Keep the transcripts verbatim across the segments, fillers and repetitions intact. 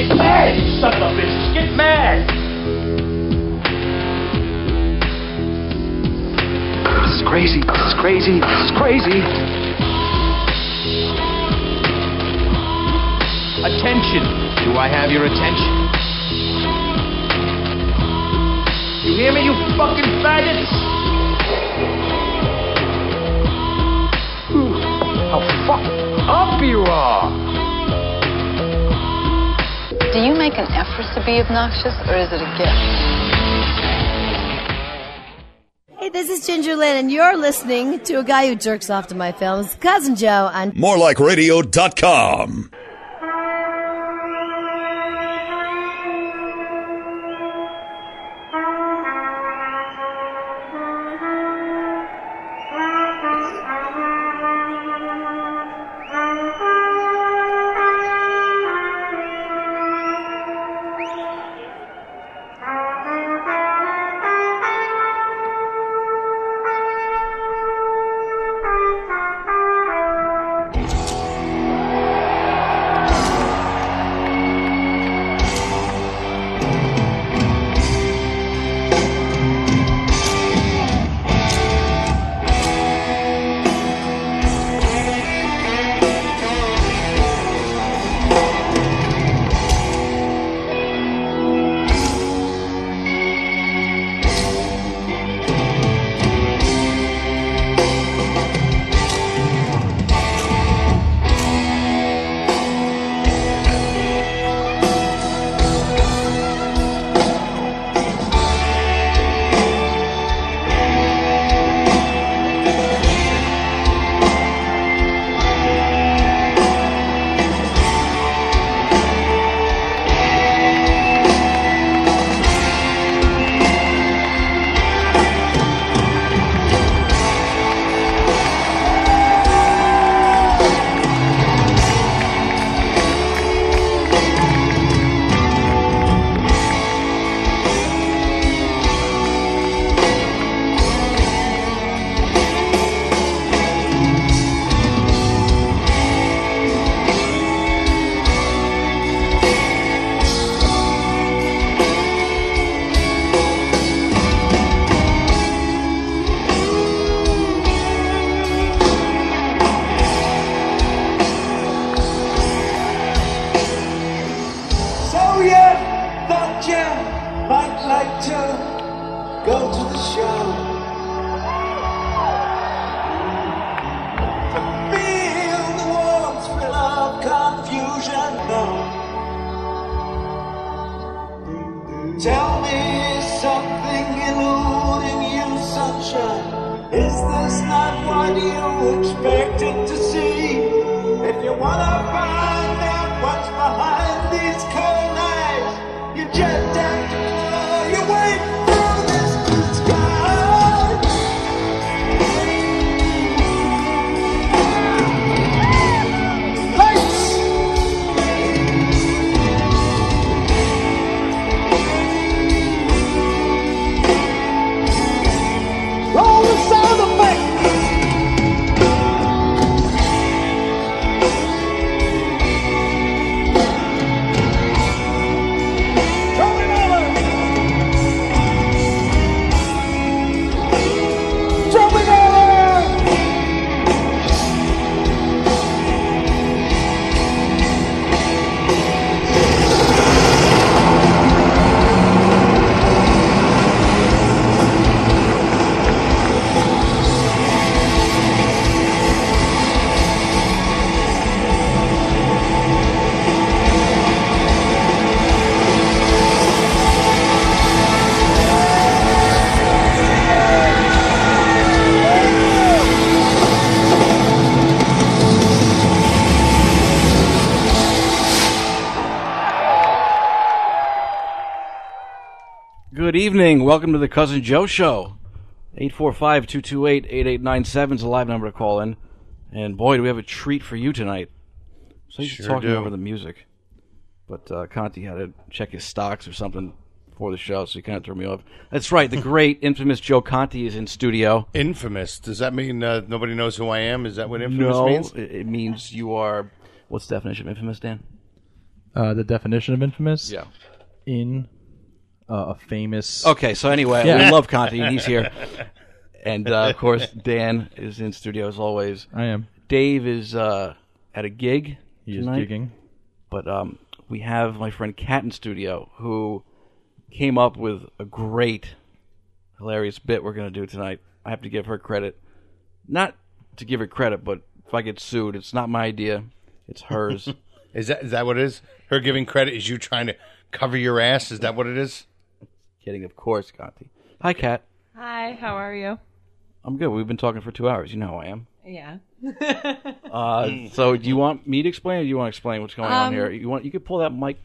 Get mad, you son of a bitch! Get mad! This is crazy. This is crazy. This is crazy. Attention! Do I have your attention? You hear me, you fucking faggots? Ooh, how fucked up you are! Do you make an effort to be obnoxious, or is it a gift? Hey, this is Ginger Lynn, and you're listening to a guy who jerks off to my films, Cousin Joe on more like radio dot com. Good evening. Welcome to the Cousin Joe Show. eight four five, two two eight, eight eight nine seven is a live number to call in. And boy, do we have a treat for you tonight. So he's Sure talking do. over the music. But uh, Conti had to check his stocks or something before the show, so he kind of threw me off. That's right. The great, infamous Joe Conti is in studio. Infamous. Does that mean uh, nobody knows who I am? Is that what infamous no, means? it, it means you are... What's the definition of infamous, Dan? Uh, the definition of infamous? Yeah. In uh, a famous... Okay, so anyway, Yeah. we love Conti, and he's here. And, uh, of course, Dan is in studio as always. I am. Dave is uh, at a gig He tonight. is gigging. But um, we have my friend Kat in studio who came up with a great, hilarious bit we're going to do tonight. I have to give her credit. Not to give her credit, but if I get sued, it's not my idea. It's hers. Is that is that what it is? Her giving credit is you trying to cover your ass? Is that what it is? Kidding, of course, Conti. Hi, Kat. Hi, how are you? I'm good. We've been talking for two hours. You know how I am. Yeah. Uh, so, do you want me to explain, or do you want to explain what's going on Um, here? You want? You could pull that mic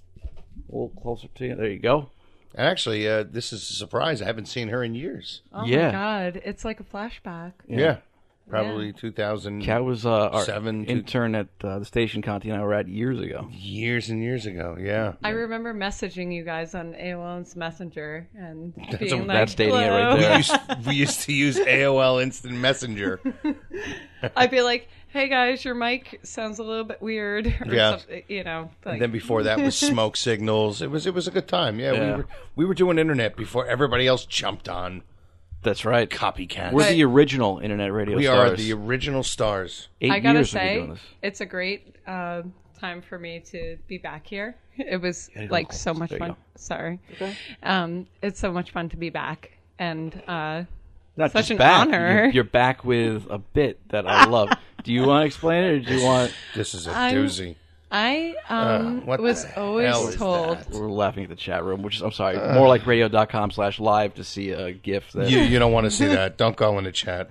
a little closer to you. There you go. Actually, uh, this is a surprise. I haven't seen her in years. Oh Yeah. my god, it's like a flashback. Yeah, probably two thousand. Kat was uh, our Seven, two- intern at uh, the station Conti and I were at years ago. Years and years ago. Yeah. I remember messaging you guys on A O L's Messenger and being a- like, that's dating it "Hello." right We there. used, we used to use A O L Instant Messenger. I'd be like, "Hey guys, your mic sounds a little bit weird," or Yeah. something, you know. Like, And then before that was smoke signals. It was it was a good time. Yeah, Yeah. we were we were doing internet before everybody else jumped on. That's right. Copycats. We're But- the original internet radio We stars. are the original stars. Eight I gotta years we've been say, doing this. it's a great uh, time for me to be back here. It was Yeah, like go so close. much There you fun. go. Sorry. Um, it's so much fun to be back, and uh, Not such just an back. honor. You're, you're back with a bit that I love. Do you want to explain it, or do you want? This is a I'm- doozy. I um, Uh, what was the hell always is told. that? We're laughing at the chat room, which is I'm sorry, more like radio.com slash live to see a GIF. That You you don't want to see that. Don't go in the chat.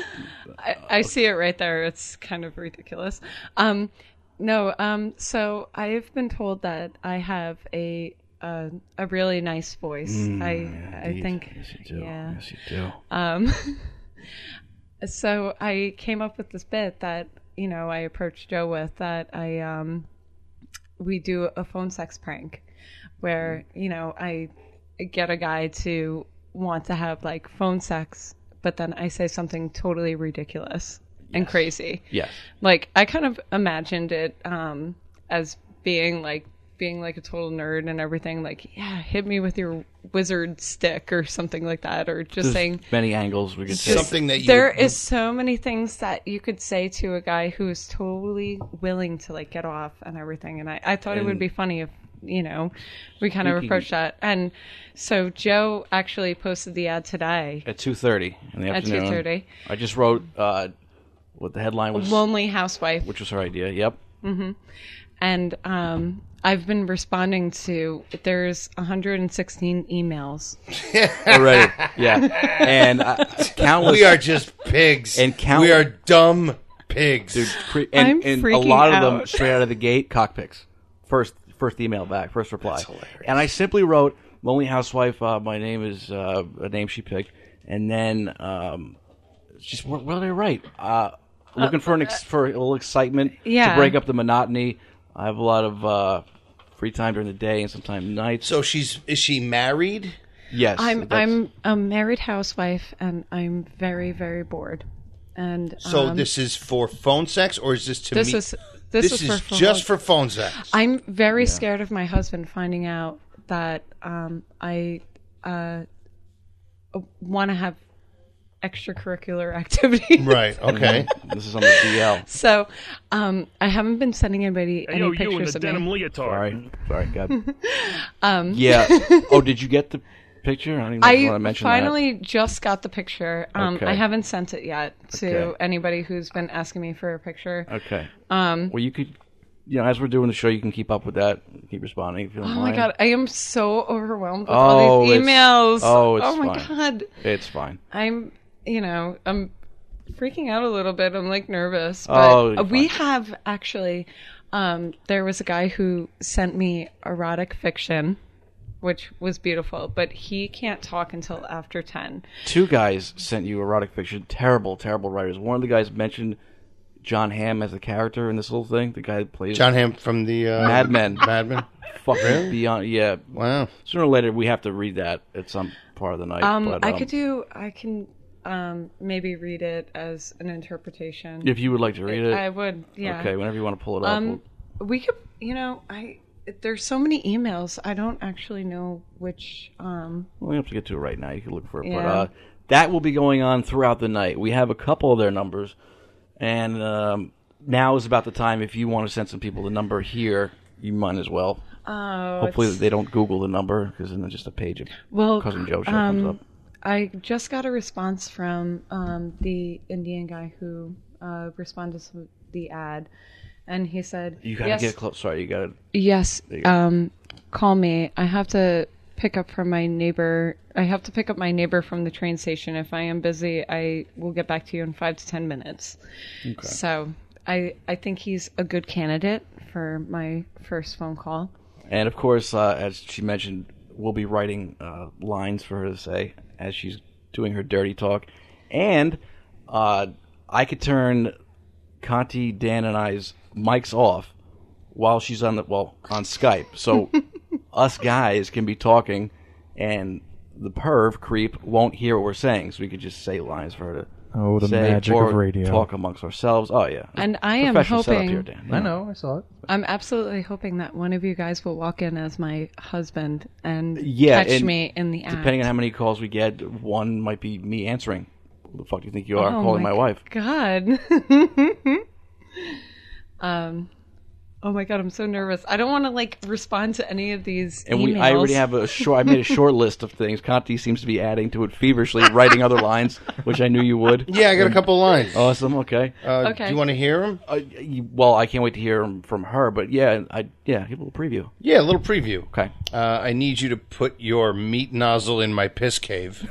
I, I see it right there. It's kind of ridiculous. Um, no, um, so I've been told that I have a uh, a really nice voice. I I Mm, Indeed. think Yes, you do. yeah. Yes, you do. Um, so I came up with this bit that you know I approached Joe with that I um, we do a phone sex prank where you know I get a guy to want to have like phone sex, but then I say something totally ridiculous and crazy. Yes. Like I kind of imagined it um, as being like being like a total nerd and everything. Like, yeah, hit me with your wizard stick or something like that, or just There's saying many angles we could take. Something that you there is so many things that you could say to a guy who is totally willing to like get off and everything. And I, I thought it would And- be funny if you know we kind of Speaking- approached that. And so Joe actually posted the ad today. At two thirty in the At afternoon. two thirty. I just wrote uh, what the headline was, Lonely housewife. which was her idea. Yep. And um, I've been responding to, there's one hundred sixteen emails. Already. Yeah. And uh, countless. we are just pigs. And count- we are dumb pigs. Dude, cre- and, I'm and a freaking lot of them out. straight out of the gate, cockpicks. First, first email back, first reply. And I simply wrote, "Lonely housewife. Uh, my name is uh, a name she picked." And then, um, just what, what did I write? Uh, looking for an ex- for a little excitement Yeah. to break up the monotony. I have a lot of uh, free time during the day and sometimes nights. So she's is she married? yes, I'm that's- I'm a married housewife and I'm very, very bored. And So um, this is for phone sex, or is this to this meet? is this, this is, is for just phone- for phone sex. I'm very scared of my husband finding out that um, I uh, want to have extracurricular activity. Right. Okay. this is on the D L. So um, I haven't been sending anybody any Yo, you in pictures the of me. denim leotard. Sorry, sorry, God. Um, Yeah. Oh, did you get the picture? I don't even know if you want to I mention finally just got the picture. Um, Okay. I haven't sent it yet to Okay. anybody who's been asking me for a picture. that. Okay. Um, Well, you could, you know, as we're doing the show, you can keep up with that. Keep responding if you don't oh mind. my god, I am so overwhelmed with Oh, all these it's- emails. oh, it's oh my fine. god, It's fine. I'm, you know, I'm freaking out a little bit. I'm like nervous. But Oh, you're we fine. have actually. Um, there was a guy who sent me erotic fiction, which was beautiful, but he can't talk until after ten. Two guys sent you erotic fiction. Terrible, terrible writers. One of the guys mentioned John Hamm as a character in this little thing. The guy that plays John Hamm from the uh, Mad Men. Mad Men. fucking beyond. Yeah. Wow. Sooner or later, we have to read that at some part of the night. Um, but, I um, could do. I can um, maybe read it as an interpretation. If you would like to read it, I would. Yeah. Okay, whenever you want to pull it up. Um, we could. You know, I there's so many emails. I don't actually know which. Um, Well, we don't have to get to it right now. You can look for it. But Yeah. uh, that will be going on throughout the night. We have a couple of their numbers. And um, now is about the time. If you want to send some people the number here, you might as well. oh, Hopefully it's- they don't Google the number, because then it's just a page of well, Cousin Joe show um, comes up. I just got a response from um, the Indian guy who uh, responded to the ad, and he said, You gotta yes, get close. Sorry, you gotta. yes, There you go. um, call me. I have to pick up from my neighbor. I have to pick up my neighbor from the train station. If I am busy, I will get back to you in five to ten minutes. Okay. So I I think he's a good candidate for my first phone call. And of course, uh, as she mentioned, we'll be writing uh, lines for her to say as she's doing her dirty talk. And uh, I could turn Conti, Dan, and I's mics off while she's on the well on Skype, so us guys can be talking, and the perv creep won't hear what we're saying. So we could just say lines for her to Oh, the say, magic or of radio. talk amongst ourselves. Oh yeah, And I am Professional setup hoping here, Dan. I know, I saw it. I'm absolutely hoping that one of you guys will walk in as my husband and Yeah, catch and me in the act. Depending on how many calls we get, one might be me answering. Who the fuck do you think you are? Oh Calling my, wife. God. um, oh my God, I'm so nervous. I don't want to like respond to any of these And emails. we, I already have a short. I made a short list of things. Conti seems to be adding to it feverishly, writing other lines, which I knew you would. Yeah, I got a couple lines. Awesome. Okay. Uh, Okay. Do you want to hear them? Uh, you, well, I can't wait to hear 'em from her. But yeah, I yeah, give a little preview. Yeah, a little preview. Okay. Uh, I need you to put your meat nozzle in my piss cave.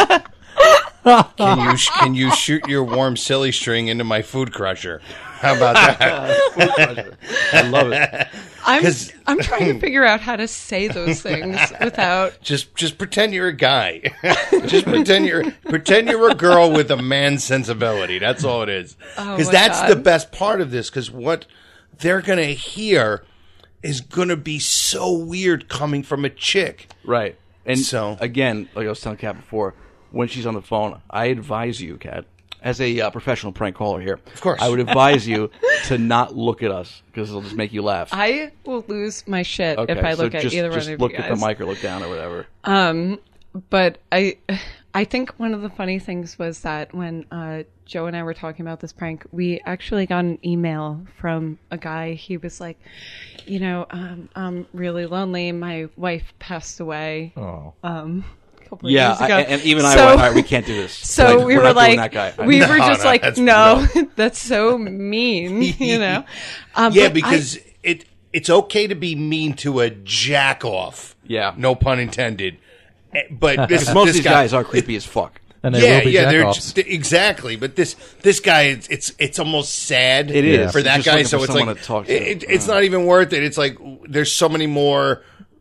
Can you sh- can you shoot your warm silly string into my food crusher? How about that? I love it. I'm, 'Cause- I'm trying to figure out how to say those things without. Just just pretend you're a guy. Just pretend you're pretend you're a girl with a man's sensibility. That's all it is. Oh, Because my that's God. the best part of this. Because what they're gonna hear is gonna be so weird coming from a chick. Right. And So- again, like I was telling Kat before, when she's on the phone, I advise you, Kat, as a uh, professional prank caller here, Of course. I would advise you to not look at us because it'll just make you laugh. I will lose my shit okay, if I look so at just, either just one of look you at guys. the mic or look down or whatever. Um, but I, I think one of the funny things was that when uh, Joe and I were talking about this prank, we actually got an email from a guy. He was like, you know, um, I'm really lonely. My wife passed away. Oh. Um, a couple of Yeah, years I, ago. and even I So- went, all right, we can't do this. So Like, we we're were not doing like, that guy. we No, were just no, like, that's- no, that's so mean, you know? Um, Yeah, but because it it's okay to be mean to a jack off. Yeah. No pun intended. Eh, But this, Most of this these guy, guys are creepy as fuck. And they yeah, will be yeah, they're jack-offs. just, exactly. But this this guy, it's it's, it's almost sad. It is. for that Just guy. looking So for it's someone like to talk to. it, it's not even worth it. It's like there's so many more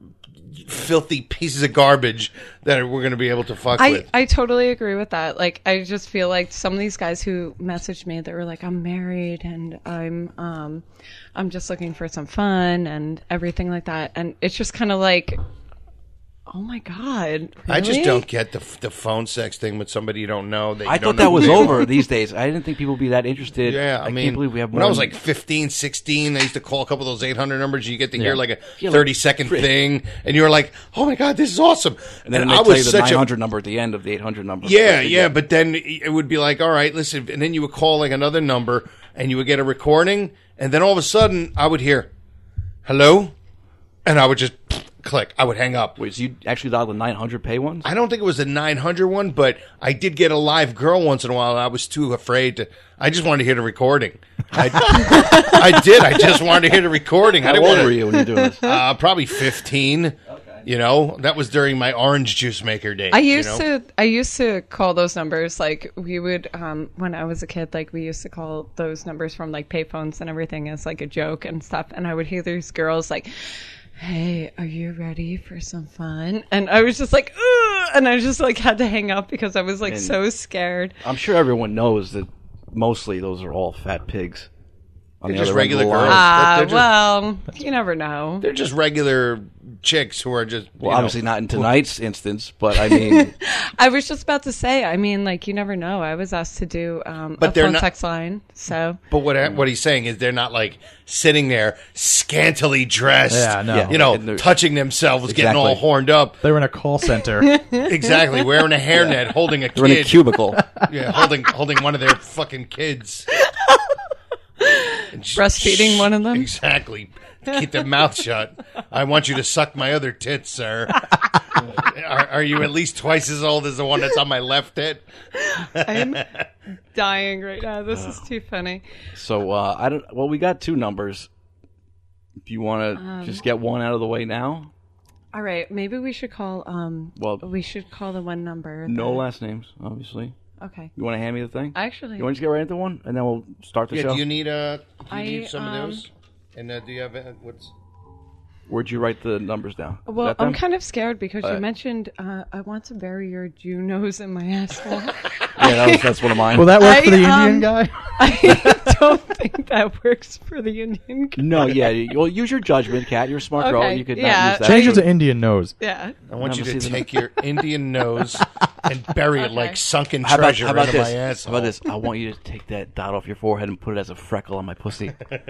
filthy pieces of garbage that we're going to be able to fuck I, with. I totally agree with that. Like, I just feel like some of these guys who messaged me, they were like, I'm married and I'm, um, I'm just looking for some fun and everything like that. And it's just kind of like, oh my God. I just really? don't get the the phone sex thing with somebody you don't know. That you I don't thought that know. was over these days. I didn't think people would be that interested. Yeah, I, I mean, can't believe we have when I was one- like fifteen, sixteen, I used to call a couple of those eight hundred numbers. And you get to hear Yeah. like a Yeah, like, thirty second frick. thing, and you're like, "Oh my god, this is awesome!" And then and they I tell was you the such nine a hundred number at the end of the eight hundred number. yeah, yeah. But then it would be like, "All right, listen," and then you would call like another number, and you would get a recording, and then all of a sudden, I would hear, "Hello," and I would just click. I would hang up. Wait, so you actually dialed the nine hundred pay ones? I don't think it was a nine hundred one, but I did get a live girl once in a while. And I was too afraid to. I just wanted to hear the recording. I, I did. I just wanted to hear the recording. I How didn't old want were you when you were doing this? Uh, probably fifteen. Okay. You know, that was during my orange juice maker days. I used you know? to I used to call those numbers like we would um when I was a kid, like we used to call those numbers from like payphones and everything as like a joke and stuff, and I would hear these girls like, hey, are you ready for some fun? And I was just like, ugh, and I just like had to hang up because I was like And- so scared. I'm sure everyone knows that mostly those are all fat pigs on They're the just other end of regular the girls. line. Ah, They're just- well, you never know. They're just regular chicks who are just. Well, you know, obviously not in tonight's instance, but I mean, I was just about to say, I mean, like, you never know. I was asked to do um, But a they're phone not- text line, so. But what what he's saying is they're not like sitting there scantily dressed, Yeah, no. Yeah. you know, And they're- touching themselves, getting Exactly. all horned up. They were in a call center. Exactly, wearing a hairnet, holding a they're in a kid, cubicle. yeah, holding holding one of their fucking kids, And sh- Breastfeeding shh, one of them? Exactly. Keep their mouth shut. I want you to suck my other tits, sir. are, are you at least twice as old as the one that's on my left tit? I'm dying right now. This is too funny. So uh, I don't. Well, we got two numbers. Do you want to Um, just get one out of the way now? All right, maybe we should call. Um, Well, we should call the one number. no that- last names, obviously. Okay. You want to hand me the thing? Actually, You want to just get right into one, and then we'll start the Yeah, show. do you need uh, do you I, need some um, of those? And uh, do you have uh, what's? Where'd you write the numbers down? Is well, that I'm them? kind of scared because Uh, you mentioned uh, I want to bury your Jew nose in my asshole. Yeah, that was, that's one of mine. Will that work I, for the um, Indian guy? I don't think that works for the Indian guy. No, yeah. you- Well, use your judgment, Kat. You're a smart girl. Okay, You could yeah. not use that. Change it to Indian nose. Yeah. I want you Never to seen the- take your Indian nose and bury it Okay. like sunken How about, treasure how about into this? my How asshole. about this? I want you to take that dot off your forehead and put it as a freckle on my pussy.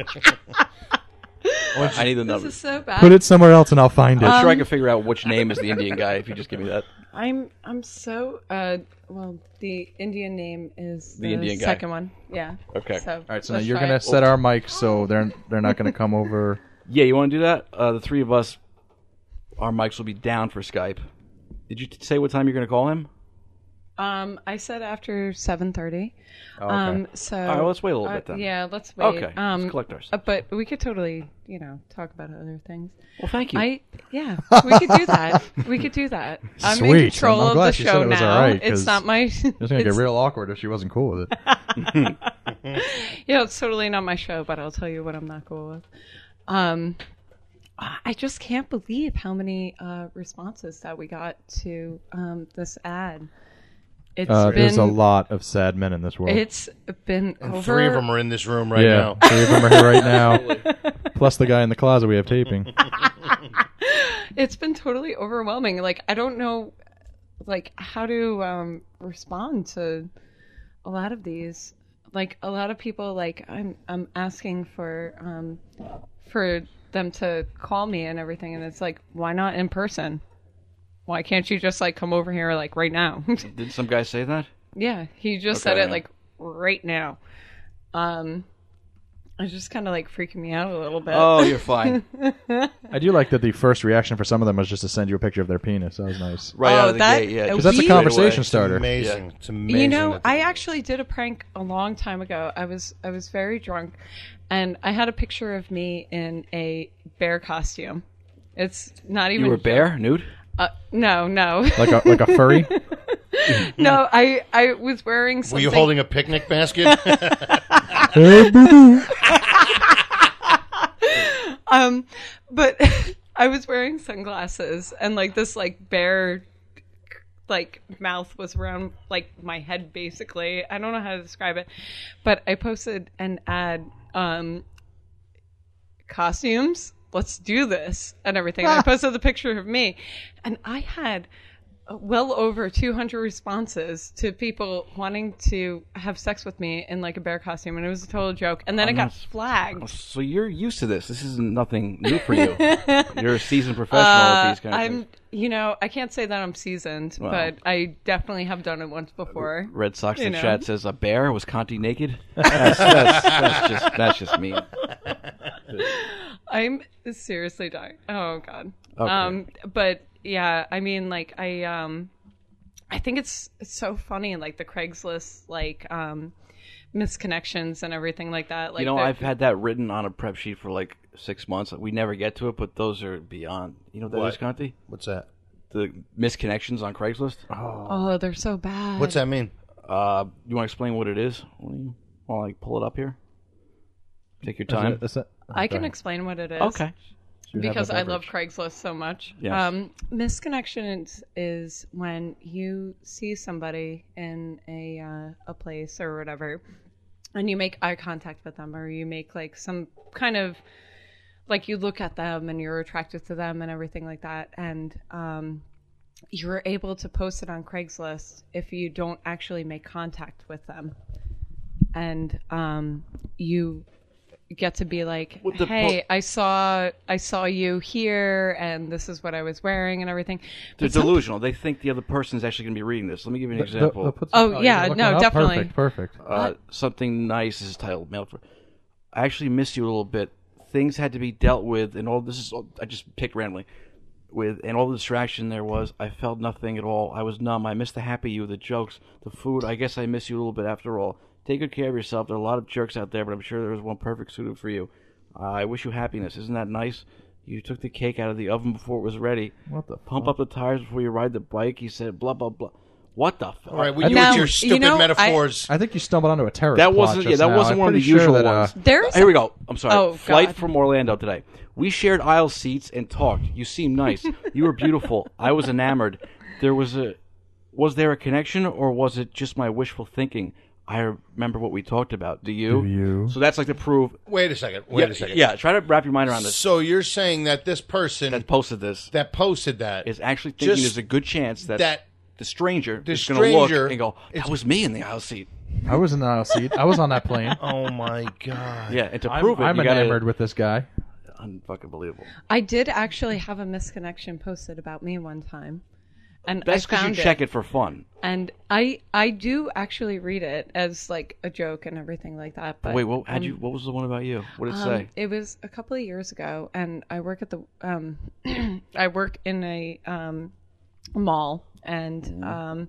I need the This numbers. is so bad. Put it somewhere else and I'll find it. I'm sure I Um, can figure out which name is the Indian guy if you just give me that. I'm I'm so uh well the Indian name is The the, Indian guy. second one. Yeah. Okay. So, All right, so now let's you're try gonna it. set our mics so they're they're not gonna come over. Yeah, you want to do that? Uh, the three of us, our mics will be down for Skype. Did you t- say what time you're going to call him? Um, I said after seven thirty. Oh, okay. Um, so All right, well, let's wait a little uh, bit then. Yeah, let's wait. Okay, Um, let's collect ours. uh, but we could totally, you know, talk about other things. Well, thank you. I yeah, we could do that. We could do that. I'm Sweet. in control I'm of glad the she said show it was now. all right, 'cause it's not my. It's gonna get it's- real awkward if she wasn't cool with it. Yeah, it's totally not my show, but I'll tell you what I'm not cool with. Um, I just can't believe how many uh, responses that we got to um, this ad. It's Uh, been there's a lot of sad men in this world. It's been And over. three of them are in this room right yeah, now. three of them are here right now. Plus the guy in the closet we have taping. It's been totally overwhelming. Like I don't know, like how to um, respond to a lot of these. Like a lot of people, like I'm, I'm asking for, um, for them to call me and everything, and it's like, why not in person? Why can't you just like come over here like right now? Did some guy say that? Yeah, he just Okay. said it like right now. Um, it's just kind of like freaking me out a little bit. Oh, you're fine. I do like that the first reaction for some of them was just to send you a picture of their penis. That was nice. Right Oh, out of the that- gate, yeah. uh, Because that's a we- conversation It's starter. amazing. It's amazing. You know, that they I do that. actually did a prank a long time ago. I was I was very drunk, and I had a picture of me in a bear costume. It's not even You were bear, nude? Uh, no, no, Like a like a furry. no. I I was wearing Were something. you holding a picnic basket? Hey, boo-boo. Um, but I was wearing sunglasses and like this like bear like mouth was around like my head basically. I don't know how to describe it. But I posted an ad, um costumes, let's do this and everything. I posted the picture of me and I had well over two hundred responses to people wanting to have sex with me in like a bear costume, and it was a total joke. And then I'm it got not- flagged. So you're used to this. This isn't nothing new for you. You're a seasoned professional at these kind of Uh, I'm, things. you know, I can't say that I'm seasoned, Well. but I definitely have done it once before. Red Sox you in know. chat says a bear was Conti naked. That's, that's, that's just that's just mean. I'm seriously dying. Oh God. Okay. Um, but yeah, I mean, like I, um, I think it's, it's so funny, like the Craigslist, like um, misconnections and everything like that. Like you know, the- I've had that written on a prep sheet for like six months. We never get to it, but those are beyond. You know what that What? is, Conti? What's that? The misconnections on Craigslist. Oh, they're so bad. What's that mean? Uh, you want to explain what it is? While I pull it up here. Take your time. Is that- I can okay. explain what it is. Okay. You have Because a I love beverage. Craigslist so much. Yes. Um, misconnections is when you see somebody in a uh, a place or whatever, and you make eye contact with them, or you make like some kind of like you look at them and you're attracted to them and everything like that, and um, you're able to post it on Craigslist if you don't actually make contact with them, and um, you get to be like, With the hey, po- I saw I saw you here, and this is what I was wearing and everything. They're But some- delusional. They think the other person is actually going to be reading this. Let me give you an They'll- example. they'll put Oh, you're yeah, looking no, it up? definitely. Perfect, perfect. Uh, something nice is titled mail for. I actually miss you a little bit. Things had to be dealt with, and all this is. I just picked randomly. With and all the distraction there was, I felt nothing at all. I was numb. I missed the happy you, the jokes, the food. I guess I miss you a little bit after all. Take good care of yourself. There are a lot of jerks out there, but I'm sure there is one perfect suited for you. Uh, I wish you happiness. Isn't that nice? You took the cake out of the oven before it was ready. What the Pump fuck? up the tires before you ride the bike. He said, blah blah blah. What the? F- All right, will you Now, with your you stupid know, I- metaphors? I think you stumbled onto a terrorist. That plot wasn't. just Yeah, that now. wasn't I'm one of the pretty sure usual that, uh, ones. There's Here we go. I'm sorry. Oh, Flight God. from Orlando today. We shared aisle seats and talked. You seemed nice. You were beautiful. I was enamored. There was a. Was there a connection, or was it just my wishful thinking? I remember what we talked about. Do you? Do you? So that's like the proof. Wait a second. Wait yeah, a second. Yeah. Try to wrap your mind around this. So you're saying that this person That posted this that posted that is actually thinking just there's a good chance that, that the stranger the is going to look stranger and go, "That is- was me in the aisle seat." I was in the aisle seat. I was on that plane. Oh my god. Yeah, and to I'm, prove it, I'm you gotta, enamored with this guy. unfucking believable. I did actually have a misconnection posted about me one time, and That's I because you found check it. it for fun. And I I do actually read it as like a joke and everything like that. But Wait, what? How'd um, you? What was the one about you? What did it um, say? It was a couple of years ago, and I work at the um, I work in a um, mall, and Mm-hmm. um,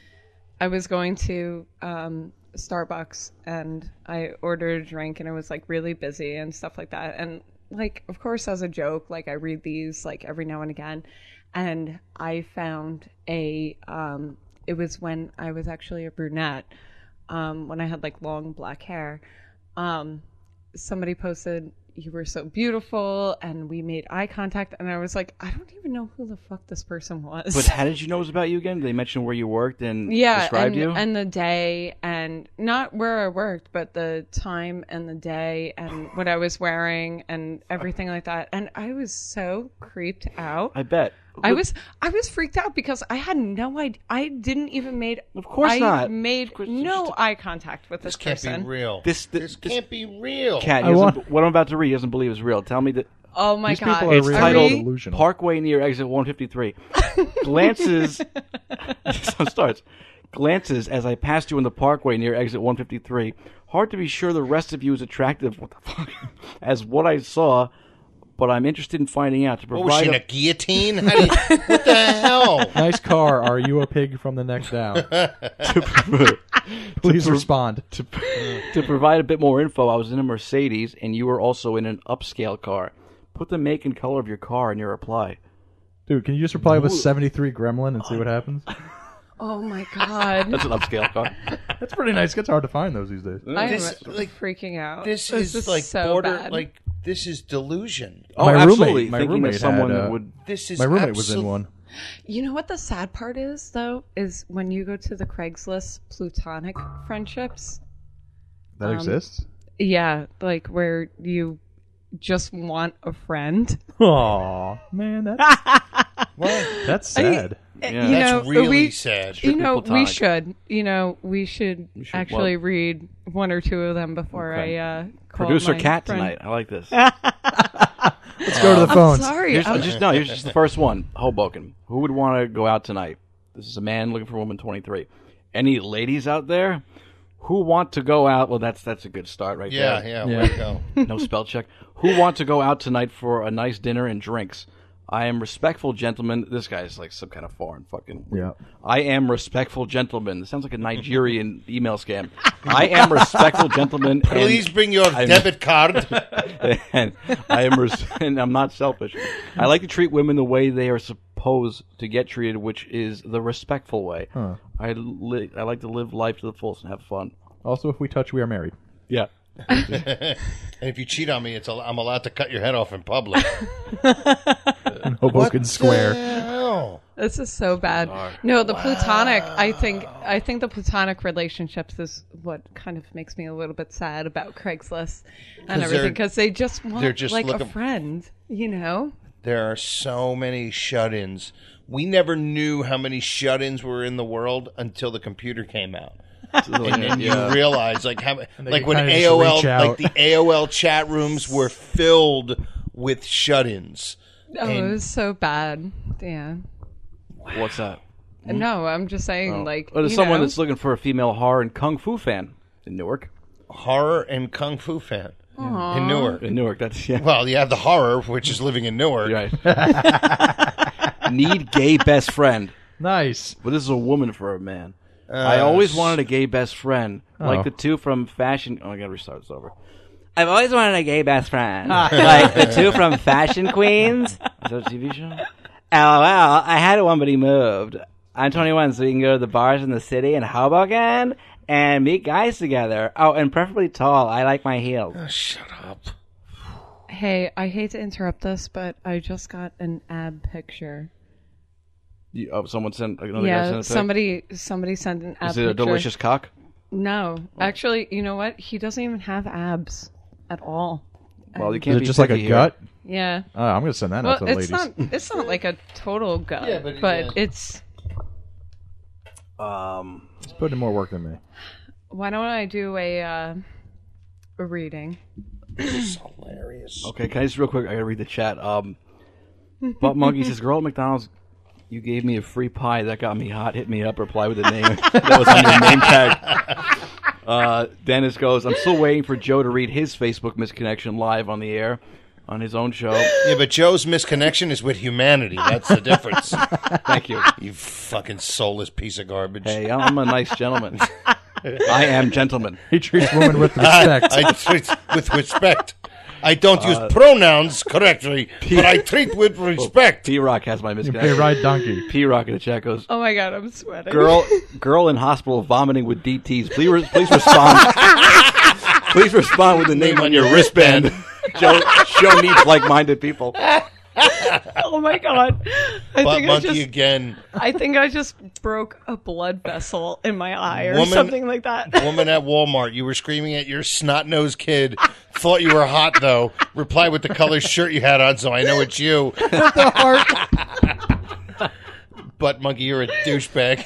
I was going to um, Starbucks, and I ordered a drink, and it was like really busy and stuff like that, and like of course as a joke, like I read these like every now and again, and I found a um, it was when I was actually a brunette, um, when I had like long black hair. Um, somebody posted, "You were so beautiful," and we made eye contact, and I was like, I don't even know who the fuck this person was. But how did you know it was about you again? Did they mention where you worked and yeah, described and, you? and the day, and not where I worked, but the time and the day, and what I was wearing, and everything like that. And I was so creeped out. I bet. I was I was freaked out because I had no idea. I didn't even made. Of course I not. made Of course- no eye contact with This this, can't person. be real. This, This, this, this can't be real. cat. I He doesn't- want- what I'm about to read, he doesn't believe is real. Tell me that Oh my These god! people are it's really titled delusional. Parkway near exit one fifty-three. Glances. So it starts. Glances as I passed you in the parkway near exit one fifty-three. Hard to be sure the rest of you is attractive. What the fuck? As what I saw, but I'm interested in finding out to What was she provide. in a guillotine? How do you, what the hell? Nice car. Are you a pig from the neck down? Please respond. to, to provide a bit more info, I was in a Mercedes, and you were also in an upscale car. Put the make and color of your car in your reply. Dude, can you just reply with seventy-three Gremlin and see what happens? Oh my god! That's an upscale car. That's pretty nice. It's hard to find those these days. I This- am like, freaking out. This, This is, like so border, bad. like this is delusion. Oh, My absolutely. roommate- my Thinking roommate that someone had, uh, would. This is My roommate was in absol- one. You know what the sad part is, though, is when you go to the Craigslist platonic friendships. That Um, exists? Yeah, like where you just want a friend. Aw, man, that's that's sad. Yeah. you That's know, really we, sad. You Strictly know, we platonic. should. You know, we should, should actually what? read one or two of them before Okay. I uh, call Producer my Cat friend. tonight. I like this. Let's go to the I'm phones. sorry. Here's, I'm- just no. Here's just the first one. Hoboken. Who would want to go out tonight? This is a man looking for a woman. twenty-three. Any ladies out there who want to go out? Well, that's that's a good start right Yeah, there. yeah, Yeah. way to go. No spell check. Who want to go out tonight for a nice dinner and drinks? I am respectful gentleman. This guy's like some kind of foreign fucking. Yeah. I am respectful gentleman. This sounds like a Nigerian email scam. I am respectful gentleman. Please and, bring your I'm- debit card. and I am, res- and I'm not selfish. I like to treat women the way they are supposed to get treated, which is the respectful way. Huh. I li- I like to live life to the fullest and have fun. Also, if we touch, we are married. Yeah. And if you cheat on me, it's al- I'm allowed to cut your head off in public. In Hoboken Square. What the hell? This is so bad. No, the platonic. I think. I think the platonic relationships is what kind of makes me a little bit sad about Craigslist and everything because they just want they're just like looking- a friend. You know. There are so many shut-ins. We never knew how many shut-ins were in the world until the computer came out. And then Yeah. you realize, like, how, they like could when kinda just A O L, reach out. like the A O L chat rooms were filled with shut-ins. Oh, And- it was so bad. Yeah. What's that? No, I'm just saying, Oh. like, Well, there's you someone know, that's looking for a female horror and kung fu fan in Newark. Horror and kung fu fan in Newark. In Newark, that's yeah. Well, you have the horror, which is living in Newark. Right. Need gay best friend. Nice. But this is a woman for a man. I always wanted a gay best friend, like Oh. the two from Fashion. Oh, I gotta restart this over. I've always wanted a gay best friend, like the two from Fashion Queens. Is that a T V show? L O L. I had one, but he moved. I'm twenty-one, so we can go to the bars in the city in Hoboken and meet guys together. Oh, and preferably tall. I like my heels. Oh, shut up. Hey, I hate to interrupt this, but I just got an ab picture. You, oh, someone sent another guy Yeah, sent a pic? somebody somebody sent an ab Is it a picture. delicious cock? No, actually, you know what? He doesn't even have abs at all. Well, you Is can't it be just like a picky here. gut? Yeah. Oh, I'm going to send that Well, out to the it's ladies. not. It's not like a total gut, Yeah, but, but, yeah. it's. Um, He's putting in more work than me. Why don't I do a uh, a reading? It's hilarious. okay, can I just real quick? I gotta read the chat. Um, Butt Monkey says, "Girl at McDonald's, you gave me a free pie. That got me hot. Hit me up. Reply with the name that was on your name tag." Uh, Dennis goes, "I'm still waiting for Joe to read his Facebook misconnection live on the air on his own show." Yeah, but Joe's misconnection is with humanity. That's the difference. Thank you. You fucking soulless piece of garbage. Hey, I'm a nice gentleman. I am gentleman. He treats women with respect. I treat with respect. I don't use pronouns correctly, but I treat with respect. P Rock has my you pay misconnection. ride donkey. P Rock in the chat goes, Oh my god, I'm sweating. Girl, girl in hospital vomiting with D Ts. Please, re- please respond. Please respond with the name on your wristband. Joe, Joe needs like-minded people. Oh my god. I Butt think I monkey just. again. I think I just broke a blood vessel in my eye or Woman- something like that. Woman at Walmart, you were screaming at your snot-nosed kid. Thought you were hot, though. Reply with the color shirt you had on, so I know it's you. The heart. Butt monkey, you're a douchebag.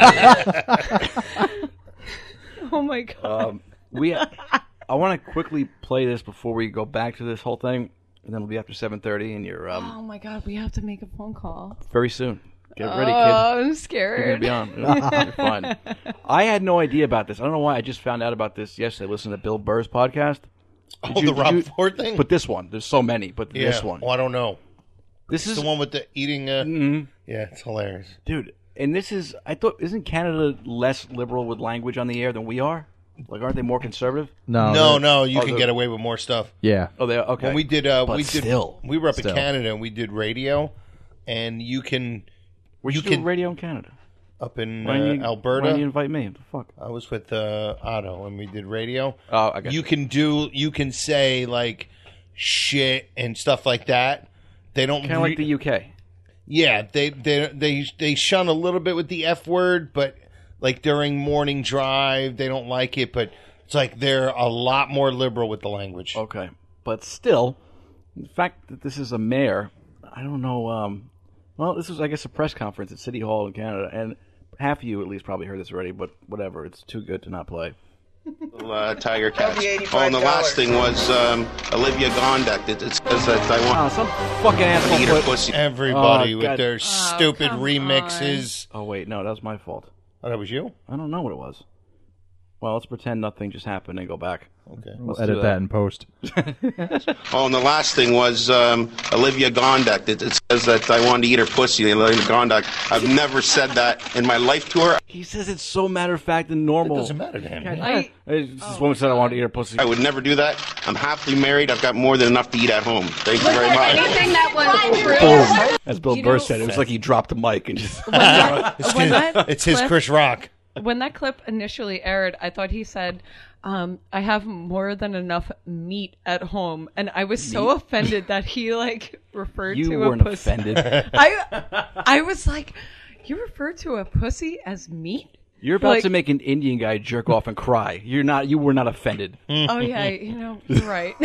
Oh my god. Um, we, I want to quickly play this before we go back to this whole thing, and then it'll be after seven thirty, and you're um, Oh my god, we have to make a phone call. very soon. Get ready, Oh, kid. I'm You're gonna scared. be on. You're fine. I had no idea about this. I don't know why. I just found out about this yesterday. Listening to Bill Burr's podcast. Oh, you- the did Rob you- Ford thing? But this one, there's so many. But yeah. this one, Oh, I don't know. this is The one with the eating... Uh... Mhm. Yeah, it's hilarious. dude. And this is, I thought, isn't Canada less liberal with language on the air than we are? Like, aren't they more conservative? No, no, that- no, you oh, can the- get away with more stuff. Yeah. Oh, they are? Okay. When we did, uh, But we did, still. we were up Still. in Canada and we did radio, and you can Where'd you, you do can- radio in Canada? up in Why uh, didn't you, Alberta. Why didn't you invite me? What the fuck? I was with uh, Otto and we did radio. Oh, I got You you. can do, you can say like shit and stuff like that. They don't Kind of re- like the U K. Yeah, they they they they shun a little bit with the F word, but like during morning drive, they don't like it. But it's like they're a lot more liberal with the language. Okay. But still, the fact that this is a mayor, I don't know. Um, well, this was, I guess, a press conference at City Hall in Canada, and half of you at least probably heard this already, but whatever. It's too good to not play. Uh, Tiger Cats. Oh, and the last thing was um, Olivia Gondek. It, it says that I want Oh, some fucking asshole to eat her put- pussy. Everybody Oh, with God. their Oh, stupid come remixes. Oh, wait, no, that was my fault. Oh, that was you? I don't know what it was. Well, let's pretend nothing just happened and go back. Okay. We'll Let's edit do that. that. in post. Oh, and the last thing was um, Olivia Gondek. It, it says that I wanted to eat her pussy. Olivia Gondek. I've never said that in my life to her. He says it's so matter of fact and normal. It doesn't matter to him. I, This woman said I wanted to eat her pussy. I would never do that. I'm happily married. I've got more than enough to eat at home. Thank you very much. Anything that was true. Boom. As Bill You Burr know- said, it was like he dropped the mic and just. It's When his, that it's his clip- Chris Rock. when that clip initially aired, I thought he said, um, "I have more than enough meat at home," and I was so Meat? offended that he like referred You to weren't a pussy. offended. I, I was like, "You refer to a pussy as meat?" You're about Like- to make an Indian guy jerk off and cry. You're not. You were not offended. Oh yeah, you know, you're right.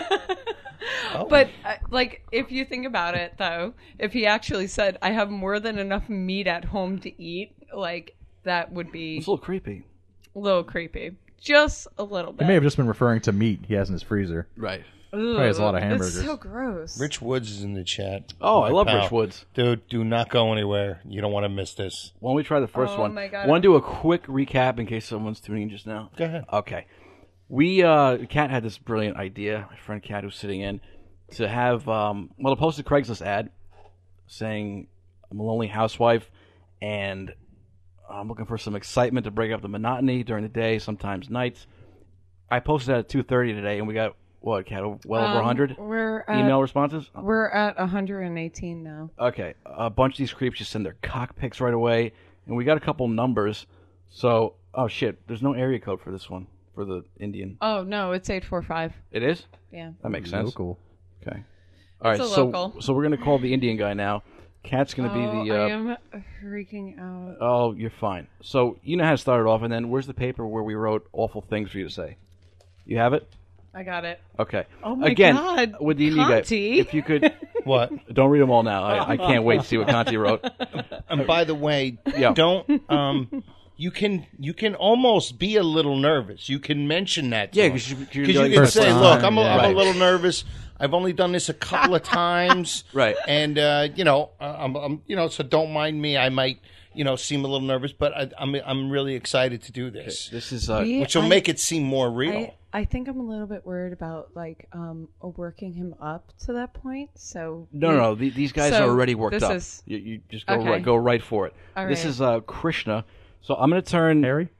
But uh, like, if you think about it, though, if he actually said, "I have more than enough meat at home to eat," like that would be It's a little creepy. a little creepy, just a little He bit. may have just been referring to meat he has in his freezer. Right. Probably has a lot of hamburgers. It's so gross. Rich Woods is in the chat. Oh, I My love pal. Rich Woods. Dude, do not go anywhere. You don't want to miss this. Why don't we try the first Oh, one? my God. Want to do a quick recap in case someone's tuning in just now? Go ahead. Okay. We, uh, Kat had this brilliant idea, my friend Kat who's sitting in, to have, um, well, to post a Craigslist ad saying, I'm a lonely housewife and I'm looking for some excitement to break up the monotony during the day, sometimes nights. I posted that at two thirty today and we got, what, Kat, well over Um, one hundred We're at, email responses? We're at one hundred eighteen now. Okay, a bunch of these creeps just send their cock pics right away, and we got a couple numbers. So, oh shit, there's no area code for this one, for the Indian. Oh no, it's eight four five. It is? Yeah. That makes sense. Local. Okay. All right, It's a so local. so we're gonna call the Indian guy now. Kat's gonna oh, be the. Uh, I am freaking out. Oh, you're fine. So you know how to start it off, and then where's the paper where we wrote awful things for you to say? You have it? I got it. Okay. Oh my Again, God, with the Indian guy, Conti. if you could. What? Don't read them all now. I, I can't wait to see what Conti wrote. And by the way, Yeah. don't. Um, you can you can almost be a little nervous. You can mention that. To Yeah, him. 'cause you- you're Because you like- can First say, time, "Look, I'm a, yeah. I'm Right. a little nervous. I've only done this a couple of times, Right. And uh, you know, uh, I'm, I'm you know, so don't mind me. I might you know seem a little nervous, but I, I'm I'm really excited to do this, This is. Uh, We- which will I- make it seem more real. I, I think I'm a little bit worried about like um working him up to that point. So No, no, no. The, these guys So, are already worked this up. is- You, you just go Okay. right, go right for it. All this right. is uh, Krishna. So I'm going to turn. Harry?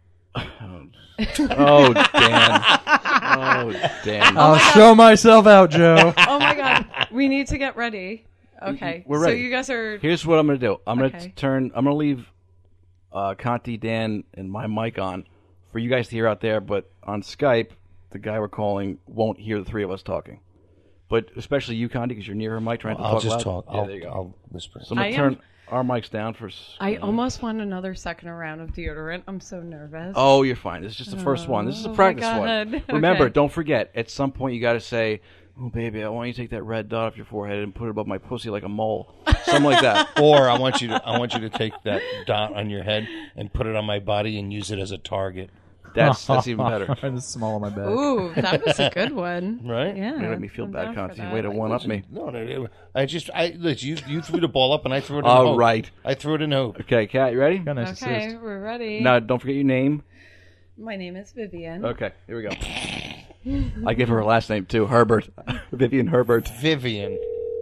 Oh, Dan. Oh, Dan. I'll show myself out, Joe. Oh my God, we need to get ready. Okay, We're so ready. you guys are. Here's what I'm going to do. I'm going to Okay. turn. I'm going to leave uh, Conti, Dan, and my mic on for you guys to hear out there. But on Skype, the guy we're calling won't hear the three of us talking. But especially you, Conti, because you're near her mic trying to I'll talk just loud. talk. Yeah, I'll, there you go. I'll whisper. So I'm going I to am- turn our mics down for. s- I almost want another second round of deodorant. I'm so nervous. Oh, you're fine. This is just the first one. This is a Oh, my practice God. one. Remember, Okay. don't forget, at some point you got to say, oh, baby, I want you to take that red dot off your forehead and put it above my pussy like a mole. Something like that. Or I want you to I want you to take that dot on your head and put it on my body and use it as a target. That's that's even better. It's small on my back. Ooh, that was a good one. Right? Yeah. You're making me feel I'm bad, down for Conti. that. Way to one up me. No, no, no, I just I look, you you threw the ball up and I threw it in All the hoop. right. I threw it in the hoop. Okay, Kat, you ready? Got a nice Okay, assist. we're ready. Now, don't forget your name. My name is Vivian. Okay, here we go. I give her her last name, too. Herbert. Vivian Herbert. Vivian.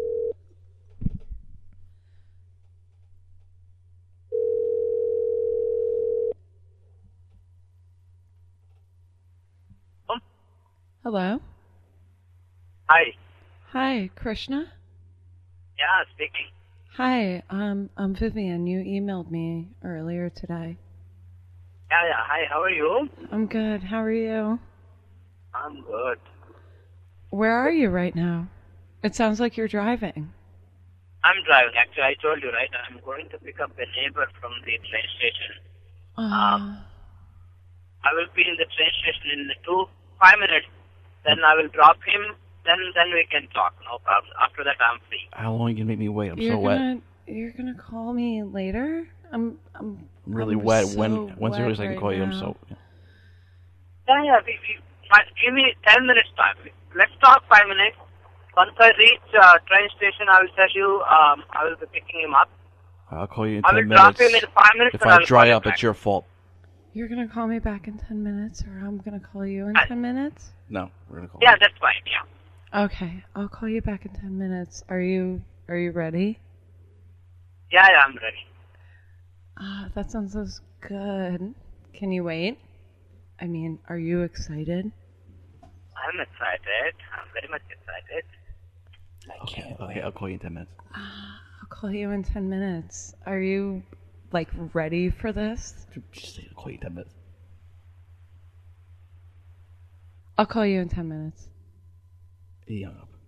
Hello. Hi. Hi, Krishna. Yeah, speaking. Hi, um, I'm Vivian. You emailed me earlier today. Yeah, yeah. Hi, how are you? I'm good. How are you? I'm good. Where are you right now? It sounds like you're driving. I'm driving. Actually, I told you, right? I'm going to pick up a neighbor from the train station. Uh, Um, I will be in the train station in two, five minutes. Then I will drop him. Then, then we can talk. No problem. After that, I'm free. How long are you going to make me wait? I'm you're so wet. gonna you're gonna call me later? I'm I'm I'm really I'm wet. so when When's the wet earliest I can right call you? I'm now. so. Yeah, yeah. We, we, fi- give me ten minutes time. Let's talk five minutes. Once I reach uh, train station, I will tell you. Um, I will be picking him up. I'll call you in I ten will drop minutes. him in five minutes. If and I will dry call you up, back. it's your fault. You're gonna call me back in ten minutes, or I'm gonna call you in Uh, ten minutes? No, we're going to call Yeah, you. that's fine. Yeah. Okay, I'll call you back in ten minutes. Are you are you ready? Yeah, yeah. I'm ready. Ah, that sounds so good. Can you wait? I mean, are you excited? I'm excited. I'm very much excited. Okay, okay, I'll call you in ten minutes. I'll call you in ten minutes. Are you like ready for this. Just call you ten minutes. I'll call you in ten minutes. He hung up.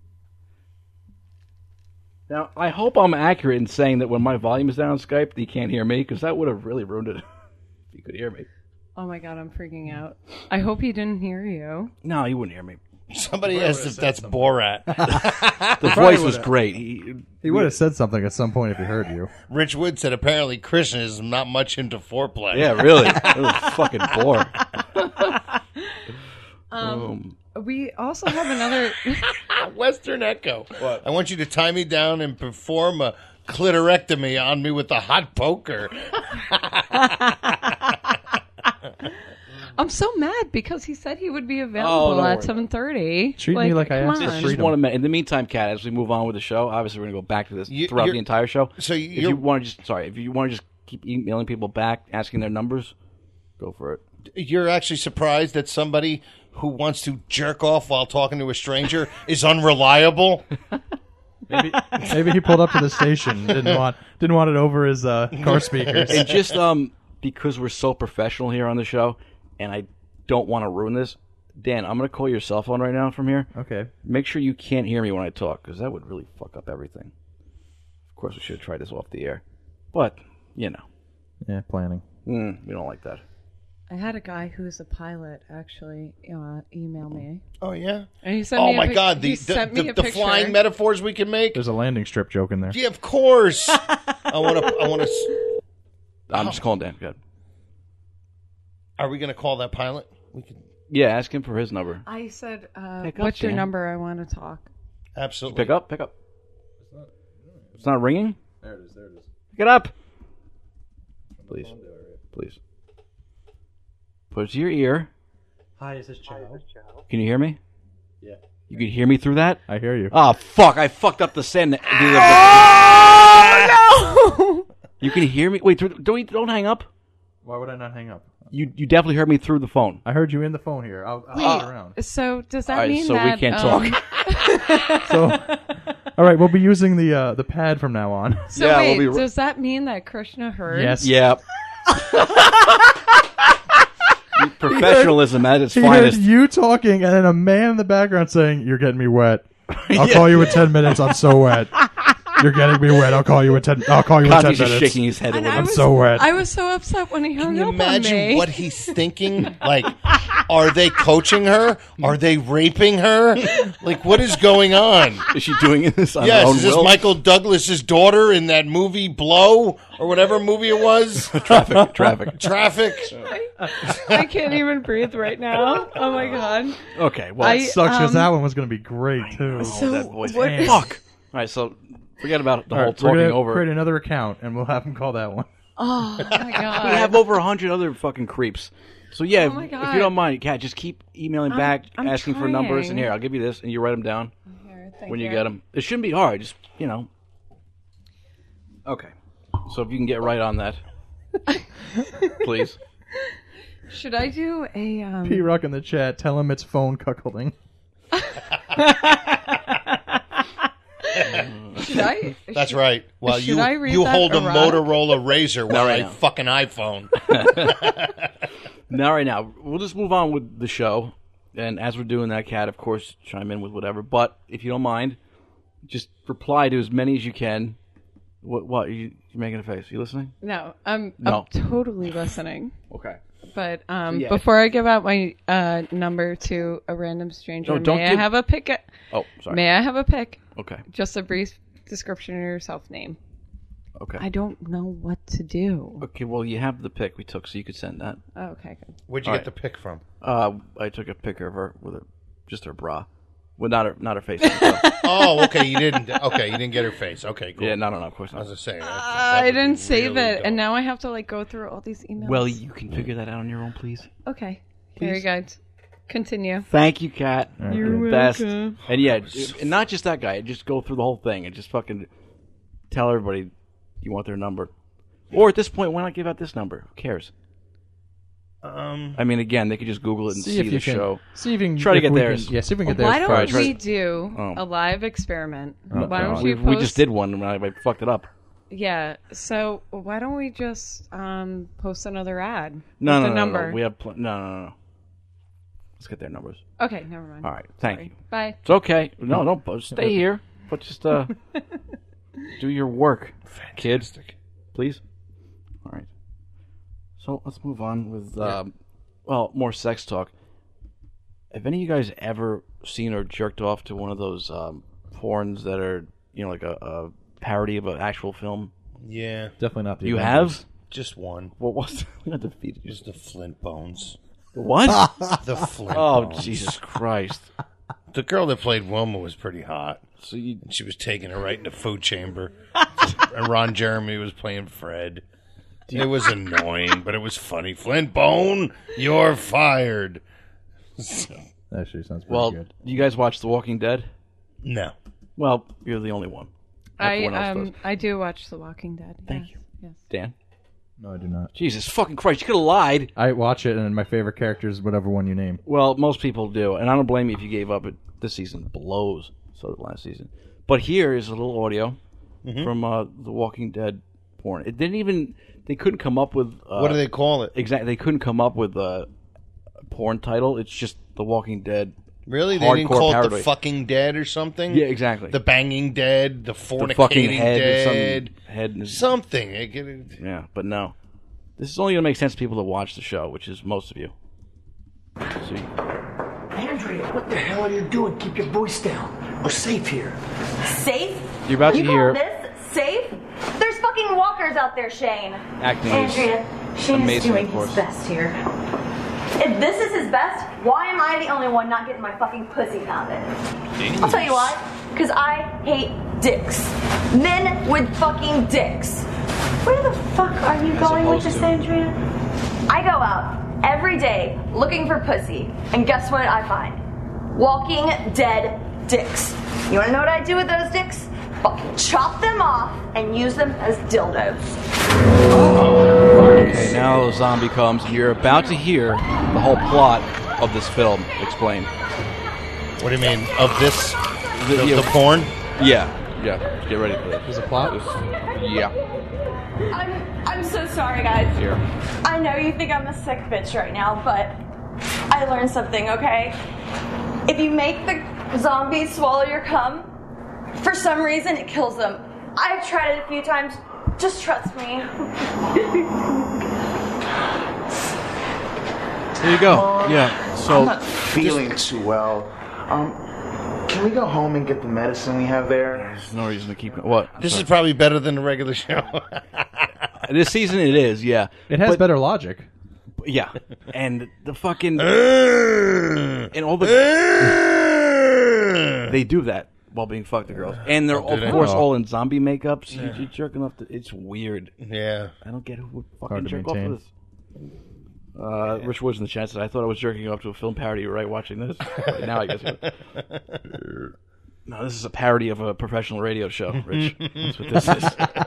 Now, I hope I'm accurate in saying that when my volume is down on Skype, that you can't hear me, because that would have really ruined it if you could hear me. Oh my god, I'm freaking out. I hope he didn't hear you. No, he wouldn't hear me. Somebody asked if that's Borat. The voice was great. He, He would have said something at some point if he heard you. Rich Wood said apparently Christian is not much into foreplay. Yeah, really. It was fucking boring. Um, we also have another Western Echo. What? I want you to tie me down and perform a clitorectomy on me with a hot poker. I'm so mad because he said he would be available Oh, don't at worry. seven thirty. Treat me like I come asked on. for Just freedom. want to. In the meantime, Kat, as we move on with the show, obviously we're going to go back to this You- throughout you're- the entire show. so if you're- you want to just sorry, if you want to just keep emailing people back, asking their numbers, go for it. You're actually surprised that somebody who wants to jerk off while talking to a stranger is unreliable? Maybe, maybe he pulled up to the station, didn't want didn't want it over his uh, car speakers. And just um because we're so professional here on the show, and I don't want to ruin this, Dan, I'm going to call your cell phone right now from here. Okay. Make sure you can't hear me when I talk, because that would really fuck up everything. Of course, we should have tried this off the air, but you know, Yeah, planning. mm, we don't like that. I had a guy who's a pilot actually uh, email me. Oh, yeah? And he sent Oh, me a my pic- God. he The, sent the, me the, a the picture. flying metaphors we can make? There's a landing strip joke in there. Yeah, of course. I want to. I want to. I'm just calling Dan. Good. Are we going to call that pilot? We can. Yeah, ask him for his number. I said, uh, Pick up, what's your Dan. number? I want to talk. Absolutely. Pick up, pick up. It's not ringing? There it is. There it is. Pick it up. Please. Please. Put it to your ear. Hi, is this Chow? Can you hear me? Yeah. You can hear me through that? I hear you. Oh, fuck. I fucked up the send. The, Oh, no! You can hear me? Wait, don't, don't hang up. Why would I not hang up? You you definitely heard me through the phone. I heard you in the phone here. I'll, I'll Wait, sit around. so does that All right, mean so we that... can't um, talk. So, all right, we'll be using the uh, the pad from now on. So Yeah, wait, we'll be- does that mean that Krishna heard? Yes. Yep. Professionalism at its He heard finest. you talking, and then a man in the background saying, "You're getting me wet. I'll Yeah. call you in ten minutes. I'm so wet. You're getting me wet. I'll call you in ten. I'll call you in ten Connie's just minutes." shaking his head. And a I little. I'm was, so wet. I was so upset when he hung Can you up on imagine me. what he's thinking? Like, are they coaching her? Are they raping her? Like, what is going on? Is she doing this on her Yes, own is this will? Michael Douglas's daughter in that movie Blow or whatever movie it was? Traffic, traffic. Traffic. I can't even breathe right now. Oh my god. Okay, well, I- Sucks because um, that one was going to be great too. So that voice. what- Fuck. All right, so forget about the All whole right, we're talking gonna over. create another account, and we'll have him call that one. Oh my god. We have over a hundred other fucking creeps. So yeah, Oh my if, God. if you don't mind, Kat, just keep emailing I'm- back, I'm asking for numbers, and trying. here I'll give you this, and you write them down Here, thank when you, you get them. It shouldn't be hard, just you know. Okay, so if you can get right on that, please. Should I do a um P Rock in the chat. Tell him it's phone cuckolding. should I That's right. Well, Should you I read you that hold a erotic? Motorola Razor while right I now. fucking iPhone. Now, right now, we'll just move on with the show, and as we're doing that, Kat, of course, chime in with whatever. But if you don't mind, just reply to as many as you can. What? What? You you making a face? You listening? No, I'm No. I'm totally listening. Okay. But um, Yeah. before I give out my uh, number to a random stranger, No, don't may give- I have a pick? Oh, sorry. May I have a pick? Okay. Just a brief description of your self name. Okay. I don't know what to do. Okay. Well, you have the pic we took, so you could send that. Oh, okay, good. Where'd you All get the pic from? Uh, I took a picture of her with her, just her bra, well, not her, not her face. Oh, okay. You didn't. Okay, you didn't get her face. Okay, cool. Yeah, no, no, no, of course I not. was just saying. that- Uh, that I would be didn't save really it, dumb. and now I have to like go through all these emails. Well, you can figure that out on your own, please. okay. Very Please. good. Continue. Thank you, Kat. You're You're the best. welcome. And yeah, and not just that guy. Just go through the whole thing and just fucking tell everybody you want their number. Or at this point, why not give out this number? Who cares? Um, I mean, again, they could just Google it and see, if the you can, show. See if you can Try to if get we theirs. Can, yeah, see if we can get Why theirs don't first. Right. we do Oh. a live experiment? Oh, Why don't God. you We, post? we just did one and I, I fucked it up. Yeah. So why don't we just um, post another ad? No, with no, the no, number. no. We have pl- no, no, no, no. Let's get their numbers. Okay, never mind. All right. Thank Sorry. you. Bye. It's okay. No, no. but Stay here. But just uh, do your work, kids. Please. All right. So let's move on with um, well, more sex talk. Have any of you guys ever seen or jerked off to one of those um, porns that are, you know, like a, a parody of an actual film? Yeah. Definitely not the You Avengers. have? Just one. What was? We got defeated. Just the Flint Bones. What? The Flint Oh, Bones. Jesus Christ. The girl that played Wilma was pretty hot. So you... She was taking her right in the food chamber. And Ron Jeremy was playing Fred. It was annoying, but it was funny. Flint Bone, you're fired. Actually, sounds pretty Well, good. you guys watch The Walking Dead? No. Well, you're the only one. I Everyone else um does. I do watch The Walking Dead. Thank yes. you. Yes. Dan? No, I do not. Jesus fucking Christ, you could have lied. I watch it, and my favorite character is whatever one you name. Well, most people do, and I don't blame you if you gave up. It this season blows. So did last season. But here is a little audio Mhm. from uh, The Walking Dead porn. It didn't even. They couldn't come up with. Uh, What do they call it? Exactly. They couldn't come up with a porn title. It's just The Walking Dead. Really? They hardcore didn't call it parody. The Fucking Dead or something? Yeah, exactly. The Banging Dead, The The Fornicating fucking head. Dead. Some head. and- Something. It could- Yeah, but no. This is only going to make sense to people that watch the show, which is most of you. So you Andrea, what the hell are you doing? Keep your voice down. We're safe here. Safe? You're about you to call hear- this safe? There's fucking walkers out there, Shane. Acting is Andrea, Shane is amazing, doing of course. his best here. If this is his best, why am I the only one not getting my fucking pussy pounded? I'll tell you why. Because I hate dicks. Men with fucking dicks. Where the fuck are you As going with opposed this, to- Andrea? I go out every day looking for pussy, and guess what I find? Walking dead dicks. You wanna know what I do with those dicks? Fucking chop them off and use them as dildos. Okay, now the zombie comes, and you're about to hear the whole plot of this film explained. What do you mean? Of this? The, The, yeah, the porn? Yeah, yeah. Get ready for this. There's a plot? Yeah. I'm I'm so sorry, guys. Here. I know you think I'm a sick bitch right now, but I learned something, okay? If you make the zombies swallow your cum, for some reason it kills them. I've tried it a few times. Just trust me. There you go. Yeah. So I'm not feeling too well. Um, can we go home and get the medicine we have there? There's no reason to keep it. What? This Sorry. is probably better than the regular show. This season it is, yeah. It has But- better logic. Yeah, and the fucking Uh. and all the they do that while being fucked the girls, and they're Oh, do of they? course Oh. all in zombie makeups. Yeah. You're jerking off. The, it's weird. Yeah, I don't get who would fucking Hard to jerk off maintain. to this. Uh, Rich Woods in the chat said, "I thought I was jerking off to a film parody right watching this. But now I guess." It no, this is a parody of a professional radio show, Rich. That's what this is.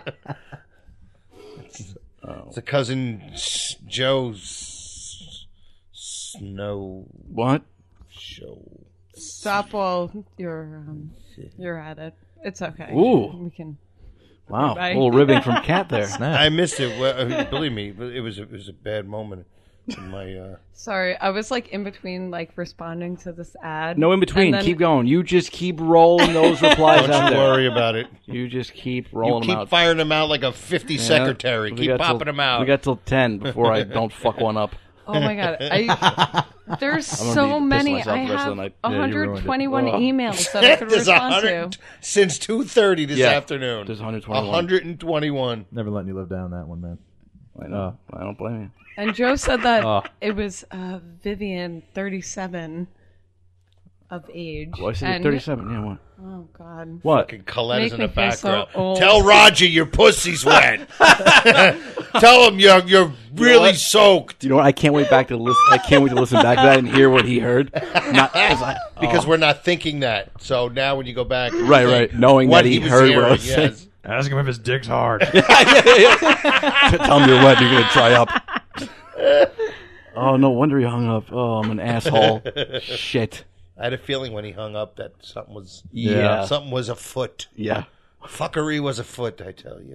Oh. It's a cousin S- Joe S- Snow. What? Show. Stop while you're um, you're at it. It's okay. Ooh. We can. Wow, Bye. a little ribbing from Kat there. I missed it. Well, I mean, believe me, but it was it was a bad moment in my. Uh... Sorry, I was like in between like responding to this ad. No in between. and then- Keep going. You just keep rolling those replies Don't out you there. worry about it. You just keep You rolling keep them out. firing them out like a fifty Yeah. secretary. We Keep got popping till- them out. We got till ten before I don't fuck one up. Oh my god! I, there's I'm gonna so be pissing many. myself I the rest of have the night. Yeah, you ruined it. one hundred twenty-one Oh. emails that I could There's respond one to. hundred since two thirty this Yeah. afternoon. There's one hundred twenty-one. one hundred twenty-one. Never letting you live down that one, man. I know. I don't blame you. And Joe said that Oh. it was uh, Vivian, thirty-seven of age. Well, I said and, thirty-seven. Yeah, what? Oh God. What? Fucking Colette is Make in the me feel so background. old. Tell Roger your pussy's wet. Tell him you're you're really what? soaked. You know what? I can't wait back to listen. I can't wait to listen back to that and hear what he heard. Not, 'cause I- Because oh. we're not thinking that. So now when you go back, you Right, think right. Knowing what that he was heard what I hearing, was saying. yes. Ask him if his dick's hard. Tell him you're wet. You're gonna dry up. Oh, no wonder he hung up. Oh, I'm an asshole. Shit. I had a feeling when he hung up that something was Yeah. something was afoot. Yeah. Fuckery was afoot, I tell you.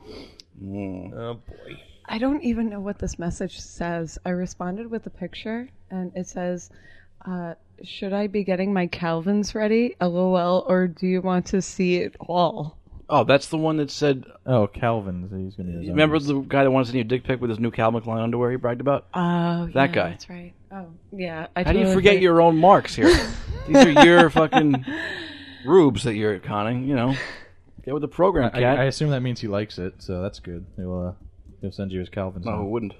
Mm. Oh boy. I don't even know what this message says. I responded with a picture, and it says, uh, should I be getting my Calvins ready, LOL, or do you want to see it all? Oh, that's the one that said... Oh, Calvin's. He's gonna be Remember the guy that wanted to send you a dick pic with his new Calvin Klein underwear he bragged about? Oh, that yeah, guy. That's right. Oh, yeah. I How do you totally forget forget- your own marks here? These are your fucking rubes that you're conning, you know. Get with the program, I, cat. I assume that means he likes it, so that's good. He'll uh, he'll send you his Calvin's. No, who wouldn't?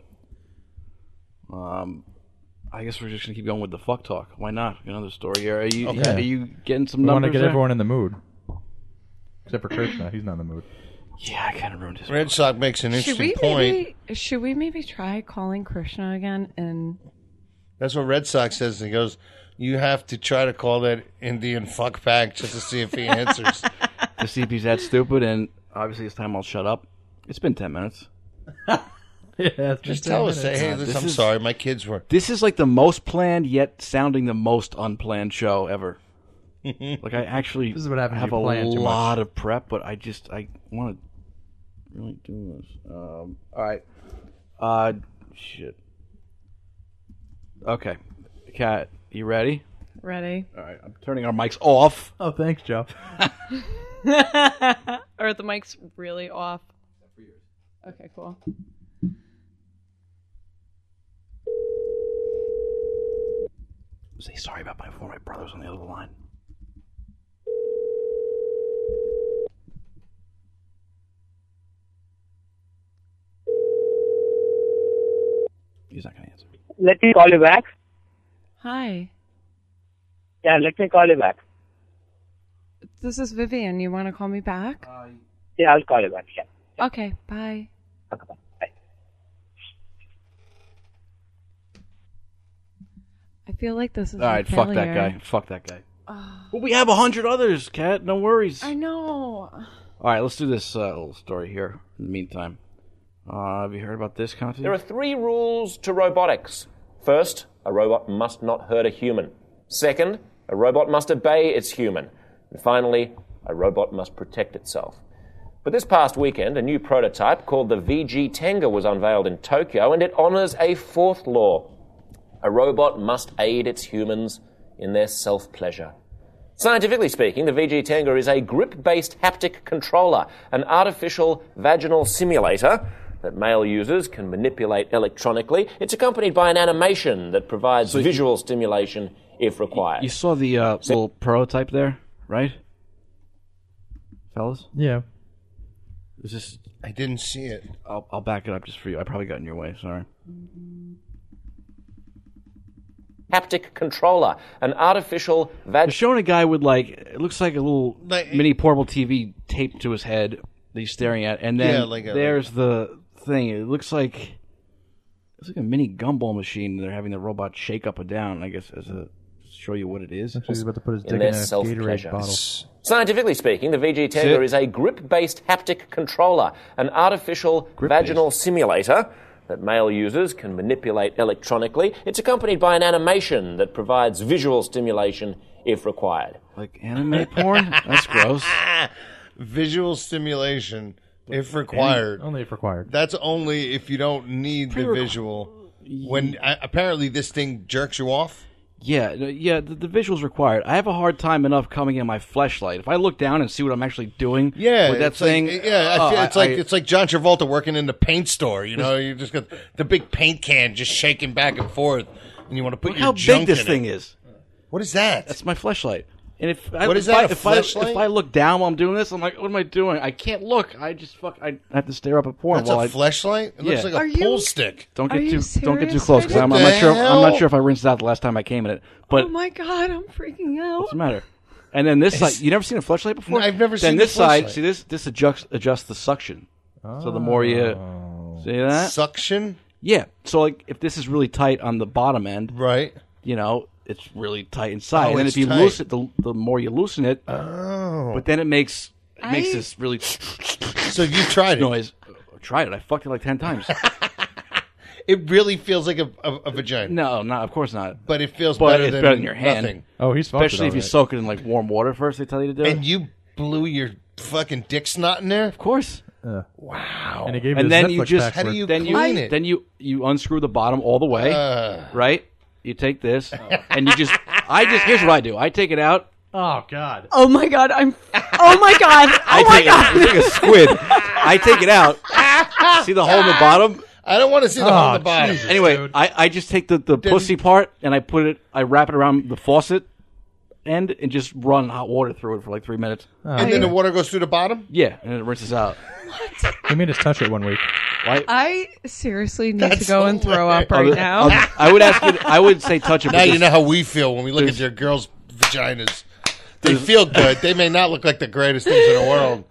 Um, I guess we're just gonna keep going with the fuck talk. Why not? Another story here. Are you Okay. are you getting some We want numbers? to get there? everyone in the mood, except for Krishna. He's not in the mood. Yeah, I kind of ruined his. Red Sox makes an Should interesting we point. maybe should we maybe try calling Krishna again? And That's what Red Sox says. He goes, "You have to try to call that Indian fuck back just to see if he answers." To see if he's that stupid, and obviously this time I'll shut up. It's been ten minutes. Yeah, Just tell us, say, "Hey, this, I'm is- sorry, my kids were." This is like the most planned yet sounding the most unplanned show ever. Like I actually This is what happens have when a you plan too lot much. of prep, but I just I want to really do this. Um, all right, uh, shit. Okay, Kat, you ready? ready? All right, I'm turning our mics off. Oh, thanks, Joe. Are the mics really off? Okay, cool. Say sorry about my before my brother's on the other line. He's not going to answer. Let me call you back. Hi, Yeah, let me call you back. this is Vivian. You want to call me back? Yeah, I'll call you back. Yeah. Okay, bye. Okay, bye. Bye. I feel like this is All a right, fuck that failure. guy. Fuck that guy. Well, we have a hundred others, Kat. No worries. I know. All right, let's do this uh, little story here. In the meantime, uh, have you heard about this, Conti? There are three rules to robotics. First, a robot must not hurt a human. Second, a robot must obey its human. And finally, a robot must protect itself. But this past weekend, a new prototype called the V G Tenga was unveiled in Tokyo, and it honors a fourth law. A robot must aid its humans in their self-pleasure. Scientifically speaking, the V G Tenga is a grip-based haptic controller, an artificial vaginal simulator that male users can manipulate electronically. It's accompanied by an animation that provides So visual stimulation if required. You saw the uh, little prototype there, right, fellas? Yeah. Is this? I didn't see it. I'll, I'll back it up just for you. I probably got in your way. Sorry. Haptic controller, an artificial They're vag... showing a guy with like it looks like a little Like- mini portable T V taped to his head that he's staring at, and then Yeah, like a- there's the thing. It looks like it's like a mini gumball machine. They're having the robot shake up and down. I guess as a show you what it is. He's about to put his in dick their in a Gatorade self-pleasure. bottle. Scientifically speaking, the V G Tenga Sit. is a grip-based haptic controller, an artificial Grip-based. vaginal simulator that male users can manipulate electronically. It's accompanied by an animation that provides visual stimulation if required. Like anime porn? That's gross. Visual stimulation, if required. Only if required. That's only if you don't need the Pre-requ- visual. When uh, apparently this thing jerks you off. Yeah, no, yeah. The, the visuals required. I have a hard time enough coming in my fleshlight. If I look down and see what I'm actually doing, Yeah, with that it's like- thing, yeah, I oh, feel, it's I- like I- it's like John Travolta working in the paint store. You know, you just got the big paint can just shaking back and forth, and you want to put Look your how junk big this in thing it. is. What is that? That's my fleshlight. And if I, What if is that, I, a if I, fleshlight? if I look down while I'm doing this, I'm like, what am I doing? I can't look. I just fuck. I have to stare up at porn. That's while a I, fleshlight. It looks Yeah. like a Are you- pool stick. Don't Are get you too don't get too serious close because right I'm, now? I'm What not the sure. I'm not hell? sure if I rinsed it out the last time I came in it. But Oh my god, I'm freaking out. what's the matter? And then this side, you never seen a fleshlight before? No, I've never then seen this a side. fleshlight. See this? This adjusts adjusts the suction. So the more you see that, Suction, yeah. So like if this is really tight on the bottom end, right? you know, it's really tight inside. Oh, and then it's if you tight. loosen it, the, the more you loosen it, Oh, but then it makes it makes I- this really so you tried it. noise. I tried it. I fucked it like ten times. It really feels like a, a, a vagina, No, not of course not. but it feels But better it's than better than your hand. nothing. Oh, he's fucked Especially it if you alright. soak it in like warm water first. They tell you to do. And you blew your fucking dick snot in there. of course. Uh, wow. And he gave me And his then Netflix you just password. How do you then you clean it? then you you unscrew the bottom all the way, Uh. right? You take this and you just I just here's what I do. I take it out. Oh God. Oh my god, I'm. Oh my god. Oh I my take god. it, it's like a squid. I take it out. See the hole in the bottom? I don't want to see the Oh, hole in the bottom. Jesus. Anyway, dude. I, I just take the, the pussy part and I put it I wrap it around the faucet end and just run hot water through it for like three minutes. Oh, And then the water goes through the bottom? Yeah, and it rinses out. He made us touch it one week. Right? I seriously need That's to go and throw up hilarious. right I'll- now. I'll- I would ask you. I would say touch it. Now but you just- know how we feel when we look at your girls' vaginas. They feel good. They may not look like the greatest things in the world.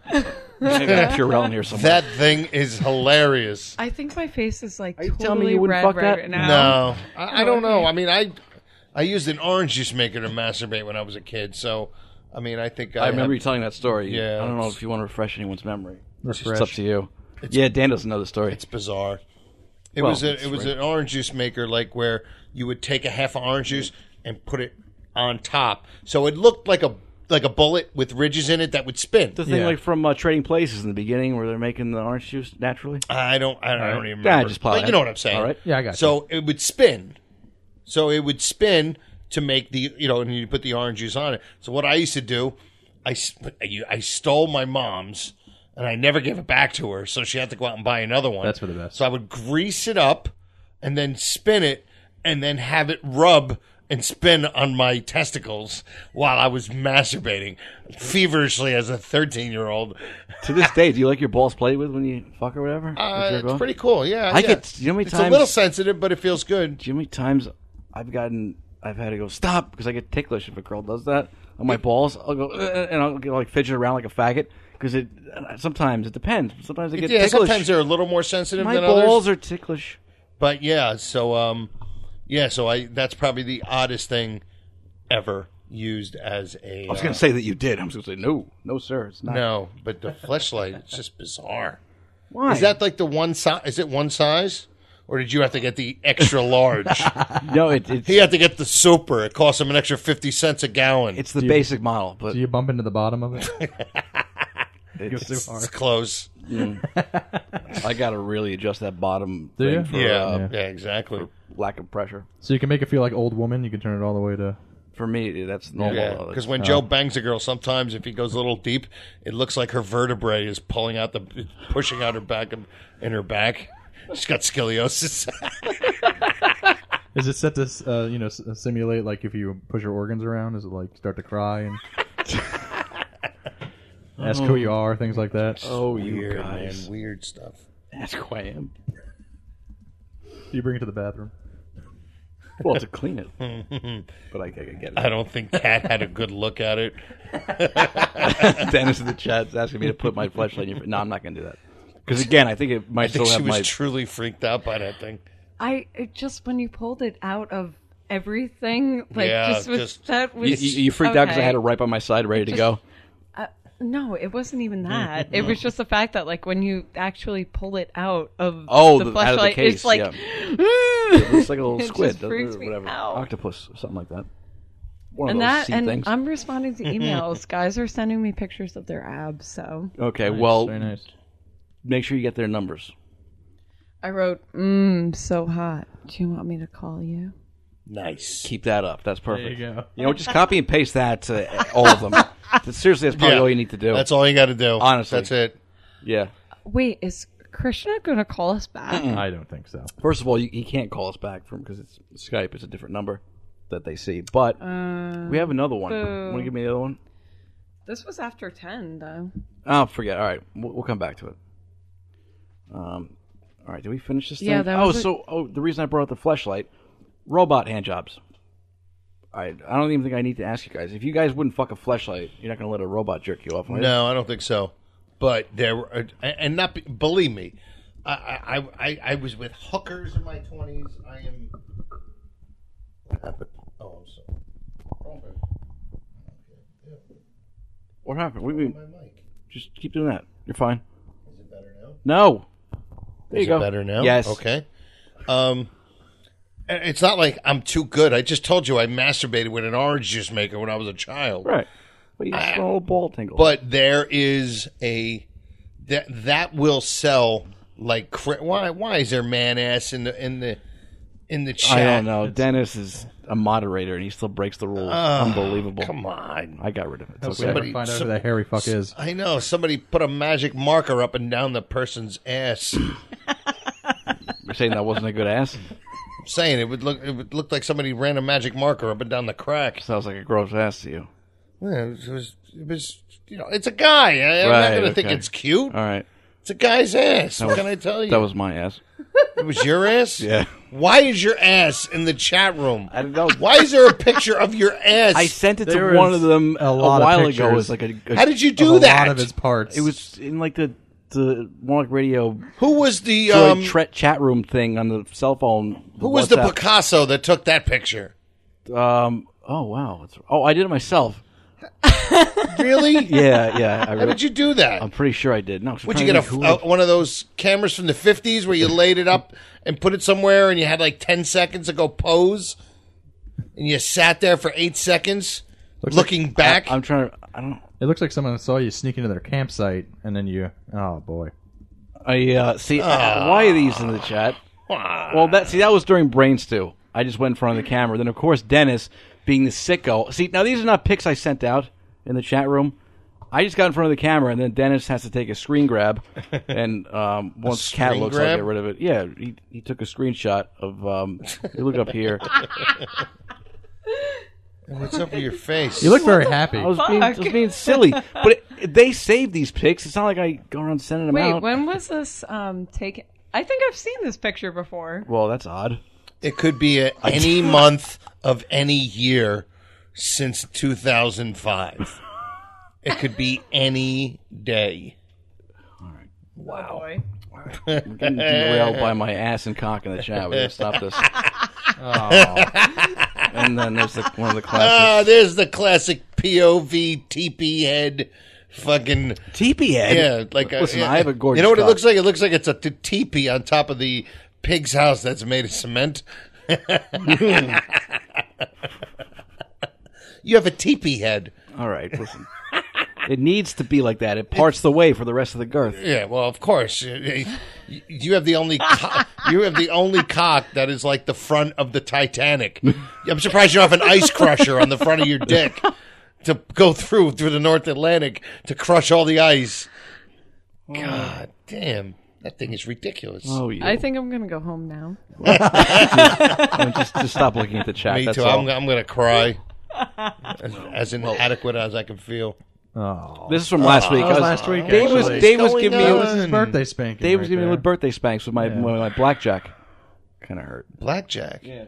I got Purell in here somewhere. That thing is hilarious. I think my face is like you totally telling me you wouldn't red fuck right that? now. No, I, I don't know. Okay. I mean, I I used an orange juice maker to masturbate when I was a kid. So, I mean, I think I, I remember have- you telling that story. Yeah, I don't know it's- if you want to refresh anyone's memory. It's Refresh. up to you. Yeah, Dan doesn't know the story. It's bizarre. It Well, was a, it's it was right. an orange juice maker, like where you would take a half of orange juice and put it on top, so it looked like a like a bullet with ridges in it that would spin. The thing Yeah. like from uh, Trading Places in the beginning where they're making the orange juice naturally. I don't. I don't, I don't even Yeah, remember. just plow But ahead. you know what I'm saying. All right. Yeah, I got So it would spin. So it would spin to make the, you know, and you put the orange juice on it. So what I used to do, I, s- I- I stole my mom's, and I never gave it back to her, so she had to go out and buy another one. That's for the best. So I would grease it up, and then spin it, and then have it rub and spin on my testicles while I was masturbating feverishly as a thirteen-year-old. To this day, do you like your balls played with when you fuck or whatever? Uh, Jerk it's off? pretty cool, yeah. I yeah. get. You know how many It's times? a little sensitive, but it feels good. Do you know how many times I've gotten? I've had to go stop because I get ticklish if a girl does that on my balls. I'll go uh, and I'll get, like fidget around like a faggot because it. Sometimes it depends. Sometimes I get Yeah, ticklish. sometimes they're a little more sensitive my than balls others. are ticklish. But yeah, so um, yeah, so I that's probably the oddest thing ever used as a. I was uh, going to say that you did. I was going to say no, no, sir, it's not. no, but the fleshlight, it's just bizarre. Why? Is that like the one size? Is it one size, or did you have to get the extra large? No, it, it's He had to get the super. It cost him an extra fifty cents a gallon. it's the Do you- basic model, but Do you bump into the bottom of it? It goes it's, too hard. It's close. I got to really adjust that bottom Do thing you? for yeah, uh, yeah, exactly. lack of pressure. So you can make it feel like old woman. You can turn it all the way to. For me, that's normal. Yeah, though. because when Joe bangs a girl, sometimes if he goes a little deep, it looks like her vertebrae is pulling out the, pushing out her back in her back. She's got scoliosis. Is it set to uh, you know s- simulate like if you push your organs around? Is it like start to cry and ask who you are, things like that? oh, you Weird, guys, man, weird stuff. ask who I am. Do you bring it to the bathroom? Well, to clean it, but I, I can get it. I don't think Kat had a good look at it. Dennis in the chat's asking me to put my flashlight in your. No, I'm not going to do that. Because again, I think it might I think still she have was my. truly freaked out by that thing. I it just when you pulled it out of everything, like Yeah, just with just- that you, was. you, you freaked out because I okay. had it right by my side, ready to Just- go. Uh, no, it wasn't even that. It was just the fact that, like, when you actually pull it out of Oh, the the- out of the flashlight, case, it's like yeah. It looks like a little It squid, just freaks or me whatever, out. octopus, or something like that. One and of those that, sea and things. I'm responding to emails. Guys are sending me pictures of their abs. So Okay, Nice, well, very nice. make sure you get their numbers. I wrote, "Mmm, so hot. Do you want me to call you?" Nice. Keep that up. That's There perfect. you go. You know, just copy and paste that to all of them. Seriously, that's probably Yeah. all you need to do. That's all you got to do. Honestly. That's it. Yeah. Wait, is Krishna gonna call us back? I don't think so. First of all, you, he can't call us back from because it's Skype. It's a different number that they see. But Uh, we have another one. boo. Want to give me the other one? This was after ten, though. Oh, forget. All right, we'll, we'll come back to it. Um, all right. Did we finish this thing? Yeah, that oh, was a- so oh, the reason I brought up the fleshlight, robot hand jobs. All right, I don't even think I need to ask you guys. If you guys wouldn't fuck a fleshlight, you're not going to let a robot jerk you off, right? No, I don't think so. But there were, uh, and not be- believe me, I, I I I was with hookers in my twenties. I am. What happened? Oh, I'm sorry. What happened? We, we, My mic. just keep doing that. You're fine. Is it better now? No. There Is you it go. better now? Yes. Okay. Um, and it's not like I'm too good. I just told you I masturbated with an orange juice maker when I was a child. Right. But you just got a little ball tingle. But there is a that that will sell like cra- why why is there man ass in the in the in the chat? I don't know. Dennis is a moderator and he still breaks the rules. Oh, Unbelievable. Come on. I got rid of it. It's Hope okay. somebody find out who that hairy fuck is. I know. Somebody put a magic marker up and down the person's ass. You're saying that wasn't a good ass? I'm saying it would look it would look like somebody ran a magic marker up and down the crack. Sounds like a gross ass to you. Yeah, it was it was you know, it's a guy. I, I'm Right, not gonna okay. think it's cute. All right. It's a guy's ass. That what was- can I tell you? That was my ass. It was your ass? Yeah. Why is your ass in the chat room? I don't know. Why is there a picture of your ass? I sent it to There one is of them a a, lot of while ago. pictures It was like a, a- How did you Of do a that? lot of his parts. It was in like the the More Like Radio Who was the Droid um, tre- chat room thing on the cell phone. who was the WhatsApp. Picasso that took that picture? Um. Oh wow. It's, oh, I did it myself. Really? Yeah, yeah. I How really- did you do that? I'm pretty sure I did. No, 'cause I'm Would you trying get to a, think a- who- one of those cameras from the fifties where you laid it up and put it somewhere and you had like ten seconds to go pose? And you sat there for eight seconds Looks looking like- back? I, I'm trying to. I don't. It looks like someone saw you sneak into their campsite, and then you. Oh boy. I uh, see. Ah. Why are these in the chat? Well, that see that was during Brain Stew. I just went in front of the camera. Then of course Dennis, being the sicko. See, now these are not pics I sent out in the chat room. I just got in front of the camera, and then Dennis has to take a screen grab. And um, once Cat screen looks, I'll grab? get rid of it. Yeah, he he took a screenshot of. Um, you look up here. What's up with your face? You look very happy. I was being, I was being silly, but it, they save these pics. It's not like I go around sending them Wait, out. when was this um, taken? I think I've seen this picture before. Well, that's odd. It could be a, any month of any year since two thousand five. It could be any day. Wow. Oh boy. I'm getting derailed by my ass and cock in the chat. We gotta stop this. And then there's the, one of the Ah, classics. there's the classic P O V teepee head, fucking teepee head. Yeah, like a, Listen, yeah, I have a gorgeous You know what cock. it looks like? It looks like it's a t- teepee on top of the pig's house that's made of cement. You have a teepee head. All right, listen. It needs to be like that. It parts the way for the rest of the girth. Yeah, well, of course. You you have the only co- you have the only cock that is like the front of the Titanic. I'm surprised you don't have an ice crusher on the front of your dick to go through through the North Atlantic to crush all the ice. God damn, that thing is ridiculous. Oh, yeah. I think I'm gonna go home now. just, just stop looking at the chat. Me that's too. all. I'm, I'm going to cry as, as inadequate as I can feel. Oh. This is from last Oh, week. that was I last week, Dave was actually. Dave was What's giving me going a, on? It was his birthday spanking. Dave was right giving me there. little birthday spanks with my Yeah. my, my blackjack. Kind of hurt. Blackjack. Yeah.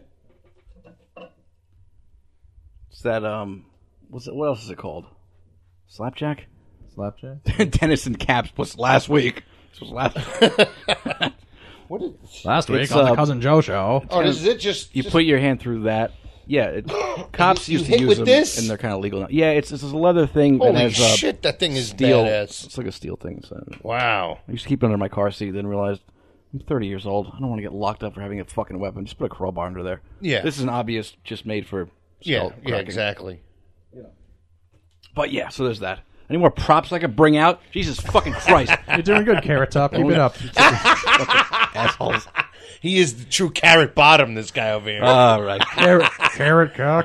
It's that um, what's it, what else is it called? Slapjack. Slapjack. Dennis and Caps was last week. This was last. What is, Last week It's, on the uh, Cousin Joe show. oh, is it just You just- put your hand through that. Yeah, it, cops you used to hit use with them, this? and they're kind of legal now. Yeah, it's it's a leather thing that Holy has uh, shit, that thing is steel. badass. It's like a steel thing. So. Wow. I used to keep it under my car seat, then realized I'm thirty years old. I don't want to get locked up for having a fucking weapon. Just put a crowbar under there. Yeah. This is an obvious, just made for Yeah, skull yeah, cracking. exactly. But yeah, so there's that. Any more props I could bring out? Jesus fucking Christ. You're doing good, Carrot Top. Keep it up. Assholes. He is the true carrot bottom, this guy over here. All right. Carrot, carrot cock.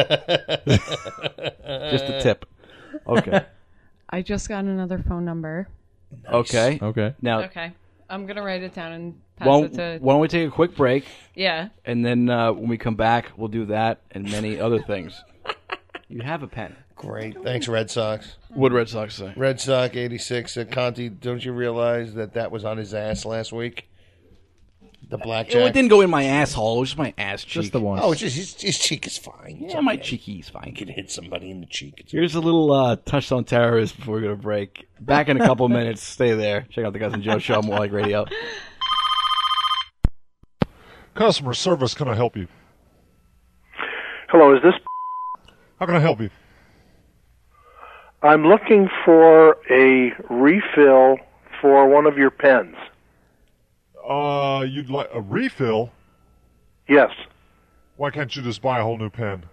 Just a tip. Okay. I just got another phone number. Okay. Okay. Now, Okay. I'm gonna write it down and pass why, it to. why don't we take a quick break? Yeah. And then uh, when we come back, we'll do that and many other things. You have a pen. Great. Thanks, Red Sox. What did Red Sox say? Red Sox eighty-six. Uh, Conti, don't you realize that that was on his ass last week? The blackjack. It didn't go in my asshole. It was just my ass cheek. Just the one. Oh, it's just his, his cheek is fine. It's Yeah, my okay. cheeky's fine. You can hit somebody in the cheek. It's Here's a little uh, touchstone terrorist before we go to break. Back in a couple minutes. Stay there. Check out the Cousin Joe Show, More Like Radio. Customer service, can I help you? Hello, is this? How can I help you? I'm looking for a refill for one of your pens. Uh, you'd like a refill? Yes. Why can't you just buy a whole new pen?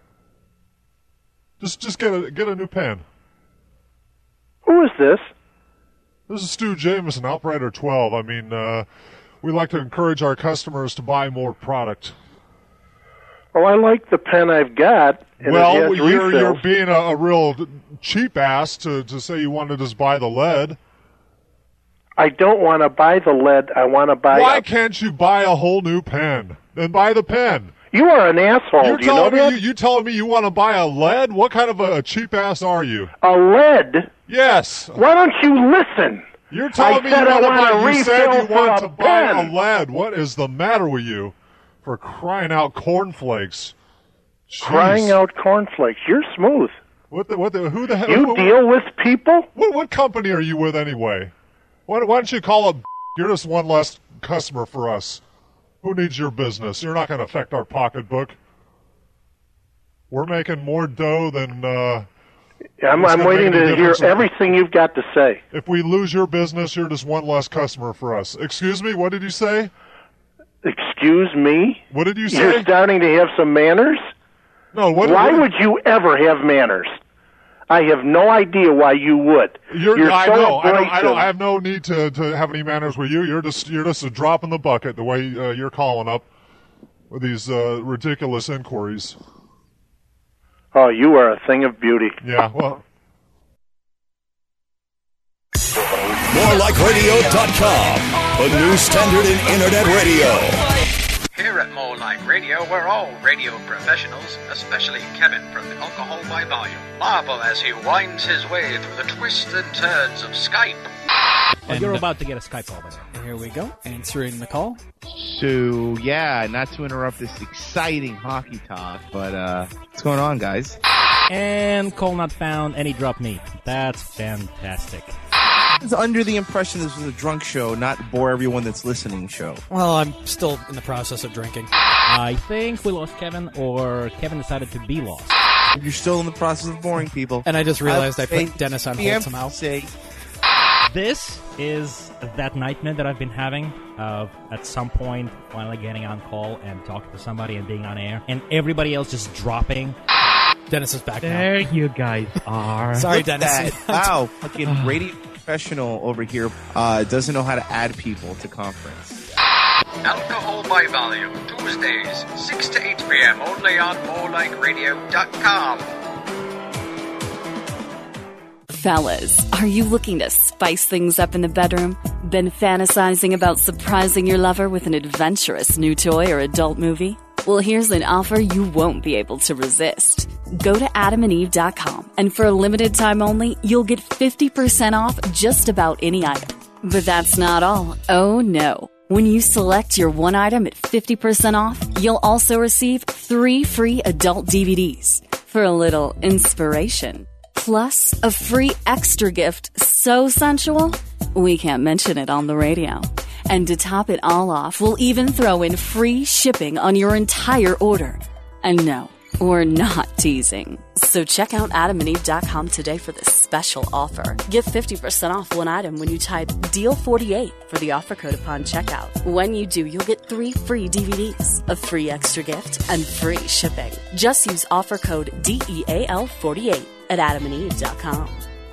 Just, just get a get a new pen. Who is this? This is Stu Jameson, Outrider twelve. I mean, uh, we like to encourage our customers to buy more product. Well, I like the pen I've got. And Well, it has you're, refills. you're being a, a real cheap ass to, to say you want to just buy the lead. I don't want to buy the lead. I want to buy. Why a- can't you buy a whole new pen? Then buy the pen. You are an asshole. You're Do you know telling me that? you, you telling me you want to buy a lead? What kind of a, a cheap ass are you? A lead? Yes. Why don't you listen? You're telling I me said you I want to want buy. a You said refill you for want a to buy pen. a lead. What is the matter with you? For crying out cornflakes. Jeez. Crying out cornflakes. You're smooth. What the? What the? Who the hell? You who- deal with people? What, what company are you with anyway? Why, why don't you call it? You're just one less customer for us. Who needs your business? You're not going to affect our pocketbook. We're making more dough than. Uh, I'm, it's I'm gonna waiting make any to hear difference. everything you've got to say. If we lose your business, you're just one less customer for us. Excuse me. What did you say? Excuse me? What did you say? You're starting to have some manners? No. What? Why what, would you ever have manners? I have no idea why you would. You're, You're I so know. I don't. I abrasive. don't. I have no need to, to have any manners with you. You're just. You're just a drop in the bucket. The way uh, you're calling up with these uh, ridiculous inquiries. Oh, you are a thing of beauty. Yeah. Well. more like radio dot com, the new standard in internet radio. Here at More Like Radio, we're all radio professionals, especially Kevin from the Alcohol by Volume. Marvel as he winds his way through the twists and turns of Skype. Oh, you're about to get a Skype call. And here we go, answering the call. So, yeah, not to interrupt this exciting hockey talk, but uh, what's going on, guys? And call not found, and he dropped me. That's fantastic. I was under the impression this was a drunk show, not bore everyone that's listening show. Well, I'm still in the process of drinking. I think we lost Kevin, or Kevin decided to be lost. You're still in the process of boring people. And I just realized I, I put Dennis on hold somehow. Say. This is that nightmare that I've been having of at some point finally getting on call and talking to somebody and being on air, and everybody else just dropping. Dennis is back now. There you guys are. Sorry, Look Dennis. at that. Wow, fucking radio professional over here uh, doesn't know how to add people to conference. Alcohol by Volume, Tuesdays, six to eight p.m. only on more like radio dot com. Fellas, are you looking to spice things up in the bedroom? Been fantasizing about surprising your lover with an adventurous new toy or adult movie? Well, here's an offer you won't be able to resist. Go to adam and eve dot com, and for a limited time only, you'll get fifty percent off just about any item. But that's not all. Oh no. When you select your one item at fifty percent off, you'll also receive three free adult D V Ds for a little inspiration. Plus, a free extra gift so sensual, we can't mention it on the radio. And to top it all off, we'll even throw in free shipping on your entire order. And no, we're not teasing. So check out adam and eve dot com today for this special offer. Get fifty percent off one item when you type deal forty-eight for the offer code upon checkout. When you do, you'll get three free D V Ds, a free extra gift, and free shipping. Just use offer code D E A L forty-eight at adam and eve dot com.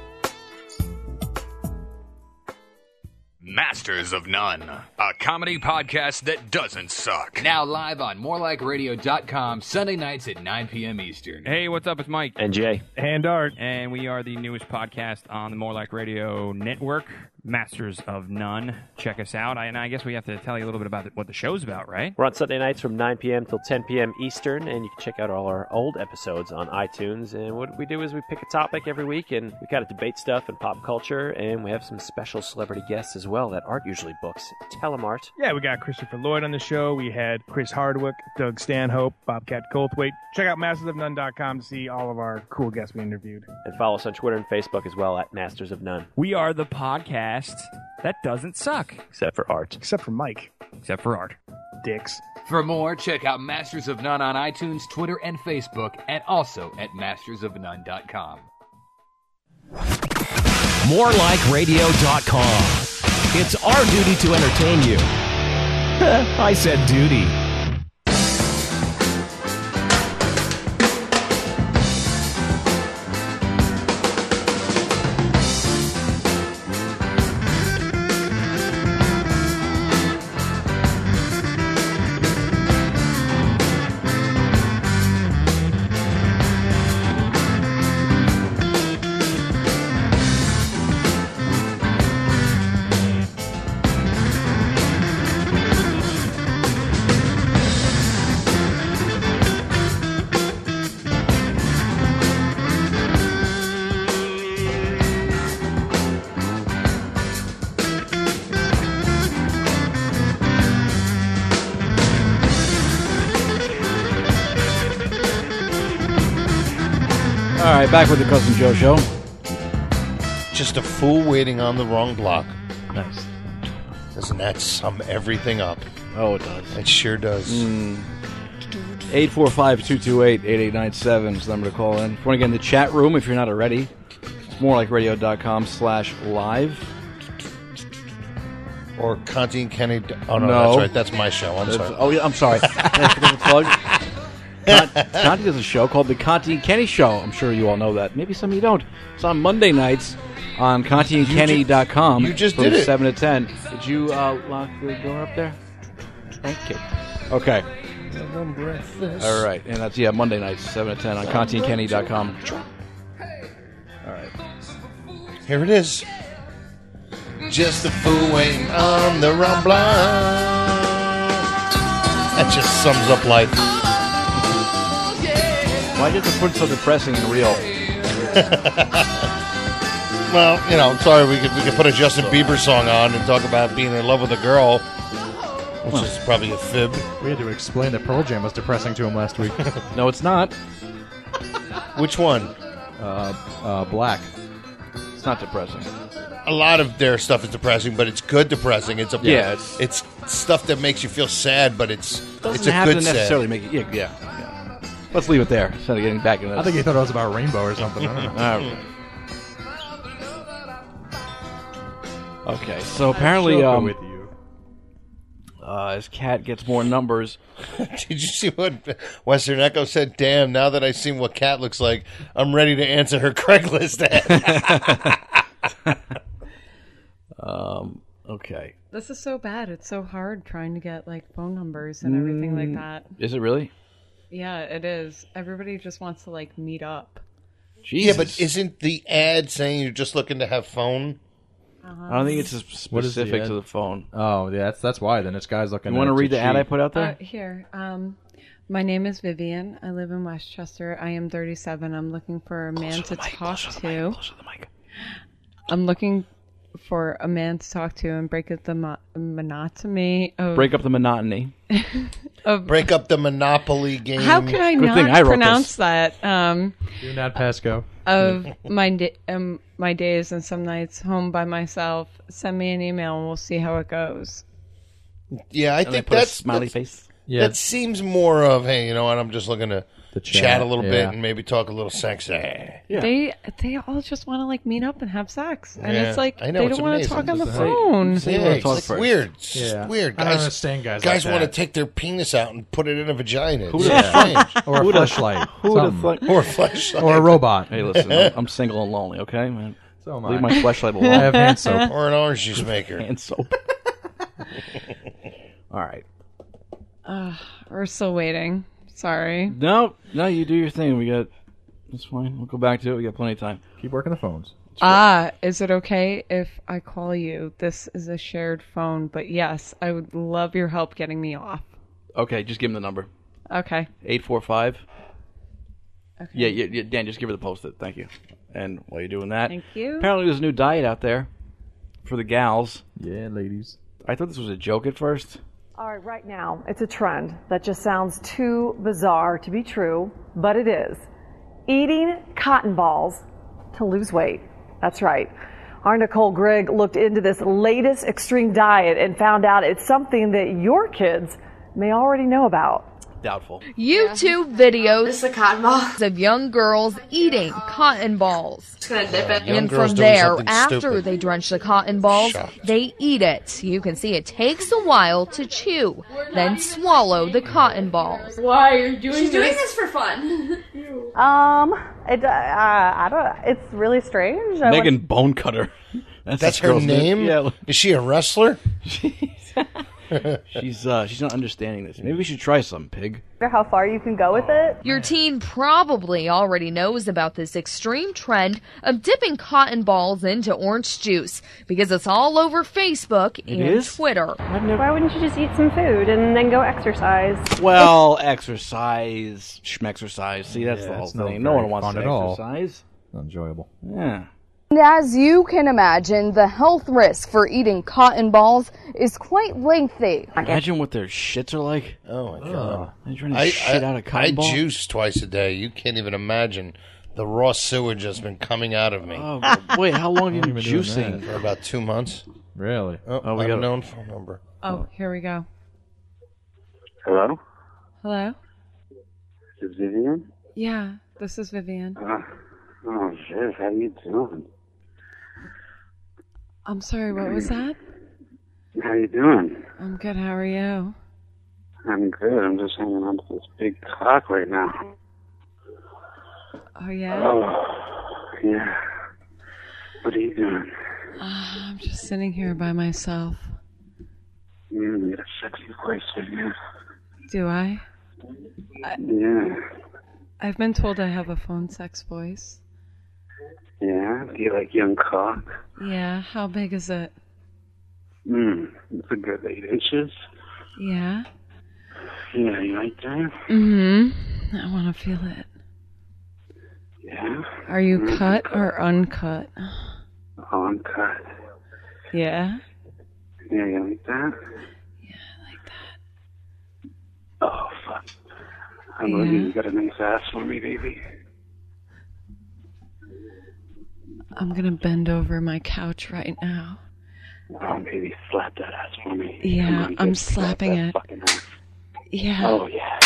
Masters of None, a comedy podcast that doesn't suck. Now live on more like radio dot com, Sunday nights at nine p.m. Eastern. Hey, what's up? It's Mike. And Jay. And Art. And we are the newest podcast on the More Like Radio network, Masters of None. Check us out. I, and I guess we have to tell you a little bit about what the show's about, right? We're on Sunday nights from nine p.m. till ten p.m. Eastern, and you can check out all our old episodes on iTunes. And what we do is we pick a topic every week, and we kind of debate stuff and pop culture, and we have some special celebrity guests as well that Art usually books. Tell 'em, Art. Yeah, we got Christopher Lloyd on the show. We had Chris Hardwick, Doug Stanhope, Bobcat Goldthwait. Check out masters of none dot com to see all of our cool guests we interviewed. And follow us on Twitter and Facebook as well at Masters of None. We are the podcast that doesn't suck. Except for Art. Except for Mike. Except for Art. Dicks. For more, check out Masters of None on iTunes, Twitter, and Facebook, and also at masters of none dot com. more like radio dot com. It's our duty to entertain you. I said duty. right, back with the Cousin Joe Show. Just a fool waiting on the wrong block. Nice. Doesn't that sum everything up? Oh, it does. It sure does. Mm. eight four five, two two eight, eight eight nine seven is the number to call in. If you want to get in the chat room, if you're not already, it's morelikeradio.com slash live. Or Conti and Kenny. Oh, no, No. that's right. That's my show. I'm That's- sorry. Oh, yeah, I'm sorry. Can I forget the plug? Con- Conti does a show called The Conti and Kenny Show. I'm sure you all know that. Maybe some of you don't. It's on Monday nights on conti and kenny dot com. You just from did it. seven to ten. Did you uh, lock the door up there? Thank you. Okay. All right. And that's, yeah, Monday nights, seven to ten on conti and kenny dot com. All right. Here it is. Just a fool waiting on the wrong block. That just sums up life. Why did you put so depressing and real? Well, you know, sorry, we could we could put a Justin Bieber song on and talk about being in love with a girl, which Huh. is probably a fib. We had to explain that Pearl Jam was depressing to him last week. No, it's not. Which one? Uh, uh, Black. It's not depressing. A lot of their stuff is depressing, but it's good depressing. It's a Yeah, it's, it's stuff that makes you feel sad, but it's Doesn't it's a have good to necessarily sad. make it. Yeah, yeah, yeah. Let's leave it there instead of getting back into this. I think he thought it was about Rainbow or something. I don't know. All right. Okay, so apparently, Joker um, with you. uh, as Cat gets more numbers, Did you see what Western Echo said? Damn, now that I've seen what Cat looks like, I'm ready to answer her Craigslist ad. um, okay, This is so bad. It's so hard trying to get like phone numbers and everything like Mm, that. is it really? Yeah, it is. Everybody just wants to like meet up. Yeah, but isn't the ad saying you're just looking to have phone? I don't think it's as What is the specific ad? to the phone. Oh, yeah, that's that's why. Then it's guys looking. You want to to read the ad I cheat. put out there? Uh, here, um, my name is Vivian. I live in Westchester. I am thirty-seven. I'm looking for a man to talk to. I'm looking for a man to talk to and break up the mo- monotony of Break up the monotony. of Break up the Monopoly game. How can I Good not thing I wrote pronounce this. that? Um, Do not Pasco. of my da- um, my days and some nights home by myself. Send me an email and we'll see how it goes. Yeah, I And think they put a that's smiley that's- face. Yeah. That seems more of, hey, you know what? I'm just looking to, To chat, chat, a little yeah. bit and maybe talk a little sexy. Yeah. They they all just want to like meet up and have sex, and Yeah, it's like I know, they it's don't want to amazing. talk on the Just phone. Say you Yeah, wanna it's talk like first. weird. It's Yeah. just weird. I don't Guys, understand guys Guys like want to that. take their penis out and put it in a vagina. It's Who so would've- strange. Or a Who'da- fleshlight. who'da Something. thought- Or a flashlight. Or a robot. Hey, listen, I'm, I'm single and lonely. Okay, man. So am I. Leave my flashlight alone. I have hand soap. Or an orange juice maker. Hand soap. All right. Uh, we're still waiting. Sorry. No, no, you do your thing. We got. That's fine. We'll go back to it. We got plenty of time. Keep working the phones. Ah, is it okay if I call you? This is a shared phone, but yes, I would love your help getting me off. Okay, just give him the number. Okay. Eight four five. Okay. Yeah, yeah, yeah, Dan, just give her the post-it. Thank you. And while you're doing that, Thank you. apparently there's a new diet out there for the gals. Yeah, ladies. I thought this was a joke at first. All right, right now, it's a trend that just sounds too bizarre to be true, but it is. Eating cotton balls to lose weight. That's right. Our Nicole Grigg looked into this latest extreme diet and found out it's something that your kids may already know about. Doubtful. YouTube videos of young girls eating cotton balls. Just gonna dip it. Young And girls from doing there, something after stupid. they drench the cotton balls, Shocked. they eat it. You can see it takes a while to chew, then swallow the cotton balls. Why are you doing She's this? doing this for fun. Um, it, uh, I don't. It's really strange. I Megan Bonecutter. That's, That's this her girl's name? Yeah. Is she a wrestler? She's uh, she's not understanding this. Maybe we should try some, pig. how far you can go with it. Your teen probably already knows about this extreme trend of dipping cotton balls into orange juice because it's all over Facebook and is? Twitter. Why wouldn't you just eat some food and then go exercise? Well, exercise, schmexercise. See, that's Yeah, the whole it's not thing. No one very wants fun to at all. exercise. Enjoyable. Yeah. And as you can imagine, the health risk for eating cotton balls is quite lengthy. Imagine what their shits are like. Oh my god! They're trying to I, shit I, out a I cotton ball. juice twice a day. You can't even imagine The raw sewage has been coming out of me. Oh, wait, how long have you been juicing? For about two months. Really? Oh, Oh, we we got- unknown phone number. Oh, here we go. Hello? Hello? Is this Vivian? Yeah, this is Vivian. Uh, oh, Viv, how you doing? I'm sorry, what was that? How you doing? I'm good, how are you? I'm good. I'm just hanging on to this big cock right now. Oh, yeah? Oh, yeah. What are you doing? Uh, I'm just sitting here by myself. Mm, you got a sexy voice, don't you? Do I? I? Yeah. I've been told I have a phone sex voice. Yeah? Do you like young cock? Yeah, how big is it? Mm, it's a good eight inches. Yeah? Yeah, you like that? Mm-hmm. I want to feel it. Yeah? Are you Mm, cut or uncut? Oh, I'm cut. Yeah? Yeah, you like that? Yeah, I like that. Oh, fuck. I believe Yeah. you got a nice ass for me, baby. I'm gonna bend over my couch right now. Oh, baby, slap that ass for me. Yeah, Come on, I'm bitch, slap slapping that it. fucking ass. Yeah. Oh, yeah.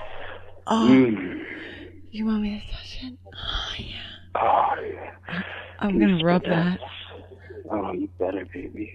Oh, Mm. you want me to touch it? Oh, yeah. Oh, yeah. I'm Can you gonna rub spread that. Oh, you better, baby.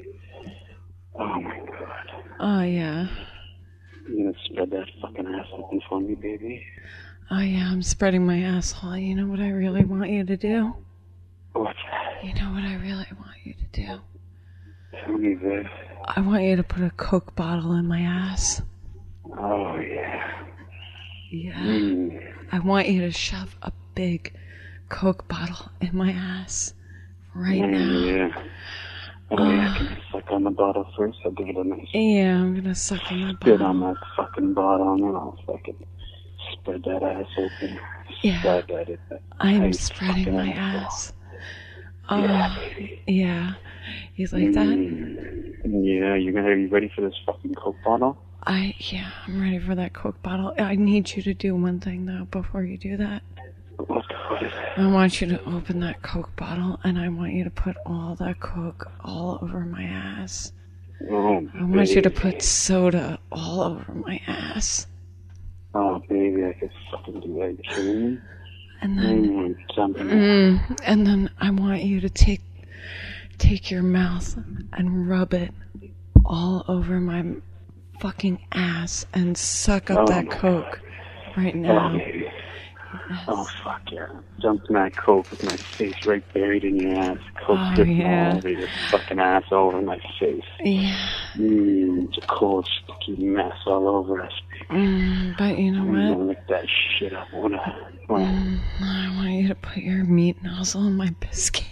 Oh, my God. Oh, yeah. You gonna spread that fucking ass open for me, baby? Oh, yeah, I'm spreading my asshole. You know what I really want you to do? What's that? You know what I really want you to do? Tell me, Viv. I want you to put a Coke bottle in my ass. Oh, yeah. Yeah. Mm. I want you to shove a big Coke bottle in my ass right Mm, now. Yeah. Oh, yeah. Can I suck on the bottle first? I'll give it a nice Yeah, I'm gonna suck on that spit bottle. on that fucking bottle, and then I'll fucking spread that ass open. Yeah. Spread that it. I'm tight spreading fucking my asshole. ass. Oh, Yeah, baby. yeah. You like that? Mm. Yeah, you gonna are you ready for this fucking Coke bottle? I yeah, I'm ready for that Coke bottle. I need you to do one thing though before you do that. What, what is it? I want you to open that Coke bottle and I want you to put all that Coke all over my ass. Oh, I want you to baby. put soda all over my ass. Oh, baby, I could fucking do that. You kidding me? And then Mm, jumping. Mm, and then I want you to take take your mouth and rub it all over my fucking ass and suck up Oh that my Coke right Oh, now. baby. Oh, fuck yeah. Dumping that Coke with my face right buried in your ass. Coke Oh, dripping yeah. all over your fucking ass, all over my face. Yeah. Mmm, it's a cold, sticky mess all over us. Mm, but you know I'm what? gonna lick that shit up. Wanna, wanna. Mm, I want you to put your meat nozzle in my piss cave.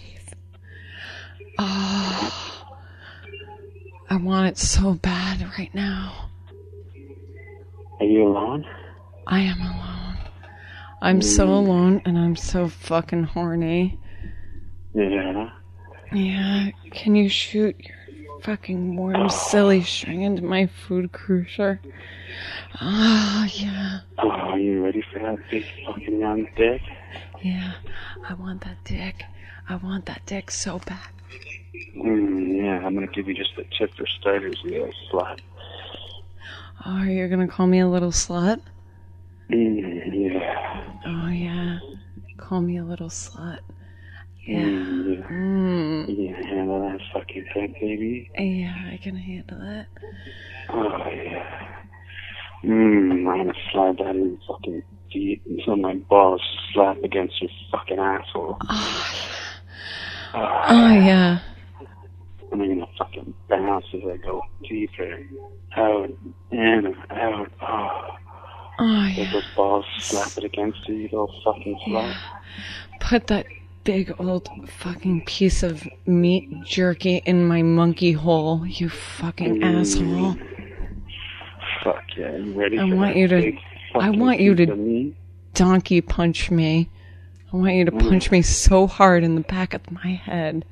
Oh, I want it so bad right now. Are you alone? I am alone. I'm so alone and I'm so fucking horny. Yeah. Yeah, can you shoot your fucking warm, silly string into my food cruiser? Ah, yeah. Oh, are you ready for that big fucking young dick? Yeah, I want that dick. I want that dick so bad. Mm, yeah, I'm gonna give you just the tip for starters, you little slut. Oh, you're gonna call me a little slut? Mm, yeah. Oh, yeah. Call me a little slut. Yeah. Mm, yeah. Mm. You can handle that fucking thing, baby? Yeah, I can handle it. Oh, yeah. Mmm, I'm gonna slide that in fucking deep until my balls slap against your fucking asshole. Oh, Oh, oh yeah. and I'm gonna fucking bounce as I go deeper. Out, in, out. Oh. Oh, Let yeah. those balls slap it against you, you little fucking slut. Put that big old fucking piece of meat jerky in my monkey hole, you fucking Mm. asshole. Fuck yeah, you ready I for want that you to, big I fucking want you piece of to meat? donkey punch me. I want you to punch me so hard in the back of my head.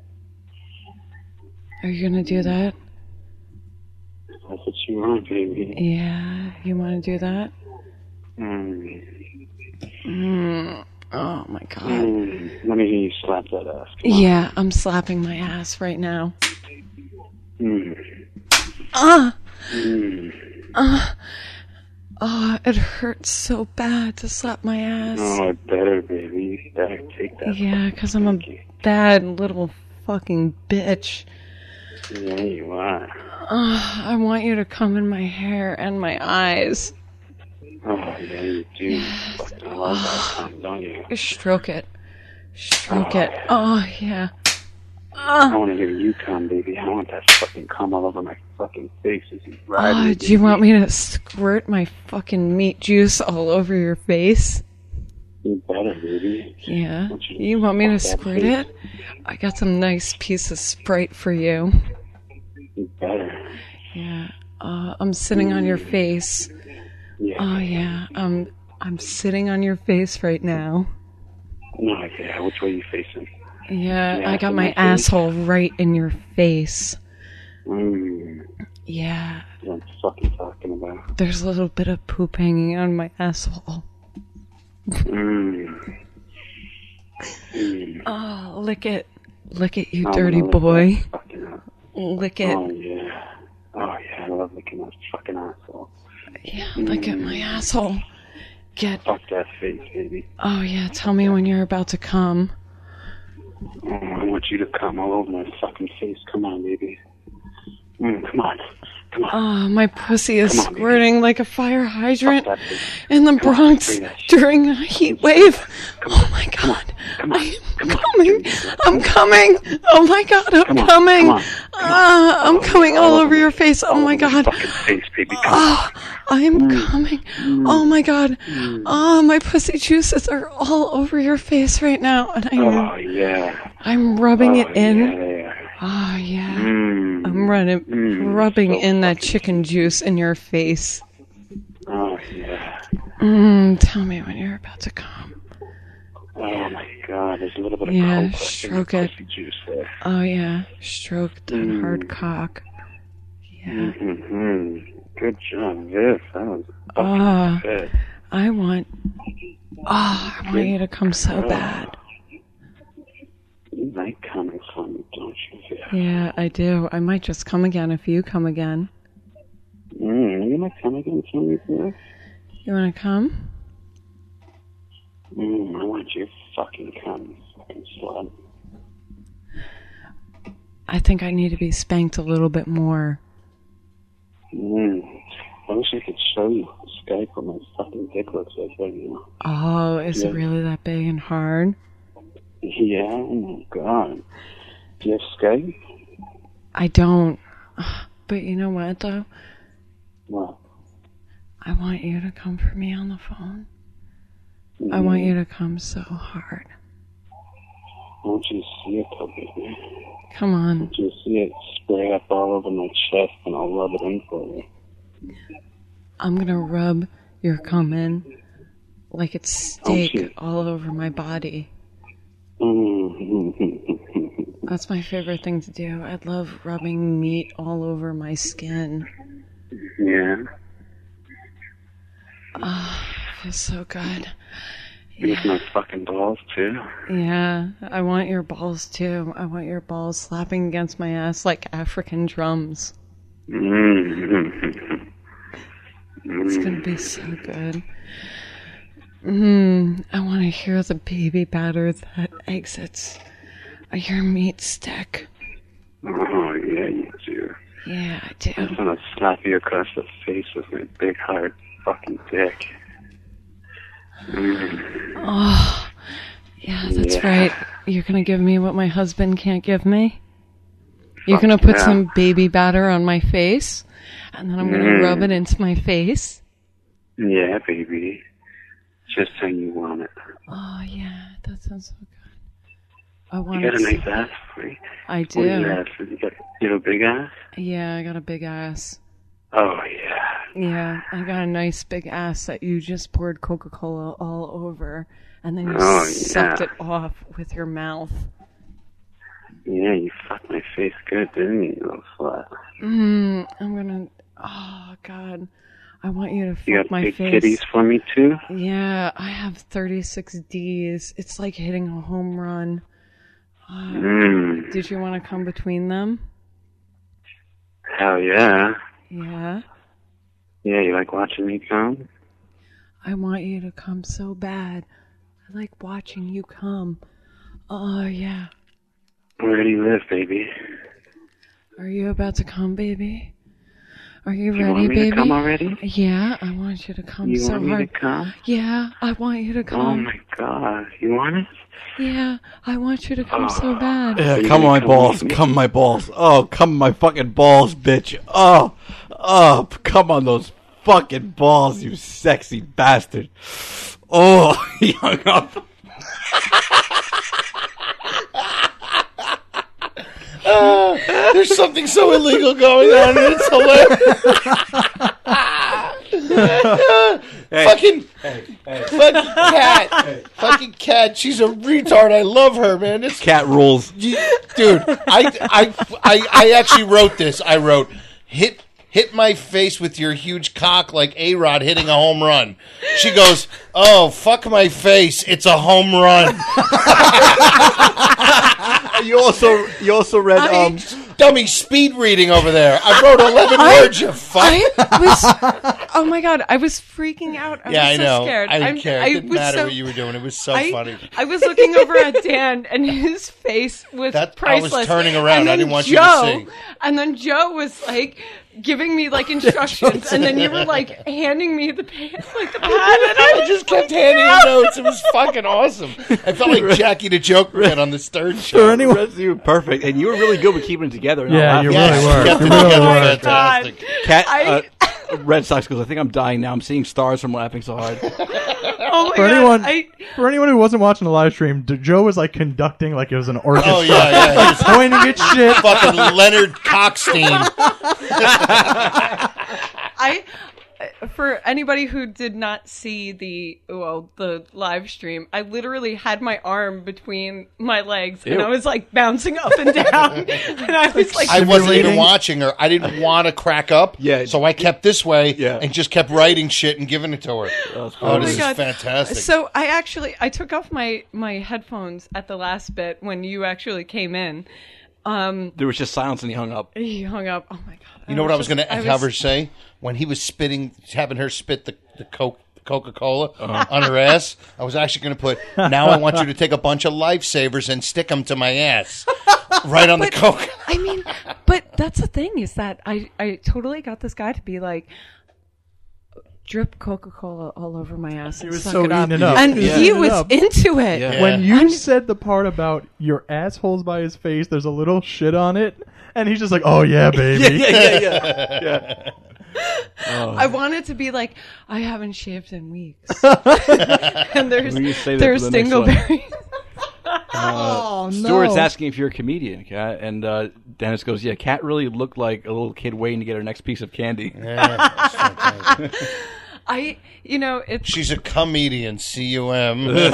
Are you gonna do that? That's what you want, baby. Yeah, you wanna do that? Mm. Mm. Oh my god. Mm, let me hear you slap that ass. Yeah, I'm slapping my ass right now. Mm. Ah! Mm. Ah! Oh, it hurts so bad to slap my ass. Oh, it better, baby. You better take that. Yeah, because I'm a bad little fucking bitch. Yeah, you are. Oh, I want you to come in my hair and my eyes. Oh, yeah, you do. You fucking love that time, don't you? Stroke it. Stroke Oh, it. yeah. Oh, yeah. I want to hear you come, baby. I want that fucking cum all over my fucking face as you ride Oh, me, do you baby. want me to squirt my fucking meat juice all over your face? You better, baby. Yeah. Want you to You want me to fuck that squirt face. it? I got some nice piece of Sprite for you. You better. Yeah. Uh, I'm sitting on your face. Yeah. Oh, yeah. Um, I'm sitting on your face right now. No, yeah. Which way you facing? Yeah, Yeah, I got in my my face? asshole right in your face. Mm. Yeah. What I'm fucking talking about. There's a little bit of poop hanging on my asshole. Mm. Mm. Oh, lick it. Lick it, you I'm dirty gonna lick boy. that fucking ass. Lick it. Oh, yeah. Oh, yeah. I love licking that fucking asshole. Yeah, lick at my asshole. Get. Fuck that face, baby. Oh, yeah, tell me when you're about to come. Oh, I want you to come all over my fucking face. Come on, baby. Mm, come on. Come on. Oh, my pussy is Come on, squirting like a fire hydrant Fuck that face. in the Come on, Bronx bring that shit. during a heat wave. Oh my god. Come on. I'm coming. I'm coming. Oh my god, I'm Come on, coming. come on, Ah, I'm coming all over your face. Oh my god. Fucking face, baby. Come Oh, I am Mm. coming. Oh my god. Oh, my pussy juices are all over your face right now. And I'm, Oh, yeah. I'm rubbing Oh, it in. Yeah, they are. Oh, yeah. Mm. I'm running, Mm, rubbing so in that chicken juice in your face. Oh, yeah. Mm, tell me when you're about to come. Oh, my God. There's a little bit of Yeah, coke stroke in the it. pussy juice there. Oh, yeah. Stroke that Mm. hard cock. Yeah. Mm-hmm. Good job. Yes, that was Ah, fucking good. I want. Oh, I want you to come so Oh. bad. You like coming from me, don't you? Yeah. Yeah, I do. I might just come again if you come again. Mm, you like coming again from me, too? You want to come? Mm, I want you to fucking come, you fucking slut. I think I need to be spanked a little bit more. Mm. I wish I could show you Skype what my fucking dick looks like right now. Oh, is Yeah. it really that big and hard? Yeah, oh my God. Do you have Skype? I don't. But you know what, though? What? I want you to come for me on the phone. I want you to come so hard. I want you to see it, though, baby. Come I on. want you to see it spray up all over my chest, and I'll rub it in for you. I'm gonna rub your cum in like it's steak you? all over my body. Mm-hmm. That's my favorite thing to do. I love rubbing meat all over my skin. Yeah. Oh, it feels so good. With my fucking balls, too. Yeah, I want your balls too. I want your balls slapping against my ass like African drums. Mm-hmm. It's gonna be so good. Mmm, I want to hear the baby batter that exits your meat stick. Oh, yeah, you do. Yeah, I do. I'm gonna slap you across the face with my big hard fucking dick. Mm. Oh, yeah, that's Yeah. right. You're gonna give me what my husband can't give me? You're Fuck gonna put yeah. some baby batter on my face, and then I'm gonna Mm. rub it into my face? Yeah, baby. Just how you want it. Oh, yeah, that sounds so good. I want You got a it nice so- ass, right? I What do you do. have? You, got, you have a big ass? Yeah, I got a big ass. Oh, yeah. Yeah, I got a nice big ass that you just poured Coca-Cola all over, and then you Oh, sucked yeah. it off with your mouth. Yeah, you fucked my face good, didn't you, you little slut? Mmm, I'm gonna... Oh, God. I want you to fuck You got my big face. titties for me too? Yeah, I have thirty-six D's. It's like hitting a home run. Uh, Mm. Did you want to come between them? Hell yeah. Yeah. Yeah, you like watching me come? I want you to come so bad. I like watching you come. Oh, yeah. Where do you live, baby? Are you about to come, baby? Are you, You ready, want me baby? to come already? Yeah, I want you to come You so want me hard. to come? Yeah, I want you to Oh come. my god. You want it? Yeah, I want you to come Oh. so bad. Yeah, come on my balls, come my balls. Oh, come my fucking balls, bitch. Oh, oh, come on those fucking balls, you sexy bastard. Oh, he hung up. Uh, there's something so illegal going on, and it's hilarious. Hey. Fucking, Hey, hey. fucking cat, fucking cat. She's a retard. I love her, man. It's cat rules, dude. I, I, I, I actually wrote this. I wrote hit. Hit my face with your huge cock like A-Rod hitting a home run. She goes, oh, fuck my face. It's a home run. you also you also read I, um dummy speed reading over there. I wrote eleven I- words, you fuck. I was, oh my god, I was freaking out. I yeah, was I so know. scared. I didn't I'm- care. It I didn't was matter so- what you were doing. It was so I, funny. I was looking over at Dan, and his face was That- I was priceless. turning around. And I then didn't want you Joe, to see. And then Joe was like giving me like instructions, and then you were like handing me the pa- like the pad, and I I just kept handing you notes. It was fucking awesome. I felt like Jackie the Joke Man on the Stern Show. For anyone, the rest of you were perfect, and you were really good with keeping it together. and not Yeah, laughing. you really were. Kept You it really together. were. Fantastic. Cat I- uh, Red Sox goes. I think I'm dying now. I'm seeing stars from laughing so hard. oh my For god, anyone, I, for anyone who wasn't watching the live stream, D- Joe was like conducting like it was an orchestra, Oh, yeah, yeah. like pointing at shit. Fucking Leonard Cockstein. I, for anybody who did not see the well the live stream, I literally had my arm between my legs and Ew. I was like bouncing up and down, and I was like, I wasn't even Simulating. watching her. I didn't want to crack up. Yeah. So I kept this way Yeah. and just kept writing shit and giving it to her. That's Oh, Oh this my is God. fantastic. So I actually I took off my my headphones at the last bit when you actually came in. Um, There was just silence, and he hung up. he hung up. Oh my god! You know what I was just- going to I have was- her say? When he was spitting, having her spit the, the Coke, Coca-Cola Uh-huh. on her ass, I was actually going to put, now I want you to take a bunch of lifesavers and stick them to my ass. Right on the Coke. I mean, but that's the thing is that I, I totally got this guy to be like, drip Coca-Cola all over my ass. He and was suck so it up. eating it up. And Yeah. he Eating it was up. into it. Yeah. When you And- said the part about your asshole's by his face, there's a little shit on it, and he's just like, "Oh yeah, baby." yeah, yeah, yeah, yeah. Oh. I wanted to be like, I haven't shaved in weeks. And there's We need to save that there's for the next one. dingleberries. Uh, Oh, no. Stuart's asking if you're a comedian, Kat, and uh, Dennis goes, "Yeah, Kat really looked like a little kid waiting to get her next piece of candy." I, you know, it's She's a comedian, C U M. Where'd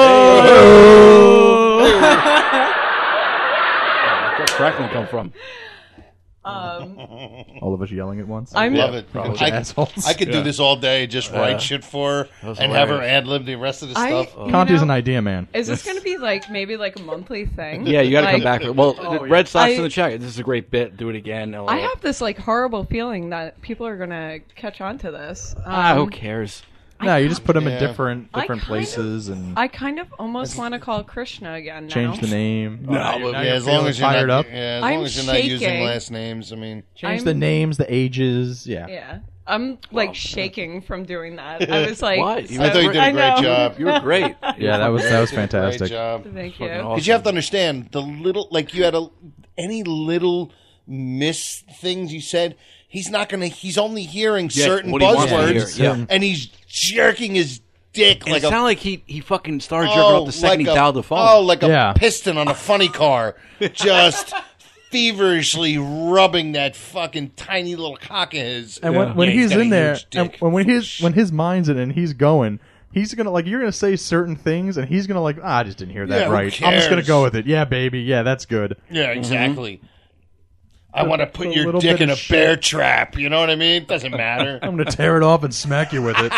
that crackling come from? um, All of us yelling at once. I'm- Love it. Bunch I, of assholes. I could Yeah. do this all day, just write Yeah. shit for her That was and have her hilarious. ad-lib the rest of the I- stuff. you Conti's know, an idea man. Is this going to be like maybe like a monthly thing? Yeah, you got to Like, come back. Well, the Red Sox I- in the chat. This is a great bit. Do it again. I have this like horrible feeling that people are going to catch on to this. Um, Ah, who cares? No, you just put them Yeah. in different I different kind of- places and I kind of almost want to call Krishna again now. change the name. No, Uh, but- now yeah, you're as long feeling as you're fired not, up. yeah, as I'm long as you're not using shaking. last names. I mean, Change I'm- the names, the ages. Yeah. Yeah. I'm like shaking from doing that. I was like, Why? so- You I thought you did a I great know. job. You were great. Yeah, that was that was You did a fantastic. Great job. Thank you. Fucking Because you have to understand the little, like you had a any little miss things you said. He's not gonna. He's only hearing Yeah, certain what he wants to buzzwords, hear, yeah. and he's jerking his dick And like it a sounded like he, he fucking started jerking off the second like he a- dialed the phone. Oh, like a Yeah. piston on a funny car, just feverishly rubbing that fucking tiny little cock of his. And when, when Yeah, he's, got a in there, huge and dick. when, when his when his mind's in it and he's going, he's gonna like you're gonna say certain things, and he's gonna like ah, I just didn't hear that Yeah, who right. I'm just gonna cares? go with it. Yeah, baby. Yeah, that's good. Yeah, exactly. I want to put A your little dick bit in a of bear shit. trap. You know what I mean? Doesn't matter. I'm going to tear it off and smack you with it.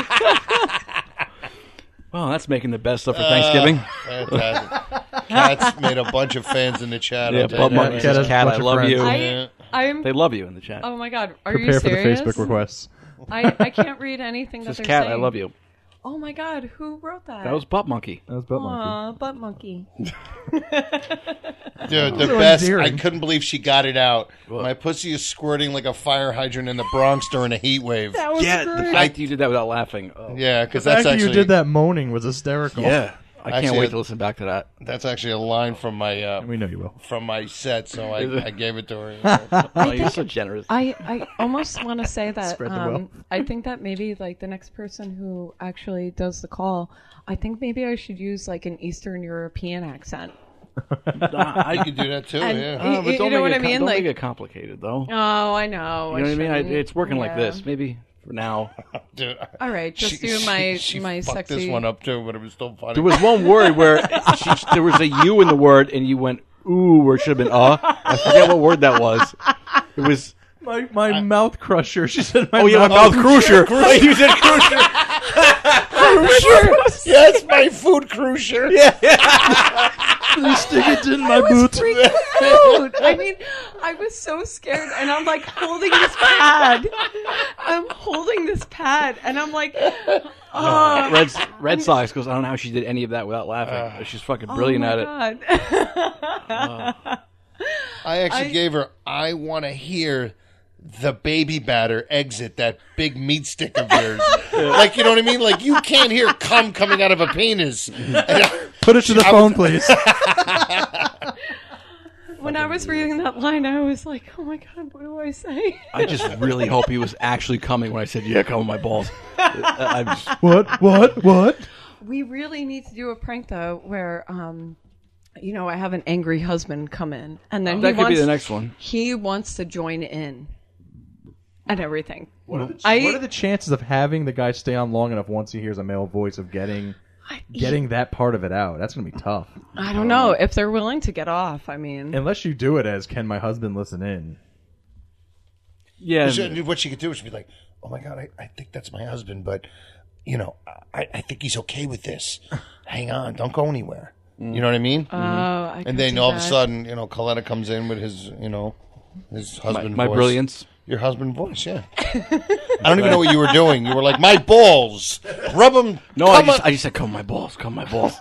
Well, that's making the best stuff for Thanksgiving. Uh, fantastic. Cat's made a bunch of fans in the chat. Yeah, I'll tell Bob you Monkey that. says, "Cat, I love you." I, I'm, They love you in the chat. Oh my God, are Prepare you serious? for the Facebook requests. I, I can't read anything that Says, they're "Cat, saying. I love you." Oh my God, who wrote that? That was Butt Monkey. That was Butt Aw, butt monkey. Dude, the So best. endearing. I couldn't believe she got it out. My pussy is squirting like a fire hydrant in the Bronx during a heat wave. That was Yeah, great. the fact that you did that without laughing. Oh. Yeah, The because fact that's that actually you did that moaning was hysterical. Yeah, I can't Actually, wait to listen back to that. That's actually a line from my. Uh, we know you will. From my set, so I, I gave it to her. Oh, you're so generous. I, I almost want to say that Spread the um, wealth. I think that maybe like the next person who actually does the call, I think maybe I should use like an Eastern European accent. I could do that too. And- yeah. Oh, but you don't know make what it I com- mean? Don't Like- make it complicated, though. Oh, I know. You know what I mean? I, shouldn't. it's working like Yeah. this. Maybe for now. Dude, All right, just she, do my she, she my fucked sexy. this one up too, but it was still funny. There was one word where she, there was a U in the word, and you went ooh, where it should have been uh. I forget what word that was. It was. My my mouth crusher. She said my Oh yeah, my mouth cruiser. Cruiser. You said cruiser. Cruiser. Yes, my food cruiser. Yeah. Please stick it in my I was boot. freaking out. I mean, I was so scared, and I'm like holding this pad. I'm holding this pad, and I'm like, oh. Red Red Sox goes. I don't know how she did any of that without laughing. She's fucking brilliant oh my at it. God. Uh, I actually I- gave her. I want to hear the baby batter exit that big meat stick of yours. Like, you know what I mean? Like, you can't hear cum coming out of a penis. Put it to the I phone, was- please. When I was reading that line, I was like, oh my God, what do I say? I just really hope he was actually coming when I said, "Yeah, come on my balls." I, I'm just, What? What? What? We really need to do a prank though, where um, you know, I have an angry husband come in, and then That he could be wants, the next one. He wants to join in, and everything. What are, the, I- what are the chances of having the guy stay on long enough once he hears a male voice of getting getting that part of it out? That's gonna be tough. I don't know if they're willing to get off. I mean, Unless you do it as "Can my husband listen in?" yeah. She- what she could do is she'd be like, "Oh my God, I, I think that's my husband, but you know, I, I think he's okay with this. Hang on, don't go anywhere." You know what I mean? Oh, I and can then see all of a that. sudden, you know, Coletta comes in with his, you know, his husband my voice. brilliance. Your husband voice, yeah. I don't even know what you were doing. You were like, my balls. Rub them. No, I just, I just said, "Come on my balls, come on my balls."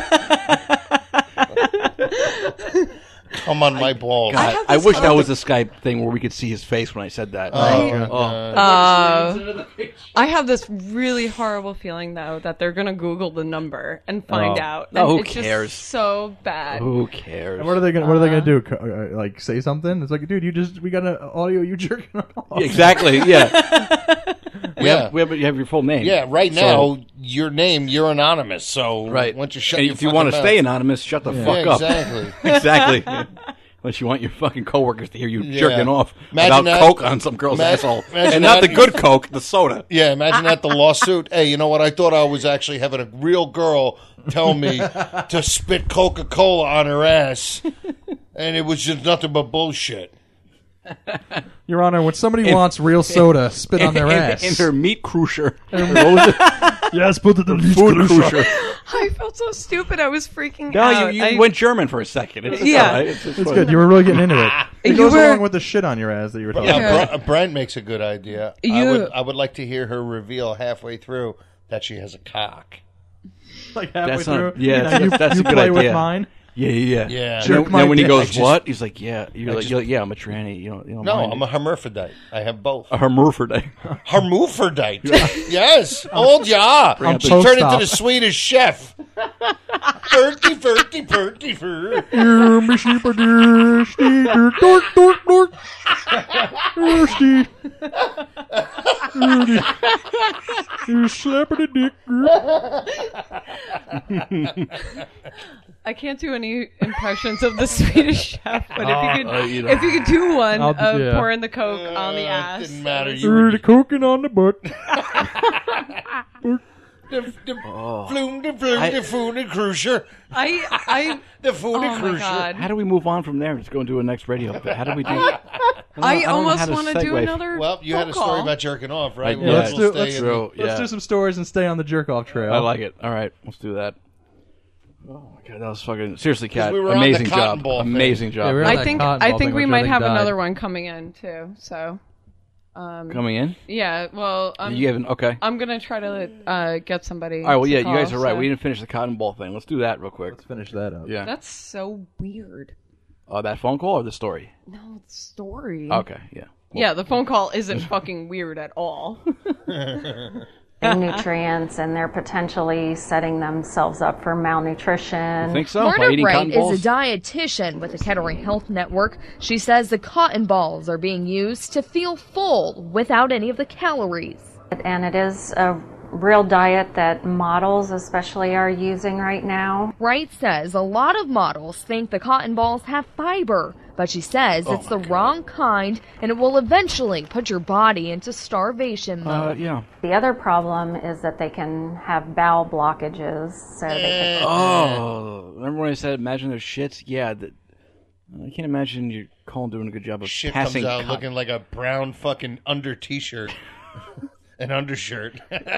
Come on my balls. God, I, wish that was a Skype thing where we could see his face when I said that. Oh, Like, God. Uh, I have this really horrible feeling though that they're gonna Google the number and find Oh. out. Oh, And who it's just cares? so bad. Who cares? And what are they gonna What are they gonna do? Co- uh, Like say something? It's like, dude, you just we got an audio you jerking off. Yeah, exactly. Yeah. We Yeah. have, we have, you have your full name. Yeah, right So- now, your name, you're anonymous. So, Right. why don't you shut And your if you fucking want to mouth? stay anonymous, shut the Yeah. fuck Yeah, up. exactly. exactly. Yeah. Unless you want your fucking coworkers to hear you Yeah. jerking off Imagine about that- coke on some girl's ima- asshole, imagine and not that- the good coke, the soda. Yeah, imagine that, the lawsuit. Hey, you know what? I thought I was actually having a real girl tell me to spit Coca-Cola on her ass, and it was just nothing but bullshit. Your Honor, when somebody In- wants real soda, spit on their in, ass. In her meat cruiser. What was it? Yes, put it in the Food cruiser. I felt so stupid. I was freaking No, out. you, you I- went German for a second. It's, it's Yeah. all right. It's, it's It's fine. good. You were really getting into it. It You goes were- along with the shit on your ass that you were talking Yeah, about. Br- Brent makes a good idea. I You- would, I would like to hear her reveal halfway through that she has a cock. Like halfway That's through. not, yeah, you, that's, you, that's you a good play idea. with mine. Yeah, yeah, Yeah. And Jerk then, my then when he dick. goes, I just- "What?" He's like, "Yeah." You're I like, just- you're like, "Yeah, I'm a tranny." You don't, you don't No, mind I'm it. a hermaphrodite. I have both. a hermaphrodite. Hermaphrodite. Yes. Old ja. I'm She turned post-op. into the Swedish chef. Ferty, ferty, ferty, fer. You're my sheep, a dear, Steve, you're dork, dork, dork. You're Steve. You're You're slapping a dick. I can't do any impressions of the Swedish chef, but if you could, Uh, you know. if you could do one I'll- of yeah. pouring the coke on the Uh, ass, Didn't matter. You You're were the coking on the butt. the, the Oh. flume, the flume, I- the food, the cruiser. I, I, The food, oh the my cruiser. god, How do we move on from there? Let's go into a next radio bit. How do we do? I almost want to do another. Well, you had a phone story call. about jerking off, right? Yeah, let's, do, stay let's, in let's the- do some stories and stay on the jerk off trail. I like it. All right, let's do that. Oh my god, that was fucking seriously, Kat. we were on the Amazing cotton job. ball thing. Amazing job. Yeah, we were on I that think cotton I ball think thing we when might everything have died. another one coming in too. So. Um, Coming in? Yeah. Well, I'm, You haven't- okay. I'm gonna try to uh, get somebody. All right, well, to yeah, call, you guys are right. so- We didn't finish the cotton ball thing. Let's do that real quick. Let's finish that up. Yeah. That's so weird. Uh, that phone call or the story? No, the story. Okay, yeah. Yeah, the phone call isn't fucking weird at all. nutrients, and they're potentially setting themselves up for malnutrition. Think so? Marta Wright is a dietitian with the Kettering Health Network. She says the cotton balls are being used to feel full without any of the calories. And it is a real diet that models especially are using right now. Wright says a lot of models think the cotton balls have fiber, but she says Oh it's the wrong kind and it will eventually put your body into starvation mode. Uh, yeah. The other problem is that they can have bowel blockages, so they can... Oh, remember when I said imagine their shits? Yeah, that, I can't imagine your colon doing a good job of Shit passing comes out cotton. looking like a brown fucking under t-shirt. An undershirt.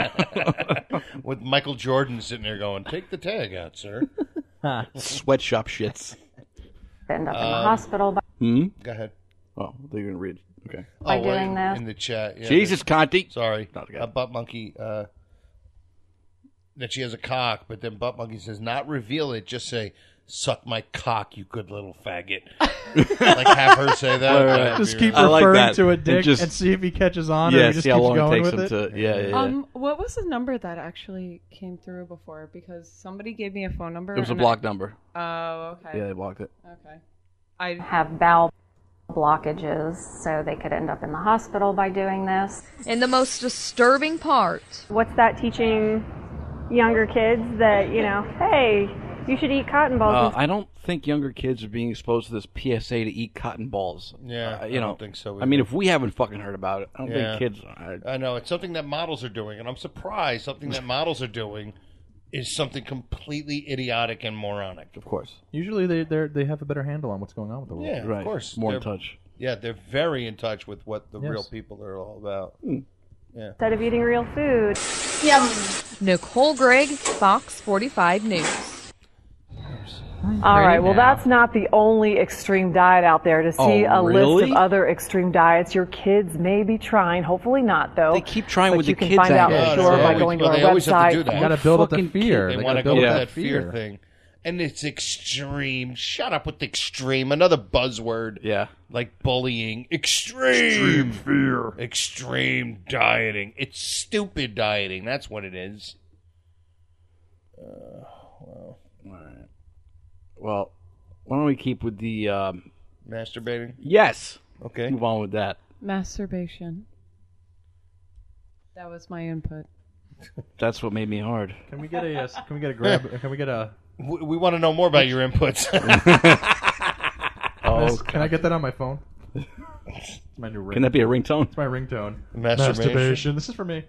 With Michael Jordan sitting there going, take the tag out, sir. Sweatshop shits. end up in the Um, hospital by, Hmm? Go ahead. Oh, they're going to read. Okay. by Oh, well, doing this. in the chat. Yeah, Jesus, that- Conti. Sorry. Not the guy. Uh, Butt Monkey, uh, that she has a cock, but then Butt Monkey says, not reveal it, just say, suck my cock, you good little faggot. Like have her say that. Right, right. That'd Just be keep really- referring to a dick just- and see if he catches on, Yeah, or he just see how keeps long it going takes with him it. to- yeah, yeah, yeah. Um, what was the number that actually came through before? Because somebody gave me a phone number. It was a and blocked I- number. Oh, okay. Yeah, they blocked it. Okay. I have bowel blockages, so they could end up in the hospital by doing this. And the most disturbing part. What's that teaching younger kids that, you know, hey, you should eat cotton balls? Uh, I don't think younger kids are being exposed to this P S A to eat cotton balls. Yeah, Uh, you I know, don't think so I mean, either. if we haven't fucking heard about it, I don't Yeah. think kids. I, I know it's something that models are doing, and I'm surprised something that models are doing is something completely idiotic and moronic. Of course. Usually they they they have a better handle on what's going on with the world. Yeah, of course. More in They're- touch. Yeah, they're very in touch with what the Yes. real people are all about. Hmm. Yeah. Instead of eating real food. Yum. Nicole Gregg, Fox forty-five News. All right, well, that's not the only extreme diet out there. To see Oh, a list really? of other extreme diets your kids may be trying, hopefully not, though. They keep trying but with you the can kids find out out for there. sure Yeah, by they going well, to our they always have to website. do that. You gotta build up the Fucking fear. They, They want to gotta go build with up that fear thing. And it's extreme. Shut up with extreme. Another buzzword. Yeah. Like bullying. Extreme. Extreme fear. Extreme dieting. It's stupid dieting. That's what it is. Uh, well, All right. Well, why don't we keep with the um, masturbating? Yes. Okay. Move on with that. masturbation. That was my input. That's what made me hard. Can we get a uh, can we get a grab? Can we get a? We, we want to know more about your inputs. Oh, Can I get that on my phone? It's my new ring. Can that be a ringtone? It's my ringtone. Masturbation. This is for me.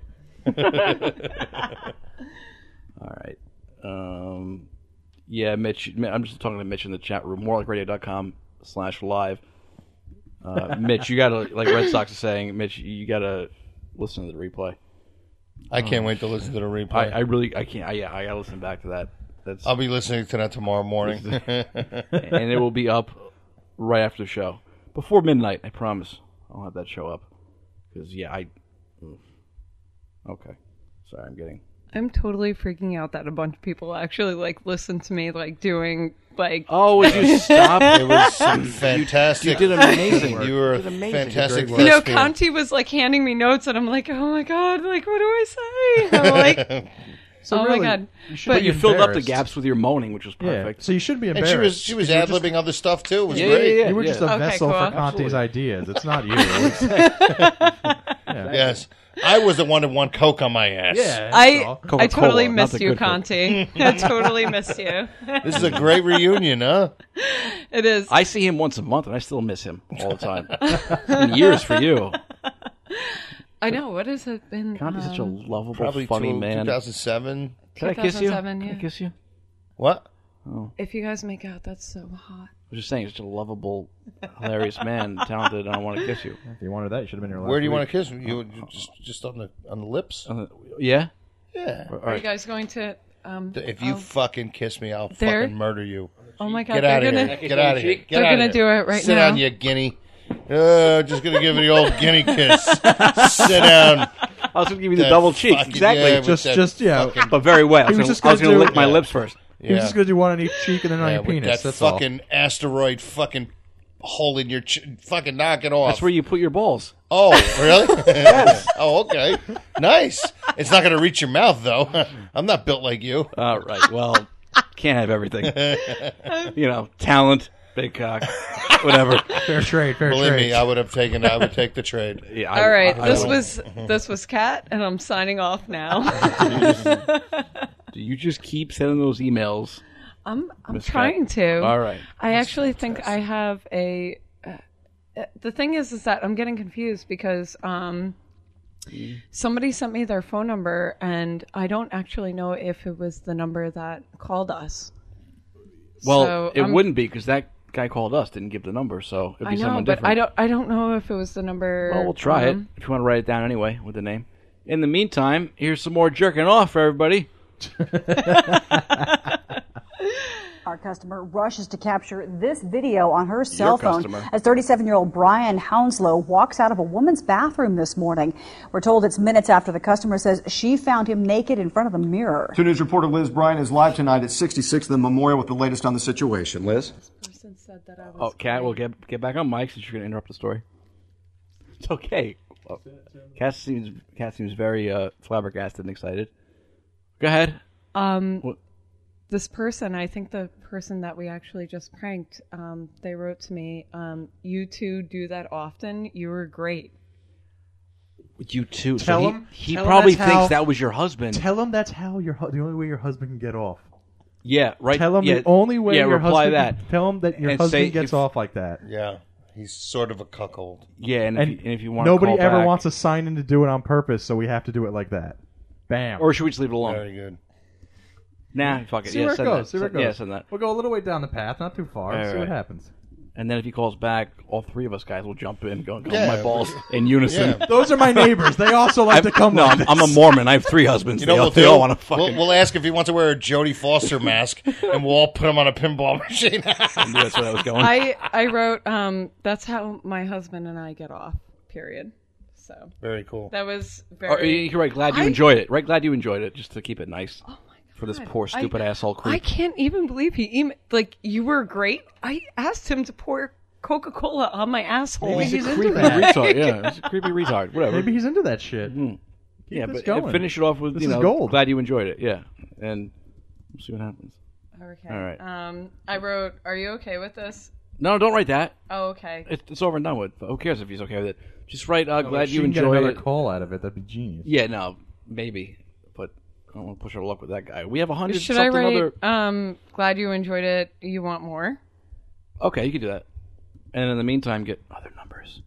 All right. Um, yeah, Mitch. I'm just talking to Mitch in the chat room. more like radio dot com slash live. Uh, Mitch, you gotta, like Red Sox is saying, Mitch, you gotta listen to the replay. I can't wait to listen to the replay. I, I really, I can't. I, yeah, I gotta listen back to that. That's I'll be listening to that tomorrow morning. and it will be up right after the show, before midnight. I promise. I'll have that show up. Because yeah, I. oof. Okay, sorry, I'm getting. I'm totally freaking out that a bunch of people actually like listen to me like doing like. Oh, would you stop? It was some fantastic. You did amazing. You were You did amazing. fantastic. You know, thespian. Conti was like handing me notes, and I'm like, oh my god, like what do I say? I'm like, So oh really, my god. you should But be you filled up the embarrassed. gaps with your moaning, which was Yeah, perfect. so you should be And embarrassed. she was she was You were ad just- libbing other stuff too. It was Yeah, great. yeah, yeah. You were just a Okay, vessel cool. for Conti's Absolutely. ideas. It's not you. Yeah. Yes, I was the one that won coke on my ass. Yeah. I all. Coca-Cola, I totally not missed the you, good Coke. Conti. I totally missed you. This is a great reunion, huh? It is. I see him once a month, and I still miss him all the time. It's been years for you. I know. What has it been? Conti's such a um, lovable, Probably funny two, man. two thousand seven. Can I kiss you? two thousand seven, Can I yeah. kiss you? What? Oh. If you guys make out, that's so hot. was just saying, he's such a lovable, hilarious man, talented, and I want to kiss you. If you wanted that, you should have been here last Where do you week. want to kiss me? You you just just on the on the lips? Uh, yeah. Yeah. All Are you right. guys going to? Um, If you oh, fucking kiss me, I'll There? fucking murder you. Oh my God, Get they're out of gonna- here! Get out of here! Get They're out gonna of do here. it right Sit now. down, you guinea. Uh, just gonna give you the old guinea kiss. Sit down. I was going to give you the That double cheek. fucking- Exactly. yeah, with Just, that just yeah. fucking- But very wet. I He was, was gonna, just I was gonna going to do- lick my Yeah. lips first. He was just going to do one on each cheek and then on Yeah, your with penis. that That's all. fucking asteroid fucking hole in your ch- fucking knock it off. That's where you put your balls. Oh, really? Oh, okay. Nice. It's not going to reach your mouth, though. I'm not built like you. All right. Well, can't have everything. You know, talent, big cock, whatever. Fair trade, fair Believe trade. me, I would have taken. I would take the trade. Yeah, I- All right, I- I this would. was this was Kat, and I'm signing off now. Do you just keep sending those emails? I'm I'm Miss trying Kat? to. All right. I actually think I have a. Uh, uh, the thing is, is that I'm getting confused because um, somebody sent me their phone number, and I don't actually know if it was the number that called us. Well, So, it I'm- wouldn't be because that guy called us, didn't give the number, so it'd be I know, someone but different. I don't. I don't know if it was the number. Well, we'll try um, it if you want to write it down anyway with the name. In the meantime, here's some more jerking off for everybody. Our customer rushes to capture this video on her cell phone customer. as thirty-seven-year-old Brian Hounslow walks out of a woman's bathroom this morning. We're told it's minutes after the customer says she found him naked in front of the mirror. Two News reporter Liz Bryan is live tonight at sixty-sixth and Memorial with the latest on the situation. Liz? Person said that I was Oh, Kat, we'll get get back on mic since you're going to interrupt the story. It's okay. Well, Kat seems Kat seems very uh, flabbergasted and excited. Go ahead. Um, What? this person, I think the person that we actually just pranked, um, they wrote to me, um, you two do that often. You were great. You too. Tell so him. He, he tell him probably that's thinks how- that was your husband. Tell him that's how your hu- the only way your husband can get off. Yeah, right. Tell him yeah, the only way yeah, your reply husband. that. Can, tell him that your And husband say gets if- off like that. Yeah, he's sort of a cuckold. Yeah, and, And if, you, and if you want nobody to call ever back, wants to sign in to do it on purpose, so we have to do it like that. Bam. or should we just leave it alone? Very good. Nah, fuck it. See yeah, where it send goes. that. See where it Send- Yeah, goes. send that. We'll go a little way down the path, not too far. All see what right. happens. And then if he calls back, all three of us guys will jump in, go, go Yeah. my balls in unison. Yeah. Those are my neighbors. They also like I'm- to come. No, like I'm, this. I'm a Mormon. I have three husbands. You know they, all, what they we'll all do? want to fucking. We'll, we'll ask if he wants to wear a Jodie Foster mask, and we'll all put him on a pinball machine. That's where I was going. I, I wrote, um, that's how my husband and I get off, period. So Very cool. that was Or, very... you're right. Glad you I- enjoyed it. Right. Glad you enjoyed it. Just to keep it nice. Oh my for this God. poor stupid I, asshole creep. I can't even believe he emailed, like, you were great. I asked him to pour Coca-Cola on my asshole. Maybe he's he's a into creepy that. retard. Yeah, he's a creepy retard. Whatever. Maybe he's into that shit. Mm. Yeah, this but going. finish it off with This you is know. gold. Glad you enjoyed it. Yeah, and we'll see what happens. Okay. All right. Um, I wrote, are you okay with this? No, don't write that. Oh, okay. It's, it's over and done with. Who cares if he's okay with it? Just write. Uh, No, glad if she you can get enjoyed another it. call out of it. That'd be genius. Yeah, no, maybe, but I don't want to push our luck with that guy. We have a hundred Should I something write, other. um, glad you enjoyed it, you want more? Okay, you can do that. And in the meantime, get other numbers.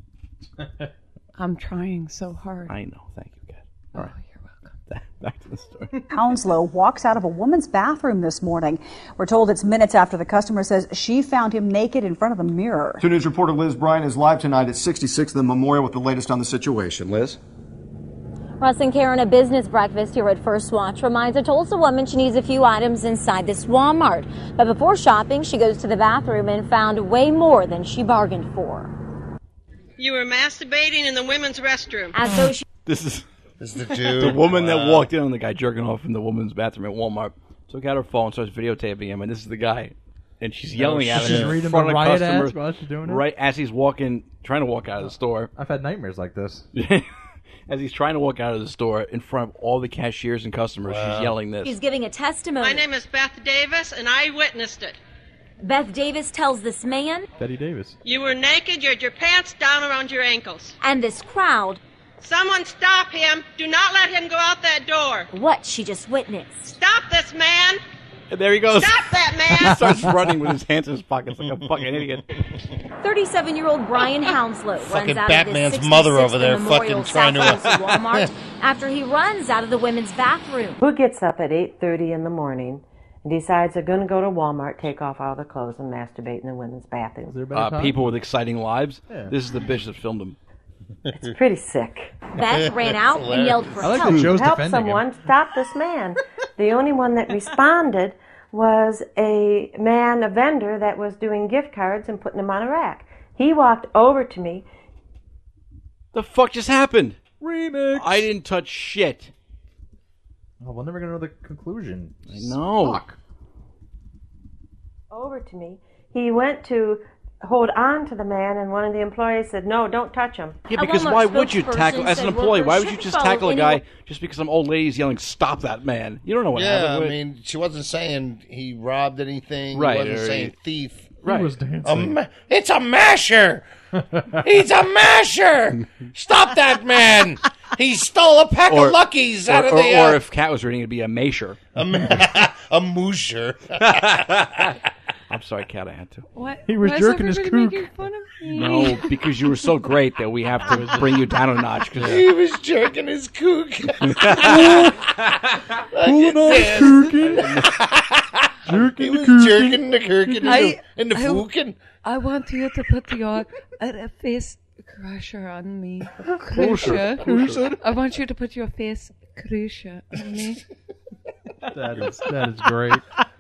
I'm trying so hard. I know. Thank you, Kat. All right. Oh, you're welcome. Back to the story. Hounslow walks out of a woman's bathroom this morning. We're told it's minutes after the customer says she found him naked in front of the mirror. Two News reporter Liz Bryan is live tonight at sixty-sixth and Memorial with the latest on the situation. Liz? Russ and Karen, a business breakfast here at First Watch reminds a Tulsa woman she needs a few items inside this Walmart. But before shopping, she goes to the bathroom and found way more than she bargained for. You were masturbating in the women's restroom. As though she This is This is the dude. the woman that Wow. walked in on the guy jerking off in the woman's bathroom at Walmart. Took out her phone, starts videotaping him, and this is the guy. And she's yelling No, at she's him reading in front the of riot customers ads while she's doing it? right as he's walking, trying to walk out of the store. I've had nightmares like this. As he's trying to walk out of the store in front of all the cashiers and customers, Wow. she's yelling this. she's giving a testimony. My name is Beth Davis, and I witnessed it. Beth Davis tells this man Betty Davis. You were naked, you had your pants down around your ankles. and this crowd Someone stop him. Do not let him go out that door. what she just witnessed. Stop this man. And there he goes. Stop that He man. starts running with his hands in his pockets like a fucking idiot. thirty-seven-year-old Brian Hounslow runs Fucking out Batman's of the mother over sixty-sixth there and Memorial fucking trying to- Southwest Walmart after he runs out of the women's bathroom. Who gets up at eight thirty in the morning and decides they're going to go to Walmart, take off all the clothes, and masturbate in the women's bathroom. Uh, people with exciting lives. Yeah. This is the bitch that filmed him. It's pretty sick. Beth ran out and yelled for I like help. that Joe's Help defending him. someone, stop this man. The only one that responded was a man, a vendor that was doing gift cards and putting them on a rack. He walked over to me. The fuck just happened? Remix. I didn't touch shit. Oh, we're never gonna know the conclusion. I know. Fuck. Over to me. He went to hold on to the man, and one of the employees said, "No, don't touch him." Yeah, because why would you tackle, as an employee, why would you just tackle a guy just because some old lady's yelling, "Stop that man"? You don't know what yeah, happened. I mean, she wasn't saying he robbed anything. Right, He wasn't or saying he- thief. Right. He was A dancing. ma- it's a masher. He's a masher. Stop that man. He stole a pack Or- of Luckies or, out of or, the... uh, or if Kat was reading, it'd be a masher. A, ma- a moosher. I'm sorry, Kat, I had to. What? He was Why is jerking his everybody kook. making fun of me? No, because you were so great that we have to bring you down a notch. 'cause- He was jerking his kook. Pulling off his kookin'. Jerking He the was kookin'. jerking the kirkin and I- the, and the I- fookin'. I want you to put your uh, face crusher on me. Crusher. Crusher. I want you to put your face crusher on me. That is that is great.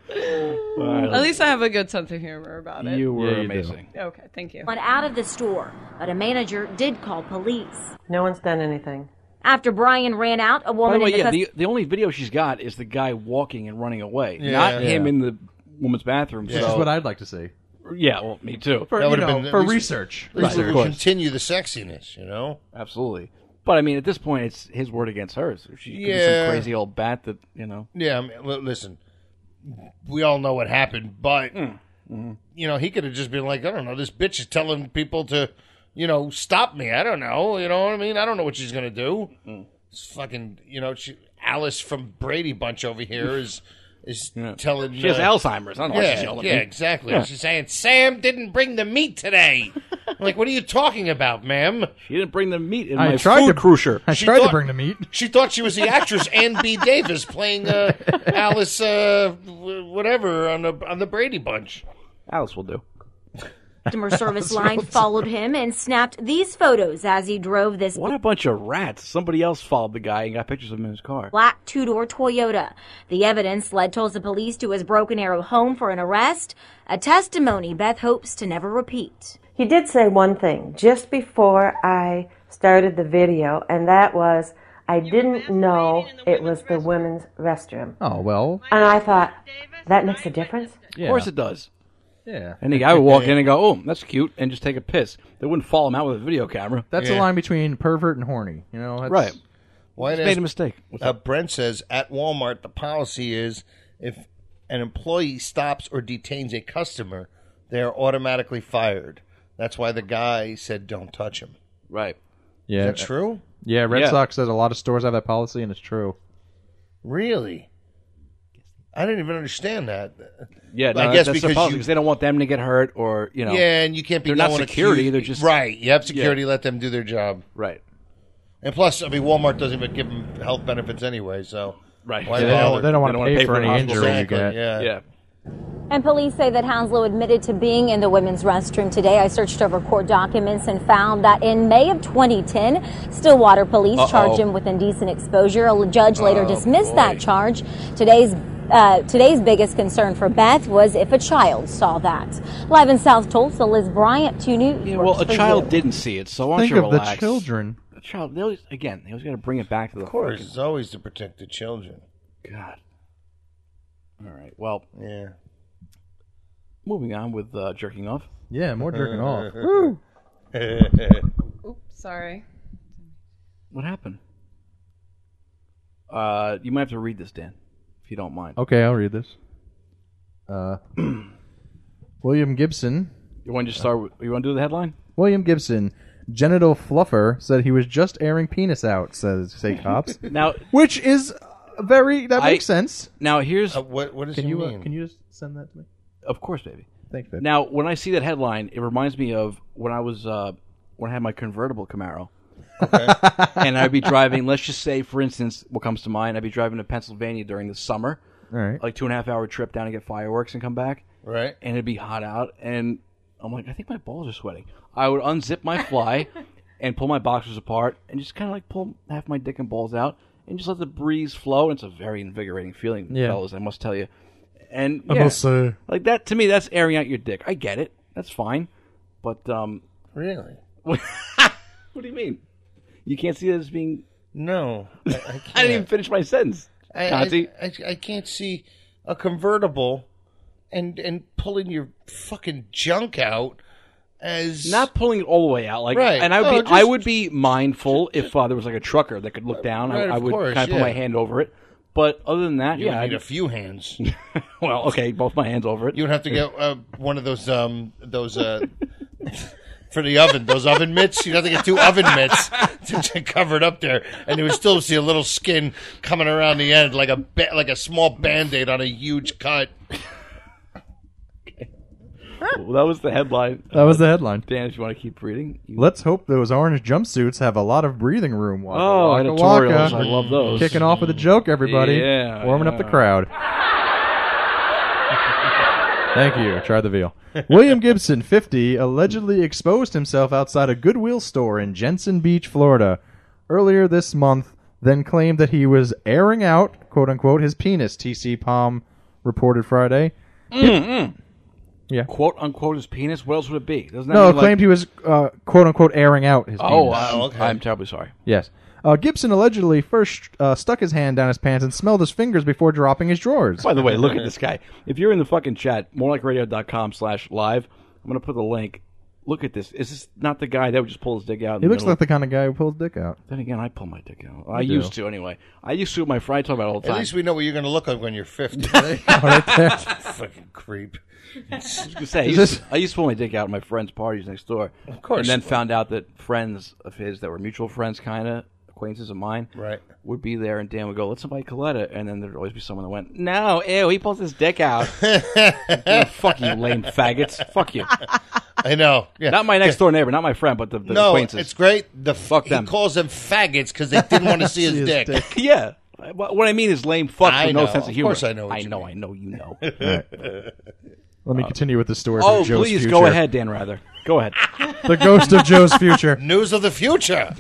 At least I have a good sense of humor about it. You were Yeah, you do. amazing. Okay, thank you. Went out of the store, but a manager did call police. No one's done anything. After Brian ran out, a By woman the way, in the yeah, cus- the, the only video she's got is the guy walking and running away, Yeah. not him Yeah. in the woman's bathroom. Which so, is what I'd like to see. yeah, well, me too. For, That you would've know, been- at for least- research. At least Right, it of would course. continue the sexiness, you know? Absolutely. But I mean, at this point, it's his word against hers. She could be Yeah. some crazy old bat that you know. Yeah, I mean, li- listen, we all know what happened, but, Mm-hmm. you know, he could have just been like, I don't know, this bitch is telling people to, you know, stop me. I don't know. You know what I mean? I don't know what she's going to do. Mm. It's fucking, you know, she, Alice from Brady Bunch over here is is Yeah. telling... She has uh, Alzheimer's. I don't know why yeah, she's yelling at Yeah, me. exactly. Yeah. She's saying, Sam didn't bring the meat today. I'm like, what are you talking about, ma'am? She didn't bring the meat in I my tried food to- cruiser. I She tried thought- to bring the meat. She thought she was the actress Ann B. Davis playing uh, Alice, uh, w- whatever, on the on the Brady Bunch. Alice will do. customer service line followed him and snapped these photos as he drove this What a bunch of rats! Somebody else followed the guy and got pictures of him in his car. black two-door Toyota. The evidence led Tulsa police to his Broken Arrow home for an arrest, a testimony Beth hopes to never repeat. He did say one thing just before I started the video, and that was, I didn't know it was the women's restroom. Oh, well. And I thought, that makes a difference? Of course it does. Yeah. And the guy would walk in and go, "Oh, that's cute," and just take a piss. They wouldn't follow him out with a video camera. That's the line between pervert and horny. You know, that's, Right. White Just made a mistake. What's Uh, Brent says at Walmart the policy is if an employee stops or detains a customer, they are automatically fired. That's why the guy said don't touch him. Right. Yeah. Is that true? Yeah, Red Yeah. Sox says a lot of stores have that policy, and it's true. Really? I didn't even understand that. Yeah, no, I guess that's because the policy, you, because they don't want them to get hurt, or you know. yeah, and you can't be They're not going security. accused- They're just right. You have security. Yeah. Let them do their job. Right. And plus, I mean, Walmart doesn't even give them health benefits anyway. So right. Why Yeah, they don't- bother? they don't wanna pay for any hospital. injury you Exactly, get. Yeah. Yeah. And police say that Hounslow admitted to being in the women's restroom today. I searched over court documents and found that in May of twenty ten, Stillwater police Uh-oh. charged him with indecent exposure. A judge later Oh, dismissed boy. that charge. Today's uh, today's biggest concern for Beth was if a child saw that. Live in South Tulsa, Liz Bryant, two News. Yeah, well, works a for child you. didn't see it, so why don't Think you of the relax? children. The child. They always, again, they always got to bring it back to the. Of course, it's always to protect the children. God. All right. Well. Yeah. Moving on with uh, jerking off. Yeah, more jerking off. Woo. Oops, sorry. What happened? Uh, you might have to read this, Dan, if you don't mind. Okay, I'll read this. Uh, William Gibson. You want to just start? With, you want to do the headline? William Gibson, genital fluffer, said he was just airing penis out. Says say cops. Now, which is very that I- makes sense. Now here's Uh, what what does Can he you mean? uh, can you just send that to me? Of course, baby. Thanks, babe. Now, when I see that headline, it reminds me of when I was uh, when I had my convertible Camaro, and I'd be driving. Let's just say, for instance, what comes to mind, I'd be driving to Pennsylvania during the summer, All right. like two and a half hour trip down to get fireworks and come back. Right. And it'd be hot out, and I'm like, I think my balls are sweating. I would unzip my fly and pull my boxers apart and just kind of like pull half my dick and balls out and just let the breeze flow. It's a very invigorating feeling, Yeah. fellas, I must tell you. And I yeah, must say. like that to me, that's airing out your dick. I get it. That's fine. But um, Really? what do you mean? You can't see it as being? No, I, I can't. I didn't even finish my sentence. I, Conti. I, I, I can't see a convertible and and pulling your fucking junk out as Not pulling it all the way out, like, Right. and I would Oh, be, just- I would be mindful if uh, there was like a trucker that could look down. Right, I, I of would course, kind of put yeah. my hand over it. But other than that, You yeah, would need I'd- a few hands. well, okay, both my hands over it. You would have to get uh, one of those um those uh for the oven, those oven mitts. You'd have to get two oven mitts to, to cover it up there, and you would still see a little skin coming around the end, like a ba- like a small Band-Aid on a huge cut. Well, that was the headline. That was the headline. Dan, if you want to keep reading. You... Let's hope those orange jumpsuits have a lot of breathing room. Waka, Oh, waka, editorials. waka. I love those. Kicking off with a joke, everybody. Yeah, Warming up the yeah. crowd. Thank you. Try the veal. William Gibson, fifty, allegedly exposed himself outside a Goodwill store in Jensen Beach, Florida, earlier this month, then claimed that he was airing out, quote-unquote, his penis, T C Palm reported Friday. Mm-mm. Yeah. Quote unquote his penis. What else would it be? Doesn't that No, mean, like- claimed he was, uh, quote-unquote, airing out his Oh, penis. I'm, I'm terribly sorry. Yes. Uh, Gibson allegedly first uh, stuck his hand down his pants and smelled his fingers before dropping his drawers. By the way, look at this guy. If you're in the fucking chat, morelikeradio.com slash live, I'm going to put the link. Look at this. Is this not the guy that would just pull his dick out? In He the looks middle? like the kind of guy who pulls dick out. Then again, I pull my dick out. I You used do. to, anyway. I used to with my friend. I talk about it all the At time. least we know what you're going to look like when you're fifty. Right there. Fucking creep. I was gonna say, I Is used, this- I used to pull my dick out at my friends' parties next door. Of course And then you found out that friends of his that were mutual friends, kind of, acquaintances of mine, Right. would be there, and Dan would go, let's invite Coletta. And then there'd always be someone that went, no, ew, he pulls his dick out. Oh, fuck you, lame faggots. Fuck you. I know. Yeah. Not my next door neighbor, not my friend, but the, the no, acquaintances. it's great. The Fuck he them. calls them faggots because they didn't want to see his, See his dick. dick. Yeah. What what I mean is lame fuck I with no know. sense of Of humor. course I know what I you know, mean. I know, you know. All right. Let me continue with the story. Oh, from Joe's please, future. go ahead, Dan Rather. Go ahead. The ghost of Joe's future. News of the future.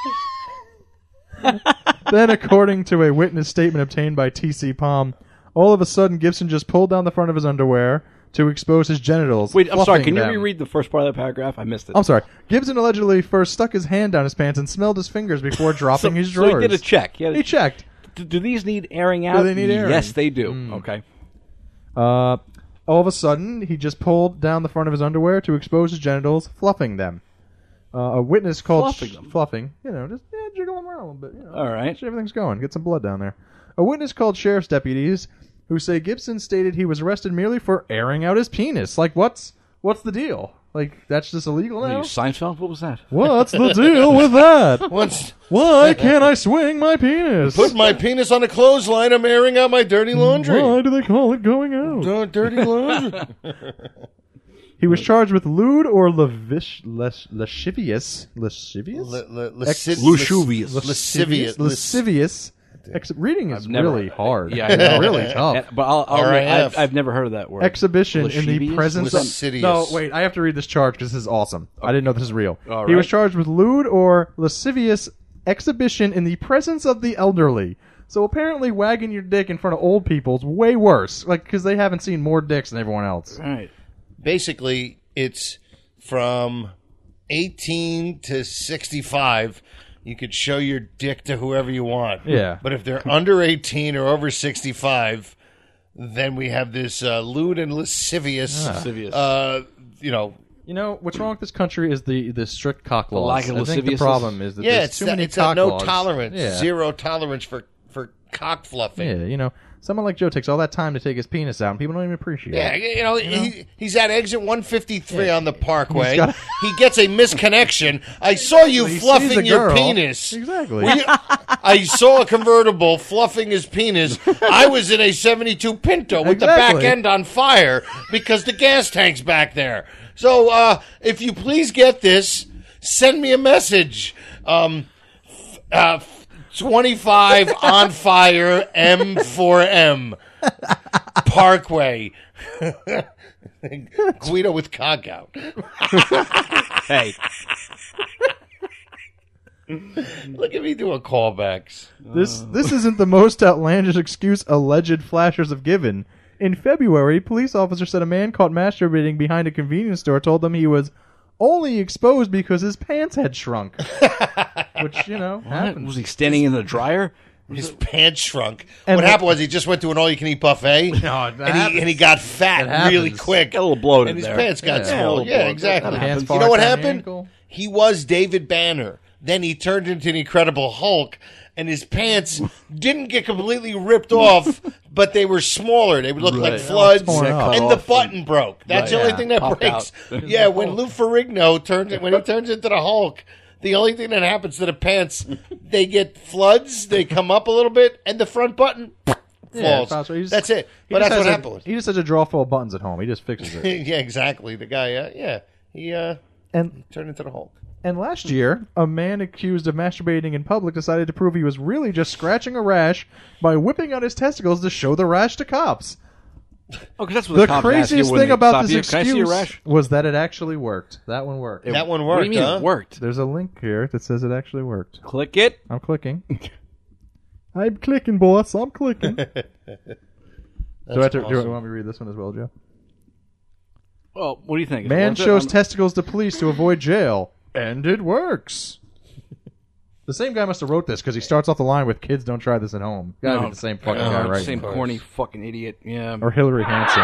Then, according to a witness statement obtained by T C Palm, all of a sudden Gibson just pulled down the front of his underwear to expose his genitals. Wait, I'm sorry, fluffing can you them. reread the first part of that paragraph? I missed it. I'm sorry. Gibson allegedly first stuck his hand down his pants and smelled his fingers before dropping so, his so drawers. he did a check. He, had a- He checked. Do, do these need airing out? Do they need airing? Yes, they do. Mm. Okay. Uh, all of a sudden, he just pulled down the front of his underwear to expose his genitals, fluffing them. Uh, a witness called Fluffing sh- them? fluffing, you know, just yeah, jiggle them around a little bit. You know, All right. see everything's going. Get some blood down there. A witness called sheriff's deputies who say Gibson stated he was arrested merely for airing out his penis. Like, what's what's the deal? Like, that's just illegal Are now? you Seinfeld? What was that? What's the deal with that? Once Why can't I swing my penis? put my penis on a clothesline, I'm airing out my dirty laundry. Why do they call it going out? Uh, dirty laundry. He was charged with lewd or lavish, les, lascivious, lascivious, Le- le- Ex- lasciv- Lascivious. Lascivious. lascivious. Ex- reading is I've never- really hard. Yeah, I know. really tough. Yeah, but I'll, I'll R I admit, F. I've, I've never heard of that word. Exhibition in the Lascivious? presence Lascivious. of. No, wait. I have to read this charge because this is awesome. I didn't know this is real. All He was right. charged with lewd or lascivious exhibition in the presence of the elderly. So apparently, wagging your dick in front of old people is way worse. Like because they haven't seen more dicks than everyone else. Right. Basically, it's from eighteen to sixty-five. You could show your dick to whoever you want. Yeah. But if they're under eighteen or over sixty-five, then we have this uh, lewd and lascivious, Lascivious. uh, you know. You know what's wrong with this country is the the strict cock The laws. lack of I think the lasciviousness? problem is that Yeah, there's it's too that, many it's that cock no laws. tolerance, Yeah. zero tolerance for, for cock fluffing. Yeah, you know, someone like Joe takes all that time to take his penis out, and people don't even appreciate Yeah, it. you know, He, he's at exit one fifty-three on the Parkway. He's got- He gets a misconnection. I saw you He sees fluffing a your girl. penis. Exactly. Were you- I saw a convertible fluffing his penis. I was in a seventy-two Pinto with the back Exactly. end on fire because the gas tank's back there. So, uh, if you please get this, send me a message. Um, f- uh, f- twenty-five on fire M four M. Parkway. Guido with cock out. Hey. Look at me doing callbacks. This this isn't the most outlandish excuse alleged flashers have given. In February, police officer said a man caught masturbating behind a convenience store told them he was only exposed because his pants had shrunk. Which, you know, What? happens. Was he standing in the dryer? His pants shrunk. And what what- happened was he just went to an all-you-can-eat buffet, No, it and, he, happens. and he got fat It really happens. got Got a little bloated and his there. pants got Yeah, a small. little Yeah, bloated. exactly. That happens. You know what Pants happened? ankle. He was David Banner. Then he turned into an Incredible Hulk, and his pants didn't get completely ripped off, but they were smaller. They would look Right. like floods, torn up. and the button broke. That's Right, the only yeah. thing that Popped breaks. out. Yeah, when Lou Ferrigno turns when he turns into the Hulk, the only thing that happens to the pants, they get floods, they come up a little bit, and the front button Yeah, falls. that's, he just- That's it. he But just that's what has a- happened. He just has a drawer full of buttons at home. He just fixes it. Yeah, exactly. The guy, uh, yeah, he uh, And turned into the Hulk. And last year, a man accused of masturbating in public decided to prove he was really just scratching a rash by whipping out his testicles to show the rash to cops. Oh, because that's what The the, cops ask you craziest when thing they about stop this you. Can I see your excuse rash? was that it actually worked. That one worked. That one What do worked, you mean huh? it worked? There's a link here that says it actually worked. Click it. I'm clicking. I'm clicking, boss. I'm clicking. so I have to, do awesome. you want me to read this one as well, Joe? Well, what do you think? Is it Man worth it? shows I'm- testicles to police to avoid jail, and it works. The same guy must have wrote this because he starts off the line with "Kids, don't try this at home." Gotta No, be the same fucking no, guy, it's right? the same corny fucking idiot. Yeah. Or Hillary Hansen.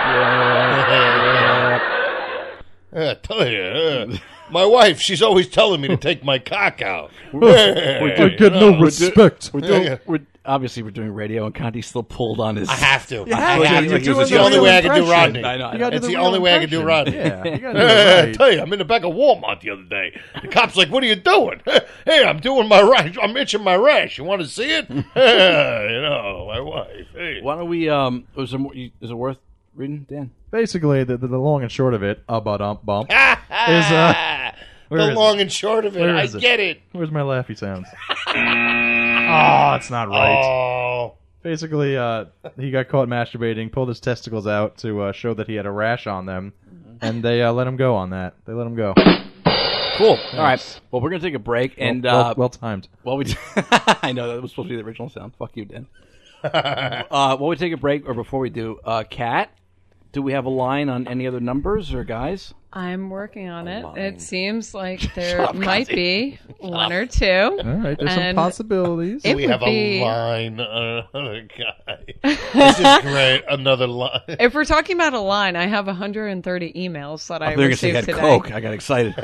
Yeah, I tell you, uh, my wife, she's always telling me to take my cock out. I get no respect. We're doing, we're, obviously, we're doing radio, and Conti's still pulled on his. I have to. You I have to. have You're to. doing It's the the only real way I can do impression. Rodney. I know, I You know. gotta do It's the the real only way I can do impression. Rodney. Yeah, you gotta do it I right. tell you, I'm in the back of Walmart the other day. The cop's like, "What are you doing?" Hey, I'm doing my rash. I'm itching my rash. You want to see it? You know, my wife. Hey. Why don't we? Um, is it, more, is it worth reading, Dan? Basically, the, the, the long and short of it, a but ump bump, is uh, where the is long it? and short of it. Where I is it? get it. Where's my laughy sounds? Oh, it's not right. Oh. Basically, uh, he got caught masturbating, pulled his testicles out to uh, show that he had a rash on them, and they uh, let him go on that. They let him go. Cool. All right. Well, we're gonna take a break, and well, uh, well timed. Well, we. I know that was supposed to be the original sound. Fuck you, Dan. uh, while we take a break, or before we do, uh, Kat, do we have a line on any other numbers or guys? I'm working on it. line. It seems like there up, might Conti. be one or two. All right, there's some And possibilities. it we would have be- a line. Another guy. This is great. Another line. If we're talking about a line, I have one hundred thirty emails that I, I thought you were gonna say received you had today. Coke. I got excited.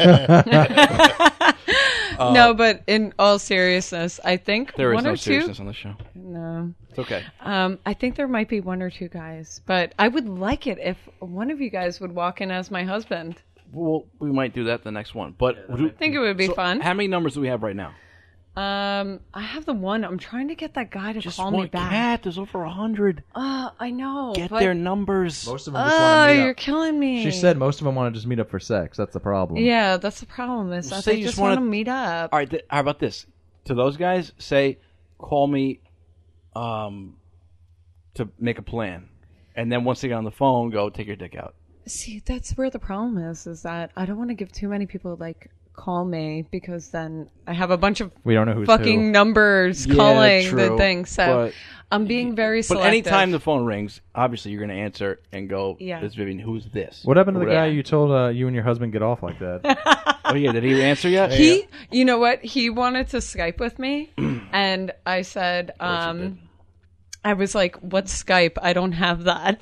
Uh, no, but in all seriousness, I think There is one no or two. seriousness on the show. No, It's okay. Um, I think there might be one or two guys, but I would like it if one of you guys would walk in as my husband. Well, we might do that the next one. But I think it would be so fun. How many numbers do we have right now? Um, I have the one. I'm trying to get that guy to Just call me one back. Cat. There's over a hundred. Uh, I know. Get but- their numbers. Most of them just want Oh, to meet up. you're killing me. She said most of them want to just meet up for sex. That's the problem. Yeah, that's the problem. Is that Say they you just just want wanna- to meet up. All right. Th- how about this? To those guys, say, call me, um, to make a plan, and then once they get on the phone, go take your dick out. See, that's where the problem is. Is that I don't want to give too many people like call me because then I have a bunch of We don't know who's fucking who. numbers Yeah, calling true, the thing. So but- I'm being very But selective. anytime the phone rings, obviously you're going to answer and go, Yeah. "This is Vivian. Who's this?" What happened to the Whatever. guy you told uh, you and your husband get off like that? Oh yeah, did he answer yet? He, you know what? He wanted to Skype with me, and I said, um, I was like, "What's Skype? I don't have that."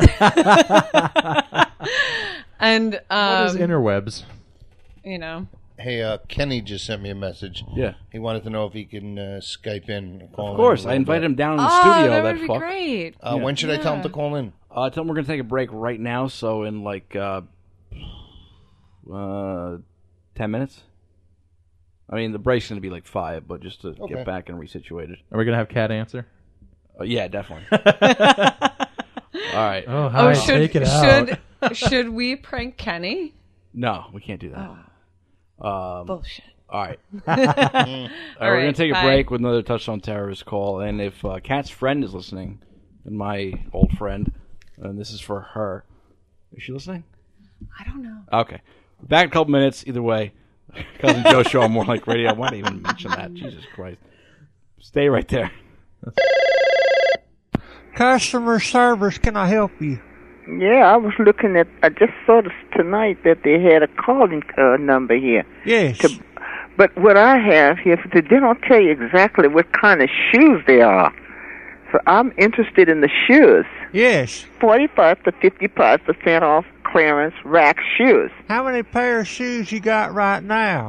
and um, what is interwebs? You know, Hey, uh, Kenny just sent me a message. Yeah. He wanted to know if he can uh, Skype in. Call Of course, in a I little invited bit. him down in the oh, studio. that That, would be fuck. great. Uh, Yeah. When should I tell him Yeah. to call in? Uh, tell him we're going to take a break right now. So in like uh, uh, ten minutes. I mean, the break's going to be like five, but just to Okay. get back and resituated. Are we gonna have Cat answer? Uh, yeah, definitely. All right. Oh, Oh, hi, should take it out. should should we prank Kenny? No, we can't do that. Um, Bullshit. All right. All right, All we're right, going to take a bye. break with another Touchstone Terrorist call. And if uh, Kat's friend is listening, and my old friend, and this is for her. Is she listening? I don't know. Okay. Back in a couple minutes. Either way, Cousin Joe Show on More Like Radio. Why not even mention that? Jesus Christ. Stay right there. Customer service, can I help you? Yeah, I was looking at, I just saw this tonight that they had a calling uh, number here. Yes. To, but what I have here, they don't tell you exactly what kind of shoes they are. So I'm interested in the shoes. Yes. forty-five to fifty-five percent off clearance rack shoes. How many pair of shoes you got right now?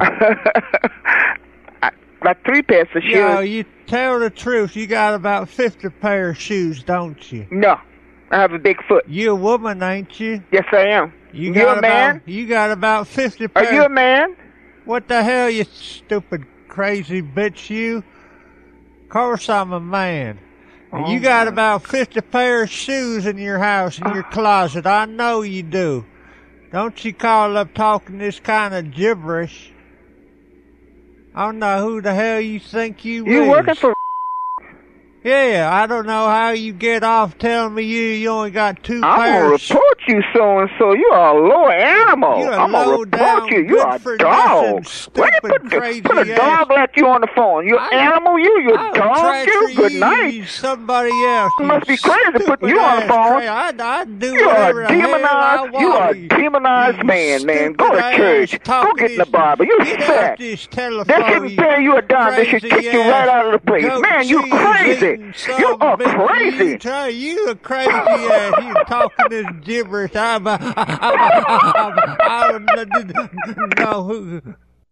Like three pairs of shoes. No, you tell the truth. You got about fifty pair of shoes, don't you? No. I have a big foot. You a woman, ain't you? Yes, I am. You You got a man? About, you got about fifty pair. Are you a man? What the hell, you stupid, crazy bitch, you? Of course I'm a man. And Oh, you got about fifty pair of shoes in your house, in your closet. I know you do. Don't you call up talking this kind of gibberish. I don't know who the hell you think you You is. working for... Yeah, I don't know how you get off telling me you you only got two I'm pairs. gonna report you, so and so. You are a low animal. You're a I'm gonna low report down, you. You are a good-for-nothing, dog. Why you stupid, put, the, crazy put a ass- dog like you on the phone? You I- animal, you. You I would dog, transfer you. Good you night. to somebody else. You must be crazy putting you on the stupid-ass phone. cra- I'd, I'd do You whatever are a the hell I demonized. You are a want. demonized man, man. Go to stupid-ass church. Go talking get in the this- Bible. You Get off sick. this They telephone, shouldn't you pay you a dime. They should kick you crazy right out of the place. goat Man, you cheese crazy. eating son You of a are bitch. crazy. You, try- you a crazy ass. You talking this gibberish. I'm, I'm, I'm, I'm, I'm, no, who?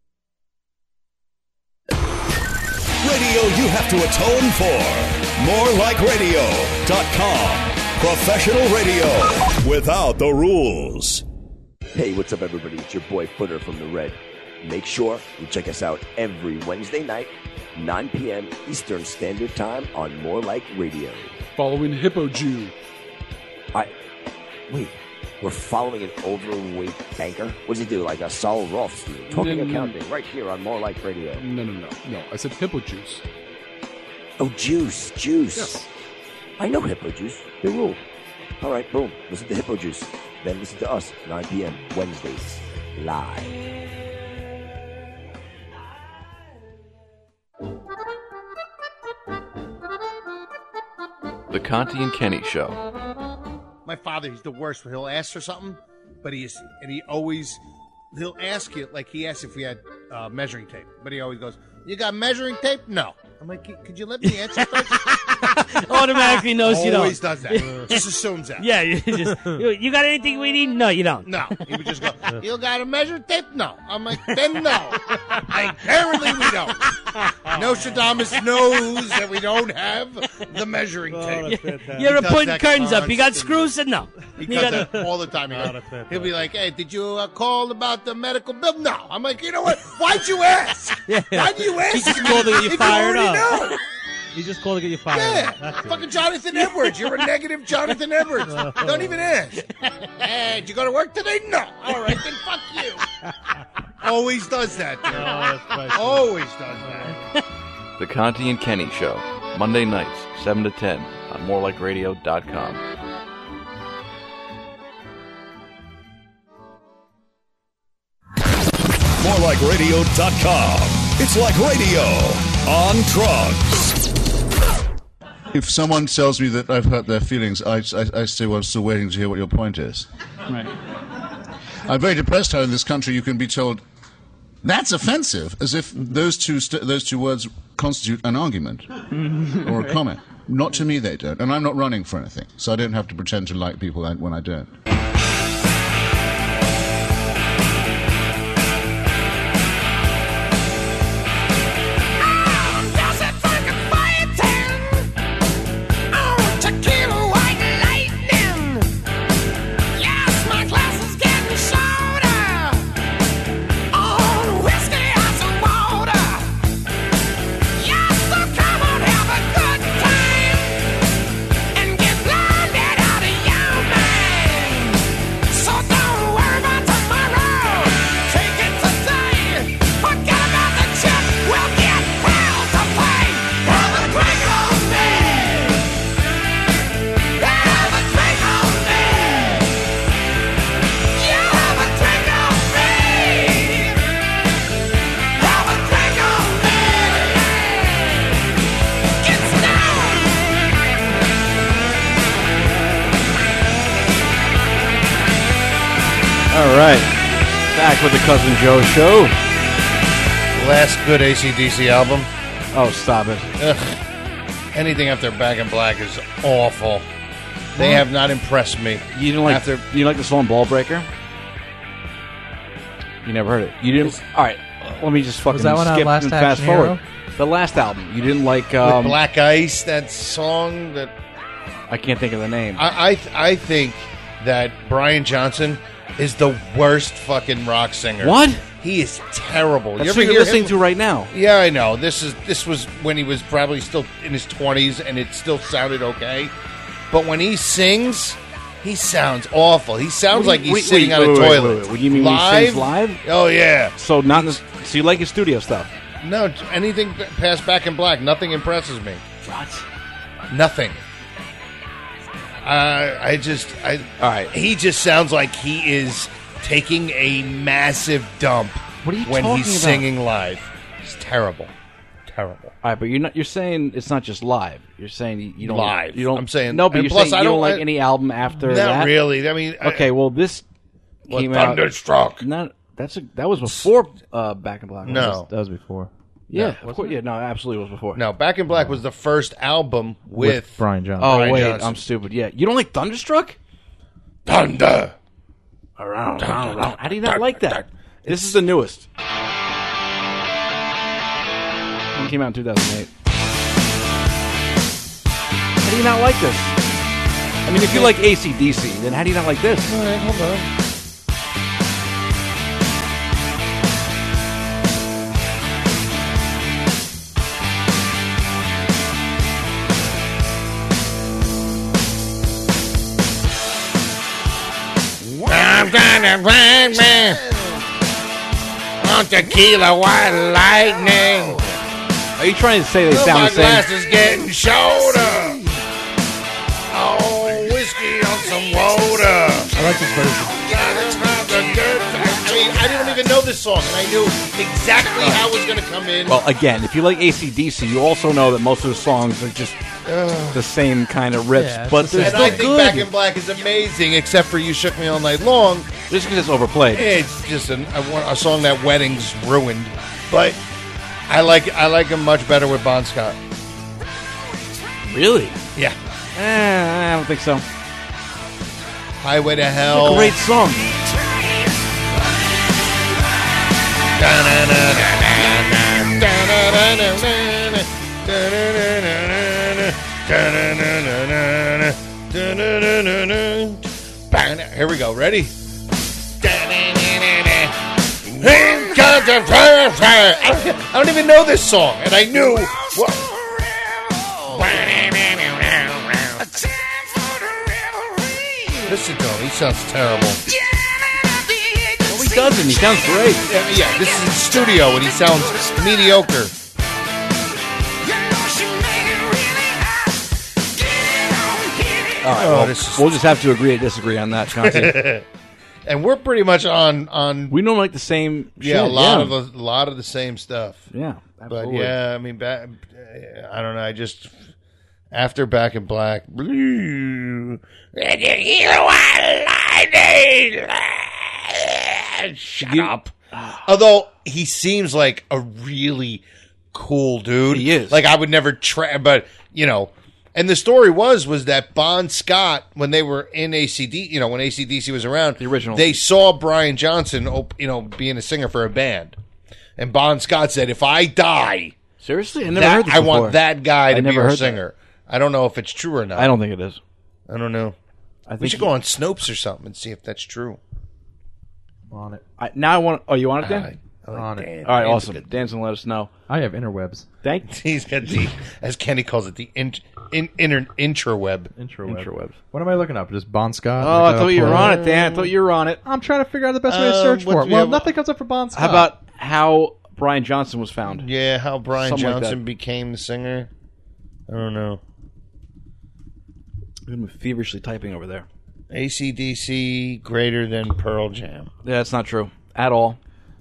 Radio you have to atone for. more like radio dot com. Professional radio without the rules. Hey, what's up, everybody? It's your boy Footer from The Red. Make sure you check us out every Wednesday night, nine p.m. Eastern Standard Time on More Like Radio. Following Hippo Jew. I wait. We're following an overweight banker. What does he do? Like a Saul Rothstein, talking No, no, no. accounting, right here on More Like Radio. No, no, no, no. I said Hippo Juice. Oh, juice, juice. Yes. I know Hippo Juice. They rule. All right, boom. Listen to Hippo Juice. Then listen to us, nine p.m. Wednesdays, live. The Conti and Kenny Show. My father, he's the worst. He'll ask for something, but he is, and he always, he'll ask you, like he asked if we had uh, measuring tape, but he always goes, "You got measuring tape?" No. I'm like, "Could you let me answer first?" Automatically knows you don't. Always does that. Just assumes that. Yeah, you just you, you got anything we need? No, you don't. No. He would just go, "You got a measuring tape?" No. I'm like, then no. Apparently we don't. Nostradamus knows that we don't have the measuring tape. You're He does putting that curtains up. You got constantly. screws? And no. He You does got that all the time. He goes, he'll be like, "Hey, did you uh, call about the medical bill?" No. I'm like, you know what? Why'd you ask? Yeah. Why'd you ask? He just me called to get you if fired you already up. know? He just called to get you fired. Yeah, That's it. fucking Jonathan Edwards. You're a negative Jonathan Edwards. Don't even ask. Hey, did you go to work today? No. All right, then fuck you. Always does that, dude. Always does that. The Conti and Kenny Show. Monday nights, seven to ten on more like radio dot com. more like radio dot com. It's like radio on drugs. If someone tells me that I've hurt their feelings, I, I, I say, well, I'm still waiting to hear what your point is. Right. I'm very depressed how in this country you can be told, that's offensive, as if those two, st- those two words constitute an argument or a comment. Not to me, they don't. And I'm not running for anything, so I don't have to pretend to like people when I don't. All right. Back with the Cousin Joe Show. Last good A C D C album. Oh, stop it. Ugh. Anything after Back in Black is awful. They have not impressed me. You didn't like After- you didn't like the song Ball Breaker? You never heard it. You didn't. All right. Let me just fucking that one on skip Last and fast Action forward. Hero? The last album. You didn't like um, With Black Ice, that song that I can't think of the name. I I, th- I think that Brian Johnson is the worst fucking rock singer. What? He is terrible. That's you what ever you're hear listening him? to right now. Yeah, I know. This is this was when he was probably still in his twenties, and it still sounded okay. But when he sings, he sounds awful. He sounds What like do you- he's wait, sitting wait, on a wait, wait, toilet. wait, wait. What do you mean when he live? sings live? Oh yeah. So not. The, so you like his studio stuff? No, anything past Back in Black, nothing impresses me. What? Nothing. Uh, I just, I. All right. He just sounds like he is taking a massive dump. What are you when talking he's about? singing live? It's terrible, terrible. All right, but you're not. You're saying it's not just live. You're saying you, you don't Live. You don't. I'm saying- no, but and you're plus saying I you don't, don't- like I- any album after Not that. really. I mean, I- okay. Well, this What, came out. Thunderstruck? Not. That's a, that was before uh, Back in Black. No. wasn't it? That was before. Yeah, No, of course, yeah, no, absolutely was before. No, Back in Black was the first album with, With Brian Johnson. Oh Brian wait, Johnson. I'm stupid. Yeah, you don't like Thunderstruck? Thunder. Around, around, around. How do you not like that? This is the newest. It came out in two thousand eight. How do you not like this? I mean, if you like A C D C, then how do you not like this? All right, hold on. I'm trying to find me on tequila white lightning. Are you trying to say they Oh, sound my the same? glass is getting shorter. Oh, whiskey on some water. I like this version. I mean, I didn't even know this song, and I knew exactly how it was going to come in. Well, again, if you like A C D C, you also know that most of the songs are just the same kind of riffs, Yeah, it's but the they're and still I think good. Back in Black is amazing, except for You Shook Me All Night Long. Just because it's overplayed. It's just an, a, a song that weddings ruined. But I like I like him much better with Bon Scott. Really? Yeah. Eh, I don't think so. Highway to It's Hell. a great song. Here we go. Ready? I don't even know this song, and I knew. What? Listen to him. He sounds terrible. No, he doesn't. He sounds great. Yeah, yeah, this is in studio, and he sounds mediocre. All right, Oh, well, this is- we'll just have to agree to disagree on that, Chauncey. And we're pretty much on on. We don't like the same. Yeah, shit, a lot yeah. of a lot of the same stuff. Yeah, But absolutely. yeah, I mean, back, I don't know. I just after Back in Black, blue. Shut You- up. Although he seems like a really cool dude. He is. Like I would never try, but you know. And the story was was that Bon Scott, when they were in A C D, you know, when A C D C was around, The original. they saw Brian Johnson, op- you know, being a singer for a band, and Bon Scott said, "If I die, Seriously, I never that- heard this I before. want that guy I to be never our heard that. singer." I don't know if it's true or not. I don't think it is. I don't know. I think We should he- go on Snopes or something and see if that's true. On it. I, now I want. Oh, you want it, Dan? I- I like On it. Dan. All right, Dan's a awesome. good- Dan's gonna let us know. I have interwebs. Thank. He's got the, as Kenny calls it, the in, in, inter, intraweb. Intraweb. Intrawebs. What am I looking up? Just Bon Scott? Oh, I Like, uh, thought you were pull- on it, Dan. I thought you were on it. I'm trying to figure out the best way to Um, search what for do it. we Well, have? nothing comes up for Bon Scott. How about how Brian Johnson was found? Yeah, how Brian Something like Johnson that. became the singer. I don't know. I'm feverishly typing over there. A C D C greater than Pearl Jam. Yeah, that's not true at all.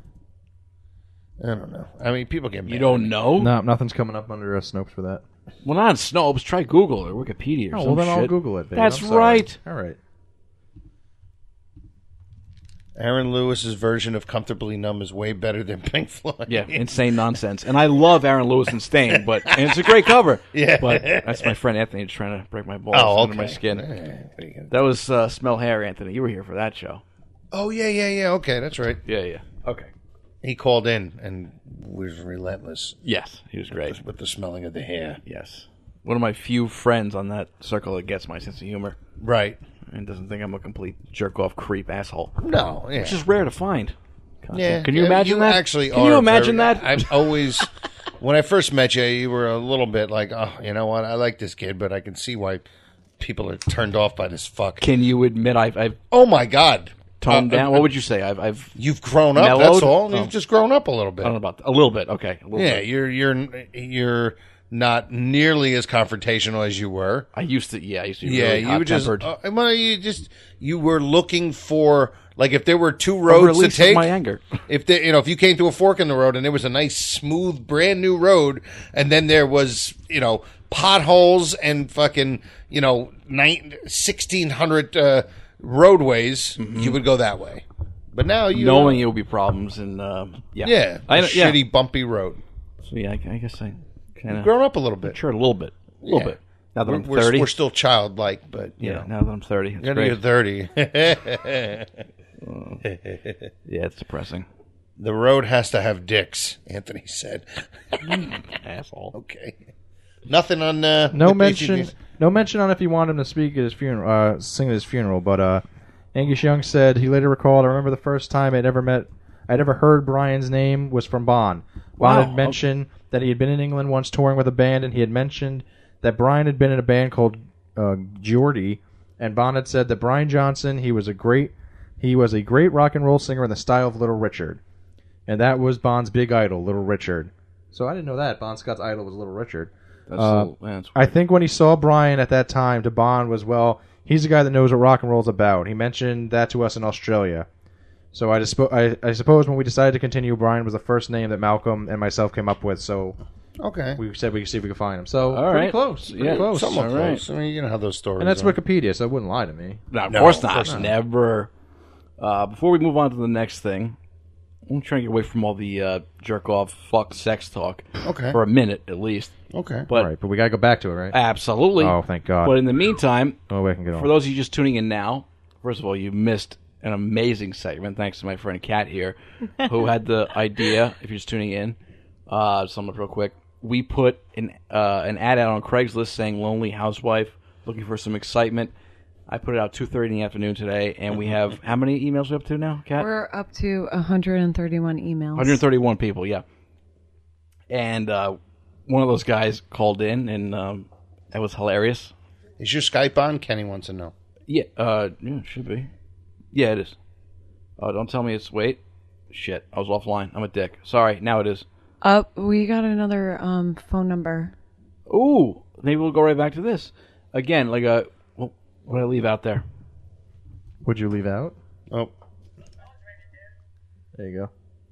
I don't know. I mean, people get mad. You don't know? No, nothing's coming up under uh, Snopes for that. Well, not on Snopes. Try Google or Wikipedia or Oh, some well, then shit. I'll Google it, babe. That's I'm sorry. right. All right. Aaron Lewis's version of Comfortably Numb is way better than Pink Floyd. Yeah, insane nonsense. And I love Aaron Lewis and Stain, but and it's a great cover. Yeah. But that's my friend Anthony just trying to break my balls Oh, under okay. my skin. That was uh, Smell Hair, Anthony. You were here for that show. Oh, yeah, yeah, yeah. Okay, that's right. Yeah, yeah. Okay. He called in and was relentless. Yes, he was great. With the, with the smelling of the hair. Yes. One of my few friends on that circle that gets my sense of humor. Right. And doesn't think I'm a complete jerk-off creep asshole. No, yeah. Which is rare to find. Yeah. Can you Yeah, imagine you that? Actually Can are you imagine very- that? I've always, when I first met you, you were a little bit like, oh, you know what? I like this kid, but I can see why people are turned off by this fuck. Can you admit I've, I've Oh, my God. toned Uh, down? uh, What would you say? I've, I've You've grown up, mellowed? that's all. Oh. You've just grown up a little bit. I don't know about that. A little bit. Okay. A little Yeah, bit. you're you're you're not nearly as confrontational as you were. I used to. Yeah, I used to be Yeah, really you were just hot-tempered. uh, well, you just you were looking for like if there were two A roads to release of take. my anger. If they, you know, if you came to a fork in the road and there was a nice, smooth, brand new road, and then there was you know potholes and fucking you know nine, sixteen hundred uh, roadways, you would go that way. But now you knowing it will be problems and um, yeah, yeah, I a know- yeah. shitty bumpy road. So yeah, I, I guess I kind You've of grown up a little bit. Sure, a little bit, a little Yeah. bit. Now that we're, I'm we're- thirty, we're still childlike, but you yeah. know. Now that I'm thirty, it's You're great. you're thirty. Yeah, it's depressing. The road has to have dicks, Anthony said. Asshole. Okay. Nothing on uh, No with mention. A C D C? No mention on if he wanted him to speak at his funeral, uh, sing at his funeral. But uh, Angus Young said he later recalled, "I remember the first time I'd ever met, I'd ever heard Brian's name was from Bon. Bon Wow. had mentioned that he had been in England once touring with a band, and he had mentioned that Brian had been in a band called uh, Geordie, and Bon had said that Brian Johnson, he was a great, he was a great rock and roll singer in the style of Little Richard, and that was Bon's big idol, Little Richard. So I didn't know that Bon Scott's idol was Little Richard." That's Uh, a little- yeah, that's I think when he saw Brian at that time, to Bond was, well, he's a guy that knows what rock and roll's about. He mentioned that to us in Australia. So I, dispo- I, I suppose when we decided to continue, Brian was the first name that Malcolm and myself came up with. So Okay. we said we could see if we could find him. So All pretty right. close. Pretty Yeah, close. Somewhat All right. close. I mean, you know how those stories And that's are. Wikipedia, so it wouldn't lie to me. No, of No, course of not. course not. Never. Uh, before we move on to the next thing, I'm trying to get away from all the uh, jerk off, fuck, sex talk. Okay. For a minute at least. Okay. But All right, but we got to go back to it, right? absolutely. Oh, thank God. But in the meantime, Oh, we can get on. for those of you just tuning in now, first of all, you missed an amazing segment. Thanks to my friend Kat here, who had the idea. If you're just tuning in, uh, sum up real quick. We put an uh, an ad out on Craigslist saying "lonely housewife looking for some excitement." I put it out two thirty in the afternoon today, and we have how many emails we up to now, Kat? We're up to one hundred thirty-one emails. one hundred thirty-one people, yeah. And uh, one of those guys called in, and um, that was hilarious. Is your Skype on? Kenny wants to know. Yeah, uh, yeah, it should be. Yeah, it is. Oh, don't tell me it's wait. Shit, I was offline. I'm a dick. Sorry. Now it is. Up, we got another um, phone number. Ooh, maybe we'll go right back to this again. Like a well, what did I leave out there? Would you leave out? Oh, There you go.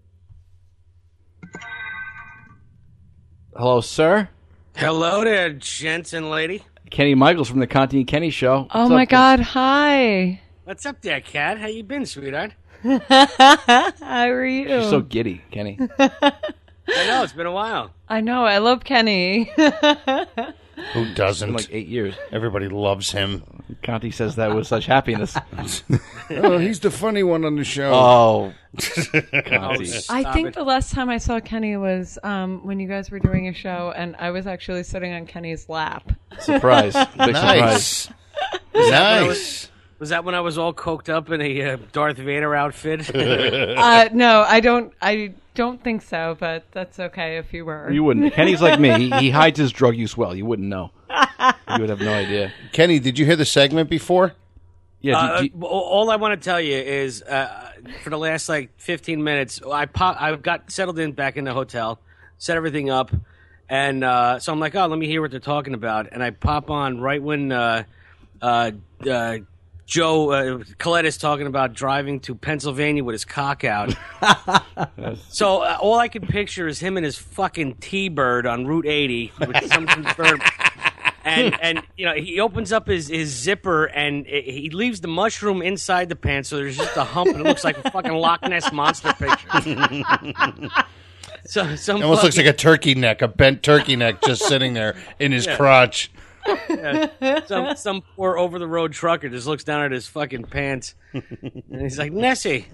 Hello, sir. Hello there, gents and lady. Kenny Michaels from the Conti and Kenny Show. Oh What's my up, God! Hi. What's up there, cat? How you been, sweetheart? How are you? She's so giddy, Kenny. I know, it's been a while. I know. I love Kenny. who doesn't? Been like eight years. Everybody loves him. Conti says that with such happiness. Oh, he's the funny one on the show. Oh, Oh, Conti. I stop think it. the last time I saw Kenny was um, when you guys were doing a show, and I was actually sitting on Kenny's lap. Surprise. Big Nice. Was that when I Nice. was- Was that when I was all coked up in a uh, Darth Vader outfit? uh, no, I don't. I don't think so, but that's okay if you were. You wouldn't. Kenny's like me. He, he hides his drug use well. You wouldn't know. You would have no idea. Kenny, did you hear the segment before? Yeah. Uh, do- do- all I want to tell you is, uh, for the last like fifteen minutes, I pop, I got settled in back in the hotel, set everything up, and uh, so I'm like, oh, let me hear what they're talking about, and I pop on right when uh, uh, uh, Joe uh, Colette is talking about driving to Pennsylvania with his cock out. So uh, all I can picture is him and his fucking T-Bird on Route eighty with some convert- and and you know he opens up his, his zipper and it, he leaves the mushroom inside the pants, so there's just a hump and it looks like a fucking Loch Ness monster picture. So some It almost looks fucking- like a turkey neck, a bent turkey neck, just sitting there in his Yeah. crotch. Yeah. Some some poor over the road trucker just looks down at his fucking pants and he's like, Nessie.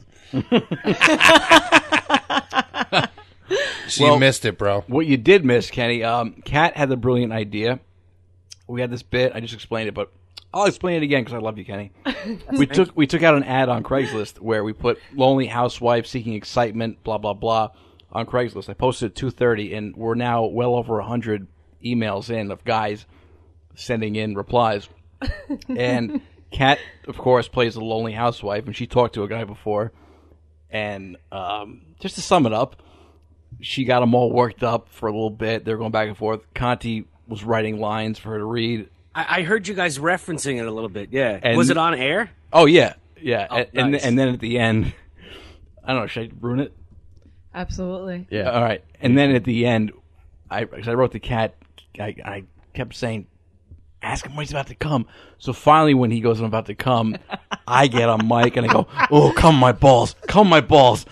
So you missed it, bro. What you did miss, Kenny, um, Kat had the brilliant idea. We had this bit. I just explained it, but I'll explain it again because I love you, Kenny. we took we took out an ad on Craigslist where we put lonely housewife seeking excitement, blah, blah, blah, on Craigslist. I posted at two thirty, and we're now well over one hundred emails in of guys sending in replies. And Kat, of course, plays the lonely housewife, and she talked to a guy before. And um, just to sum it up, she got them all worked up for a little bit. They were going back and forth. Conti was writing lines for her to read. I, I heard you guys referencing it a little bit. Yeah. And- Was it on air? Oh, yeah. Yeah. Oh, and, and, nice. and then at the end, I don't know, should I ruin it? Absolutely. Yeah. All right. And then at the end, I, 'cause I wrote to Kat, I, I kept saying, ask him when he's about to come. So finally, when he goes, I'm about to come, I get on mic and I go, oh, come my balls, come my balls.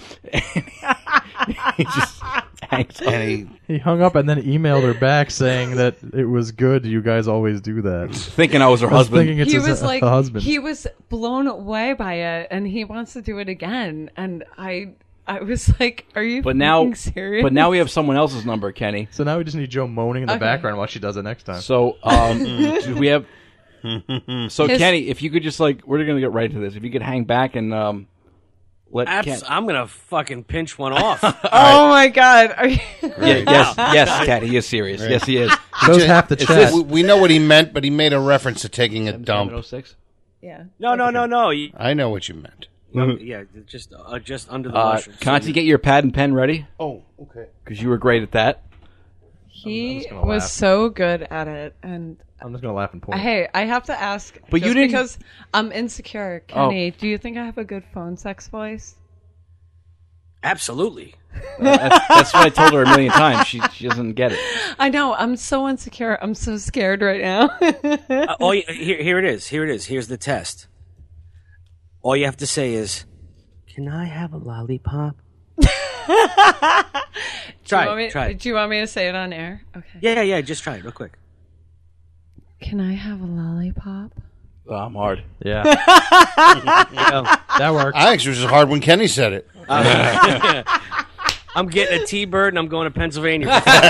And he just hangs up. And he, He hung up and then emailed her back saying that it was good. You guys always do that. Thinking I was her I was husband. Thinking it's he his, was like, husband. he was blown away by it, and he wants to do it again. And I, I was like, "Are you But now, fucking serious?" but now we have someone else's number, Kenny. So now we just need Joe moaning in the Okay. background while she does it next time. So um, we have. So His- Kenny, if you could just like, we're gonna get right to this. If you could hang back and um, let Abs- Kat. I'm going to fucking pinch one off. Oh my god! Are you? Yeah, yes, yes, Kat, he is serious. Yes, he is. Shows half the It's chat. this- we, we know what he meant, but he made a reference to taking a dump. seven oh six? Yeah. No, no, no, no. You, I know what you meant. yeah, just uh, just under the Uh, mushroom. So Conti, you- get your pad and pen ready Oh, okay. because you were great at that. He gonna was laugh. so good at it, and I'm just gonna laugh and point. hey, I have to ask. But you just didn't- because I'm insecure, Kenny. Do you think I have a good phone sex voice? Absolutely. That's, that's what I told her a million times. She she doesn't get it. I know. I'm so insecure. I'm so scared right now. Uh, all you, here, here it is. Here it is. Here's the test. All you have to say is, "Can I have a lollipop?" Do Try you want it. me, Try it. Do you want me to say it on air? Okay. Yeah, yeah, yeah. Just try it real quick. Can I have a lollipop? Oh, I'm hard. Yeah, Yeah. that works. I actually was hard when Kenny said it. I'm getting a T-bird and I'm going to Pennsylvania.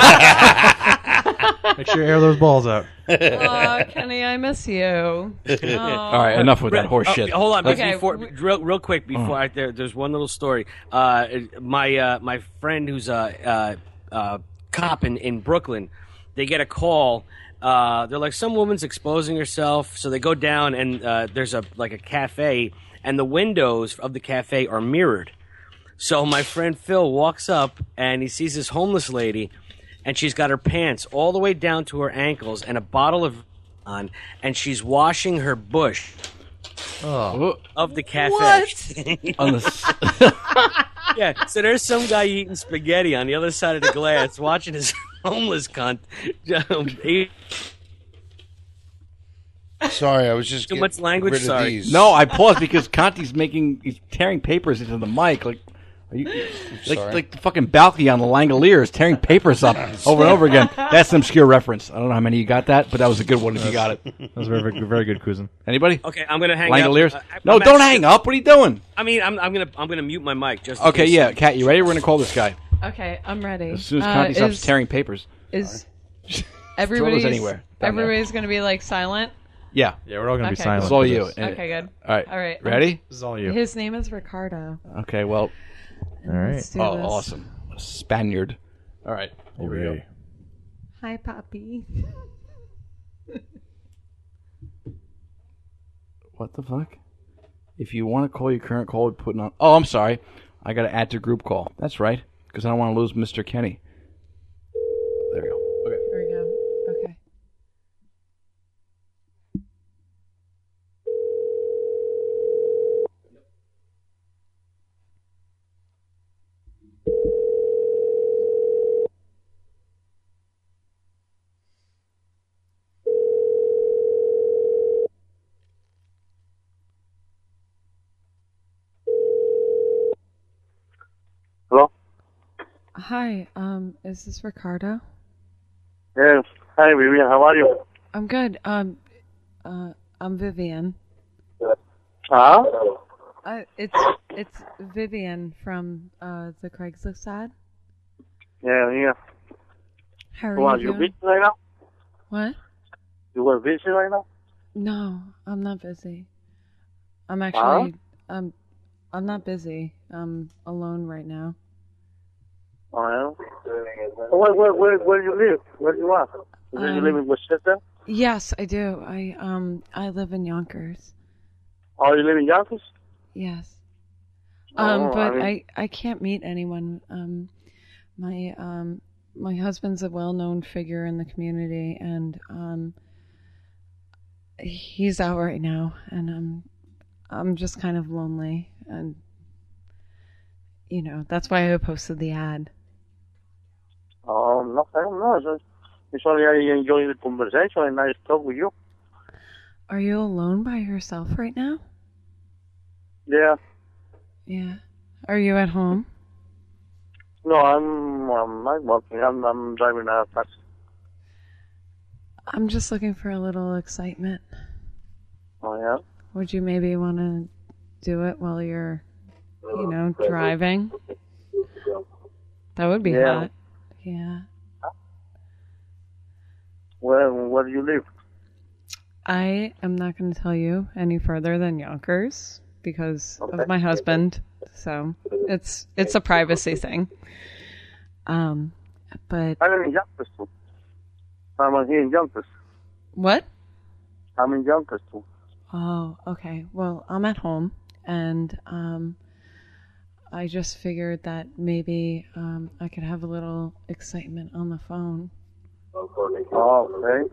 Make sure you air those balls out. Oh, Kenny, I miss you. All right, enough with that horse Oh, shit. hold on, Okay. before real, real quick before I, there, there's one little story. Uh, my uh, my friend who's a uh, uh, cop in, in Brooklyn, they get a call. Uh, they're like, some woman's exposing herself, so they go down and uh, there's a like a cafe, and the windows of the cafe are mirrored. So my friend Phil walks up and he sees this homeless lady, and she's got her pants all the way down to her ankles and a bottle of on, and she's washing her bush Oh, of the cafe. What? On the s- Yeah, so there's some guy eating spaghetti on the other side of the glass, watching his homeless cunt. um, eat- Sorry, I was just Too getting much language, rid of sorry. these. no, I paused because Conti's making he's tearing papers into the mic like. Are you, like, sorry. like the fucking balcony on the Langolier is tearing papers up over and over again. That's an obscure reference. I don't know how many you got that, but that was a good one if you got it. that was very, very, very good, Cousin. Anybody? Okay, I'm gonna hang Langoliers? up. Uh, I- no, I'm don't actually- hang up. What are you doing? I mean, I'm, I'm gonna I'm gonna mute my mic just. in Okay, case. yeah, Kat, you ready? We're gonna call this guy Okay, I'm ready. as soon as Uh, Conti stops is- tearing papers. Is Throw everybody's those anywhere. down there. everybody's gonna be like silent? Yeah, Yeah, we're all gonna Okay. be silent. it's all for you. this. And- Okay, good. All right, All right. ready? This is all you. His name is Ricardo. Okay, well, All right. Let's do oh, this. awesome, a Spaniard. All right, here we go. Okay. Hi, Poppy. What the fuck? If you want to call your current call, we're putting on. Oh, I'm sorry. I got to add to group call. That's right, because I don't want to lose Mister Kenny. There we go. Okay. There we go. Okay. Hi, um, is this Ricardo? Yes. Hi, Vivian. How are you? I'm good. Um, uh, I'm Vivian. Huh? Uh, it's it's Vivian from uh the Craigslist ad. Yeah, yeah. How are Well, you you doing? busy right now? What? You were busy right now? No, I'm not busy. I'm actually I'm I'm not busy. I'm alone right now. Oh, yeah. Where, where, where, where do you live? Where do you are? Do you Um, live in Westchester? Yes, I do. I um I live in Yonkers. Oh, you live in Yonkers? Yes. Um, Oh, but I mean- I, I can't meet anyone. Um, my um my husband's a well-known figure in the community, and um he's out right now, and I'm I'm just kind of lonely, and you know that's why I posted the ad. Oh, no, I don't know. It's, it's only I enjoy the conversation and I talk with you. Are you alone by yourself right now? Yeah. Yeah. Are you at home? No, I'm, I'm not working. I'm, I'm driving a taxi. I'm just looking for a little excitement. Oh, yeah? Would you maybe want to do it while you're, you know, driving? That would be Yeah. hot. Yeah. Where, where do you live? I am not going to tell you any further than Yonkers because Okay. of my husband. So it's it's a privacy thing. Um, but I live in Yonkers, too. I'm here in Yonkers. what? I'm in Yonkers, too. Oh, okay. Well, I'm at home, and um, I just figured that maybe um, I could have a little excitement on the phone. Oh, okay.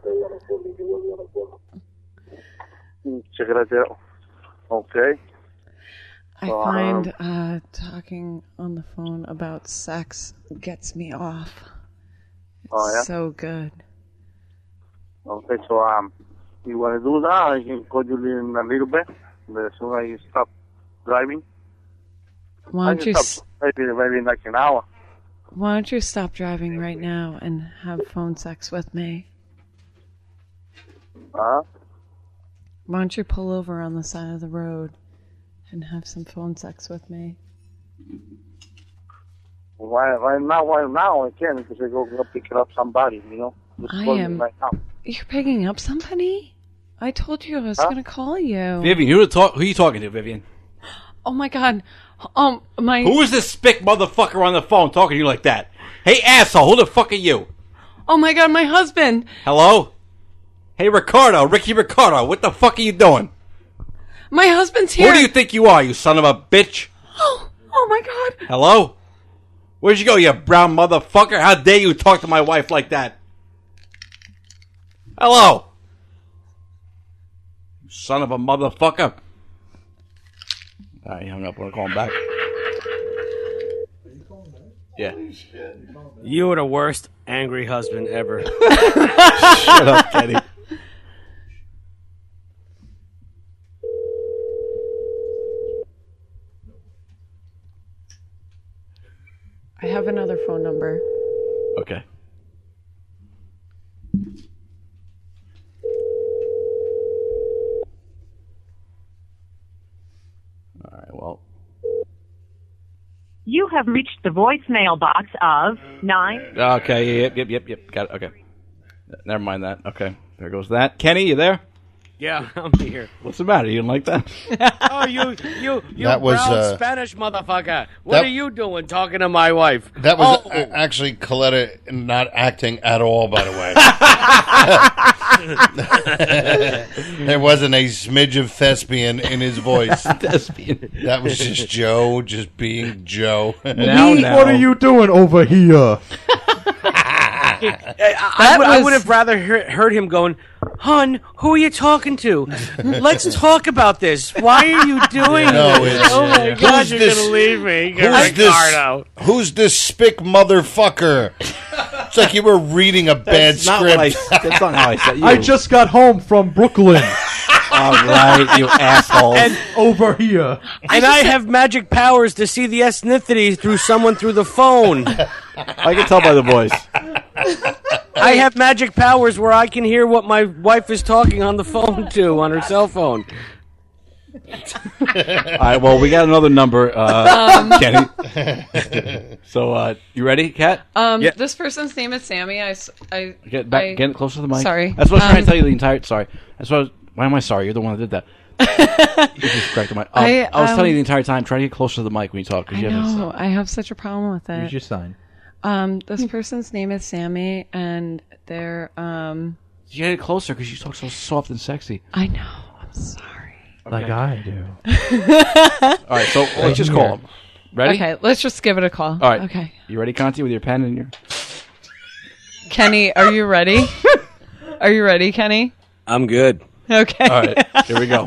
Check it out. Okay. I So, find um, uh, talking on the phone about sex gets me off. It's Oh, yeah? so good. Okay, so um, you want to do that? I can call you in a little bit. As soon as you stop driving. Why I don't can you stop s- maybe maybe in like an hour. Why don't you stop driving right now and have phone sex with me? Huh? Why don't you pull over on the side of the road and have some phone sex with me? Right, right now, right now I can because I go, go pick up somebody. You know. Just I call me am- right now. You're picking up somebody? I told you I was Huh? going to call you. Vivian, who, talk, who are you talking to, Vivian? Oh my god. Um, my. Who is this spick motherfucker on the phone talking to you like that? Hey, asshole, who the fuck are you? Oh my god, my husband. Hello? Hey, Ricardo, Ricky Ricardo, what the fuck are you doing? My husband's here. Who do you think you are, you son of a bitch? Oh, oh my god. Hello? Where'd you go, you brown motherfucker? How dare you talk to my wife like that? Hello? You son of a motherfucker. Alright, he hung up. I'm gonna call him back. Yeah. You are the worst angry husband ever. Shut up, Kenny. I have another phone number. Okay. All right, well. You have reached the voicemail box of nine. Okay, yep, yep, yep, yep. Got it. Okay. Never mind that. Okay. There goes that. Kenny, you there? Yeah, I'm here. What's the matter? You didn't like that? Oh, you, you, you That was, proud uh, Spanish motherfucker. What that- are you doing talking to my wife? That was Oh. a- actually Coletta not acting at all, by the way. There wasn't a smidge of thespian in his voice. Thespian. That was just Joe, just being Joe. Now, what are you doing over here? I, I, would, I would have rather heard, heard him going, "Hun, who are you talking to? Let's talk about this. Why are you doing No, this? it's- Oh my Who's God, you're this- gonna leave me, Who's this? Ricardo." Who's this spick motherfucker? It's like you were reading a bad That's not script. what I- that's not how I said you. I just got home from Brooklyn. All right, you asshole. And over here. And I have magic powers to see the ethnicity through someone through the phone. I can tell by the voice. I have magic powers where I can hear what my wife is talking on the phone to on her cell phone. All right, well, we got another number, uh, Um. Kenny. So, uh, you ready, Kat? Um, Yeah. This person's name is Sammy. I, s- I- Get back, I- get closer to the mic. Sorry. That's what I was trying Um, to tell you the entire. Sorry. That's what. I was, why am I sorry? You're the one that did that. You just cracked the mic. Um, I, I, was um, telling you the entire time. Try to get closer to the mic when you talk. 'Cause I you have this- know. I have such a problem with it. Use your sign. Um, this person's name is Sammy, and they're um. You get it closer because you talk so soft and sexy. I know. I'm sorry. Like I do. All right, so let's just call him. Ready? Okay, let's just give it a call. All right. Okay. You ready, Conti, with your pen and your? Kenny, are you ready? Are you ready, Kenny? I'm good. Okay. All right, here we go.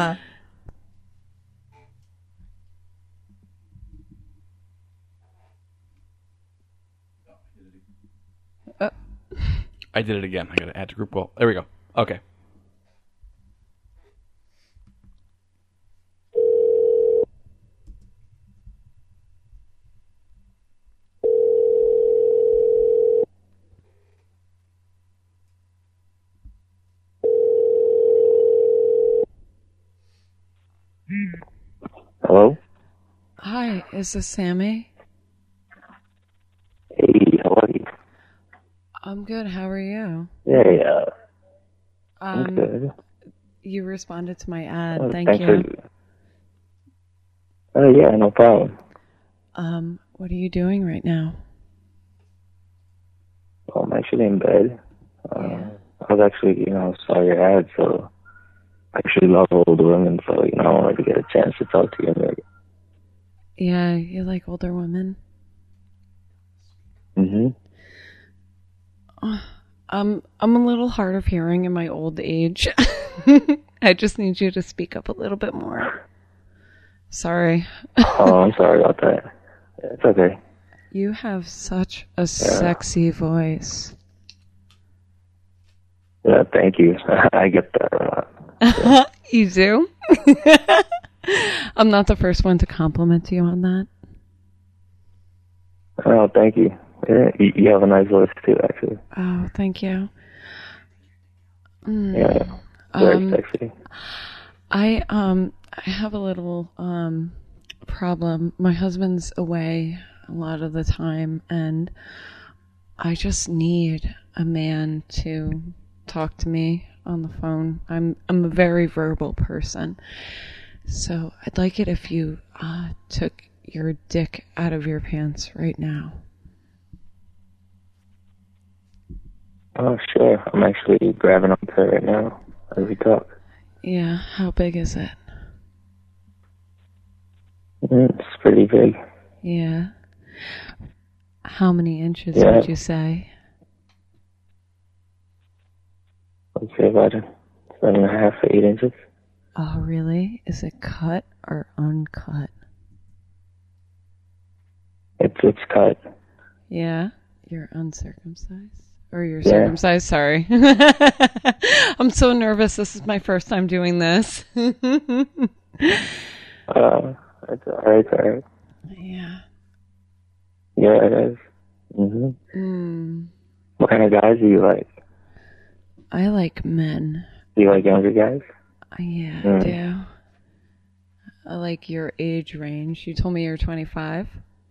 Uh. I did it again. I got to add to group call. There we go. Okay. Hello? Hi, is this Sammy? Hey, how are you? I'm good. How are you? Yeah, yeah. I'm Um, good. you responded to my ad. Oh, Thank thanks you. For, oh, yeah, no problem. Um, what are you doing right now? Oh, I'm actually in bed. Uh, I was actually, you know, saw your ad, so I actually love older women, so, you know, I wanted to get a chance to talk to you. Maybe. Yeah, you like older women. Mm-hmm. Um, I'm a little hard of hearing in my old age. I just need you to speak up a little bit more. Sorry. Oh, I'm sorry about that. Yeah, it's okay. You have such a sexy voice. Yeah, thank you. I get that a lot. You do? I'm not the first one to compliment you on that. Oh, thank you. Yeah, you, you have a nice voice, too, actually. Oh, thank you. Mm, Yeah, very um, sexy. I um I have a little um problem. My husband's away a lot of the time, and I just need a man to talk to me on the phone. I'm I'm a very verbal person, so I'd like it if you uh, took your dick out of your pants right now. Oh, sure. I'm actually grabbing onto it right now as we talk. Yeah, how big is it? Mm, it's pretty big. Yeah. How many inches Yeah. would you say? I'd say about seven and a half to eight inches. Oh, really? Is it cut or uncut? It's it's cut. Yeah, you're uncircumcised. Or you're Yeah. circumcised, sorry. I'm so nervous. This is my first time doing this. Uh, it's alright, it's alright. Yeah. Yeah, it is. Mm-hmm. Mm, What kind of guys do you like? I like men. Do you like younger guys? Uh, Yeah, Mm. I do. I like your age range. You told me you're twenty-five?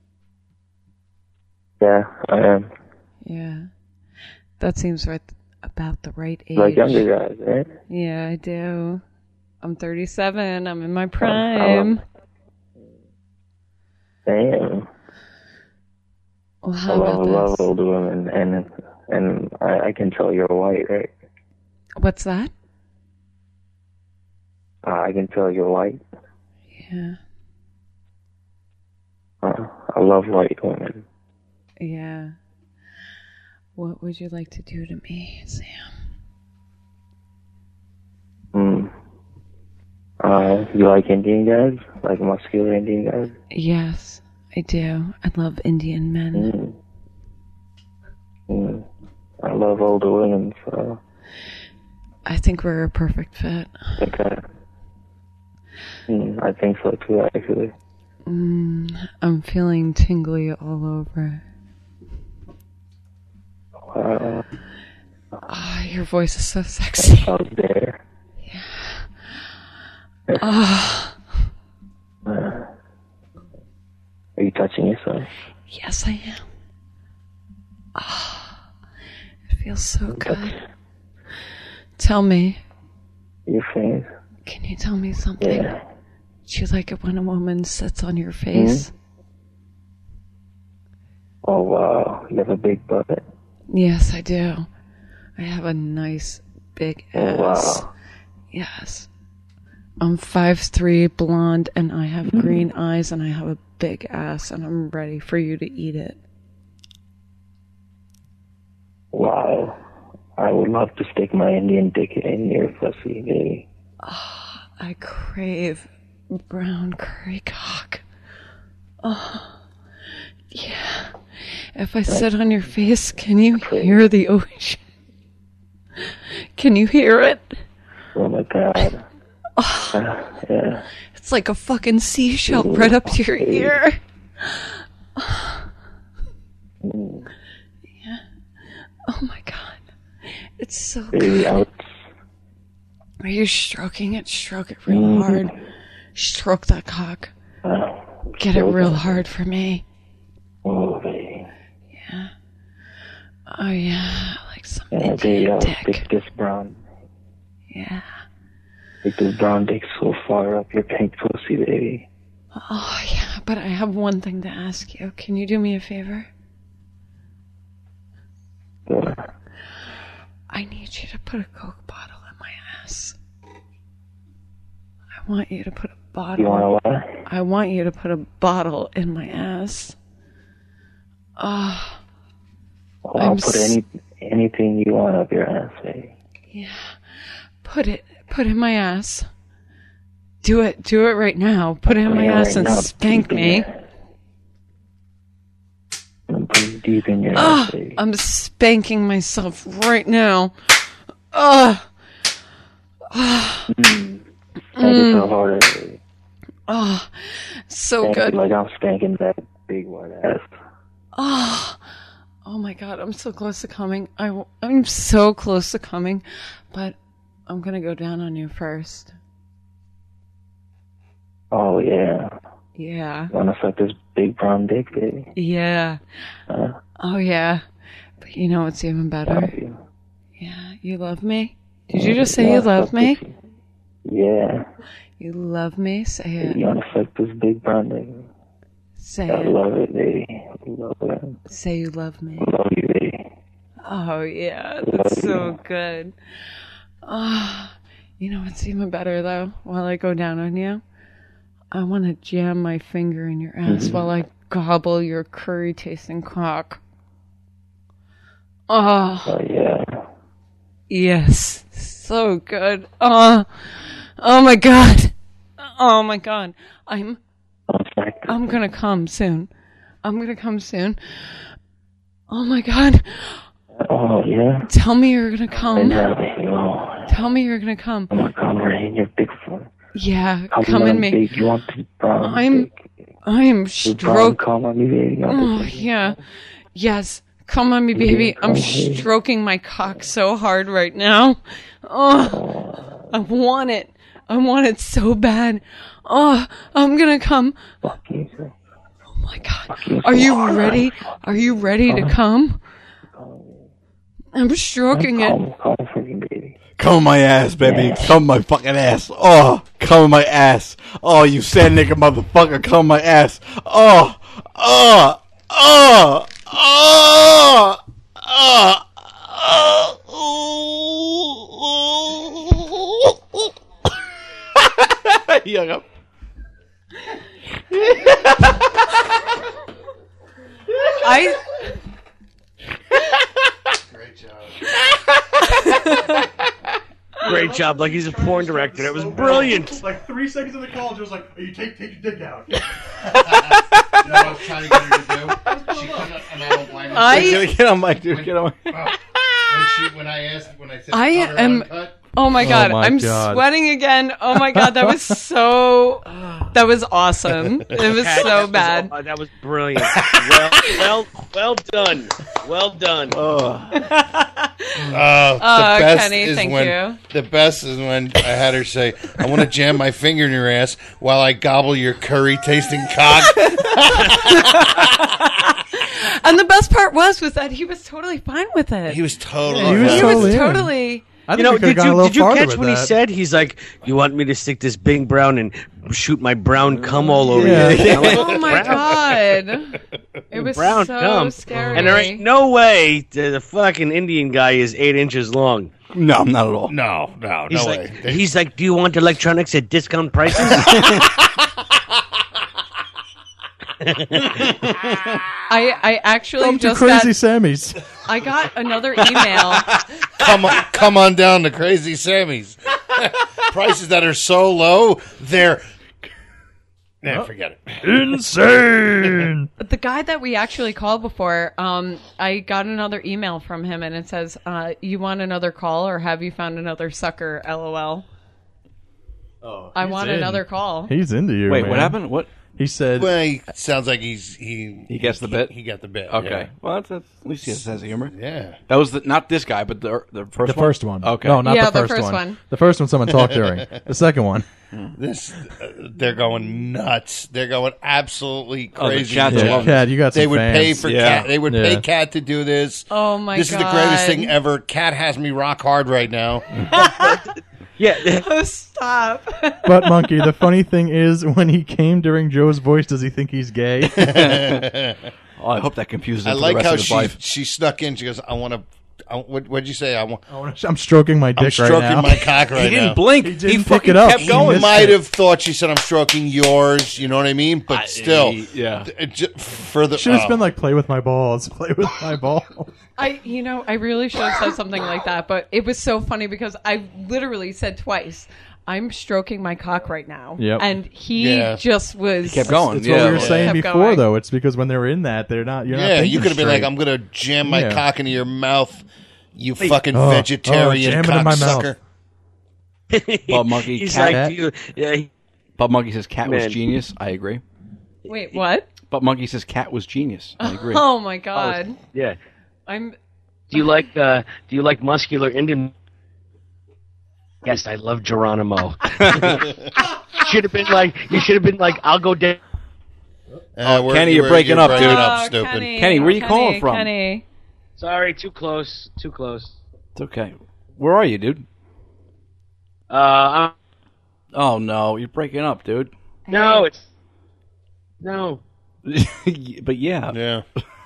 Yeah, I am. Yeah. That seems right about the right age. You like younger guys, right? Yeah, I do. I'm thirty-seven. I'm in my Oh, prime. Damn. Well, I how love, about love this? older women, and and I, I can tell you're white, right? What's that? Uh, I can tell you're white. Yeah. Uh, I love white women. Yeah. What would you like to do to me, Sam? Mm. Uh, you like Indian guys? Like muscular Indian guys? Yes, I do. I love Indian men. Mm. Mm. I love older women, so I think we're a perfect fit. I think I, mm, I think so too, actually. Mm, I'm feeling tingly all over. Uh, Ah, your voice is so sexy. I was there. Ah, Uh, are you touching yourself? yes, I am. Ah, it feels so good. Tell me, Your face? can you tell me something? Yeah. Do you like it when a woman sits on your face? Oh, wow. You have a big butt. Yes, I do. I have a nice big ass. Oh, wow. Yes. I'm five three, blonde, and I have green eyes, and I have a big ass, and I'm ready for you to eat it. Wow. I would love to stick my Indian dick in your pussy, baby. Oh, I crave brown curry cock. Oh, yeah. If I sit on your face, can you hear the ocean? Can you hear it? Oh my god. Oh, Uh, yeah. it's like a fucking seashell right up to your ear. Oh. Yeah. Oh my god. It's so Baby, I good. would- Are you stroking it? Stroke it real hard. Stroke that cock. Oh, Get it stroke real it. hard for me. Oh, baby. Yeah. Oh yeah. I like some Yeah, baby, I'll Indian stick this brown. Yeah. Stick this brown dick so far up your pink pussy, baby. Oh yeah, but I have one thing to ask you. Can you do me a favor? Yeah. I need you to put a Coke bottle in my ass. I want you to put a bottle. You wanna what? I want you to put a bottle in my ass. Oh, Oh, I'll I'm put s- any anything you want up your ass, baby. yeah. Put it, put it in my ass. Do it, do it right now. Put it in my Yeah, ass right and now, spank deep in me. your- I'm putting deep in your Oh, ass, baby. I'm spanking myself right now. Oh, oh, Mm. Spank it so hard, baby. oh, so Spank good. it like I'm spanking that big white ass. Oh, oh my God, I'm so close to coming. I, w- I'm so close to coming, but I'm going to go down on you first. Oh yeah. Yeah. You wanna suck this big brown dick, baby? Yeah. Huh? Oh, yeah. But you know what's even better? you. Yeah. You love me? Did you just say you love me? Yeah. You love me? Say it. You wanna suck this big brown dick? Say I it. love it, baby. I love it. Say you love me. I love you, baby. Oh, yeah. That's so good. Oh, you know what's even better, though? While I go down on you, I want to jam my finger in your ass while I gobble your curry-tasting cock. Oh. Oh, yeah. Yes. So good. Oh. Oh, my God. Oh, my God. I'm... I'm gonna come soon. I'm gonna come soon. Oh, my God. Oh, yeah? Tell me you're gonna come. Yeah, baby. Oh, Tell me you're gonna come. I'm gonna come right in your big foot. Yeah, Come come on, in me. Big. You want the brown I'm, I am The brown stroke. come on me, baby. You want Oh this- yeah, yes. Come on me, baby. I'm stroking my cock so hard right now. Oh, I want it. I want it so bad. Oh, I'm gonna come. Oh my God. Are you ready? Are you ready to come? I'm stroking it. Come on my ass, baby. Come on my fucking ass. Oh, come on my ass. Oh, you sad nigga motherfucker. Come on my ass. Oh, oh, oh, oh, oh, oh. He hung up. I. Great job. Great job. Like he's a porn director. That was brilliant. Like three seconds of the call, Joe's like, "Oh, you take take your dick out." You know what I was trying to get her to do? She couldn't, and I don't blame her. I- Get, get on mic, dude. Get on mic. When, she, when I asked, when I said, I cut her am. uncut, Oh my God, Oh my I'm God. sweating again. Oh my God, that was so. That was awesome. It was Kat, so that was- bad. uh, that was brilliant. Well, well, well done. Well done. Oh, the Oh, best Kenny, is thank when you. the best is when I had her say, "I want to jam my finger in your ass while I gobble your curry tasting cock." And the best part was was that he was totally fine with it. He was totally. Yeah, he was He totally was in. totally. I think You know, we could've did gone a you, little did you farther catch with what he that. said? He's like, "You want me to stick this Bing Brown and shoot my brown cum all over Yeah. you?" I'm like, Oh my "Brown." god! It was Brown so cum. scary. And there ain't no way the, the fucking Indian guy is eight inches long. No, not at all. No, no, He's no like, way. he's like, "Do you want electronics at discount prices?" I I actually Come to just Crazy got Sammy's. I got another email. come on, come on down to Crazy Sammy's. Prices that are so low, they're. Nah, forget it. Insane. The guy that we actually called before, um, I got another email from him, and it says, uh, "You want another call, or have you found another sucker?" LOL. Oh, I he's want in. another call. He's into you. Wait, man. what happened? What? He said. Well, he sounds like he's he He gets the bit? He got the bit. Okay. yeah. Well, that's, that's at least he has a sense of humor. Yeah. That was the, not this guy, but the the first the one. first one. Okay. No, not Yeah, the, the first first one. one. The first one someone talked during. The second one. This, uh, they're going nuts. They're going absolutely Oh, the crazy. chat with Yeah, it. Cat, you got some They would pay fans. for Yeah. Cat. They would Yeah. pay Cat to do this. Oh my This god! is the greatest thing ever. Cat has me rock hard right now. Yeah. Oh, stop! But Monkey, the funny thing is, when he came during Joe's voice, does he think he's gay? Oh, I hope that confuses him I for like the rest how of his she life. she snuck in. She goes, "I want to." I, what what'd you say? I want. I'm stroking my dick I'm right stroking now. my cock right He didn't now. blink. He He, didn't pick fucking it up. kept He going. missed Might it. have thought she said, "I'm stroking yours." You know what I mean? But I- still, yeah. th- it ju- for the Should have oh. been like, play with my balls. Play with my balls. I, you know, I really should have said something like that, but it was so funny because I literally said twice, "I'm stroking my cock right now," Yep. and he Yeah. just was He kept going. It's yeah. what we were well, saying Kept before, going. though. It's because when they're in that, they're not. You're not Yeah, thinking you could have been like, straight. "I'm gonna jam my Yeah. cock into your mouth, you fucking Oh, vegetarian oh, jam it in my cocksucker." Bob Monkey, He's cat. like, you, yeah, he- Bob Monkey says cat was Man. genius. I agree. Wait, what? Bob Monkey says cat was genius. I agree. Oh my god! yeah. I'm. Do you like uh, Do you like muscular Indian? Yes, I love Geronimo. Should have been like you should have been like I'll go down. Uh, Oh, we're- Kenny, you're we're- breaking up, dude. Oh, stupid. Kenny, Kenny, where you Kenny, calling from? Kenny. Sorry, too close, too close. It's okay. Where are you, dude? Uh, I'm, Oh no, you're breaking up, dude. no, it's no. But yeah, Yeah.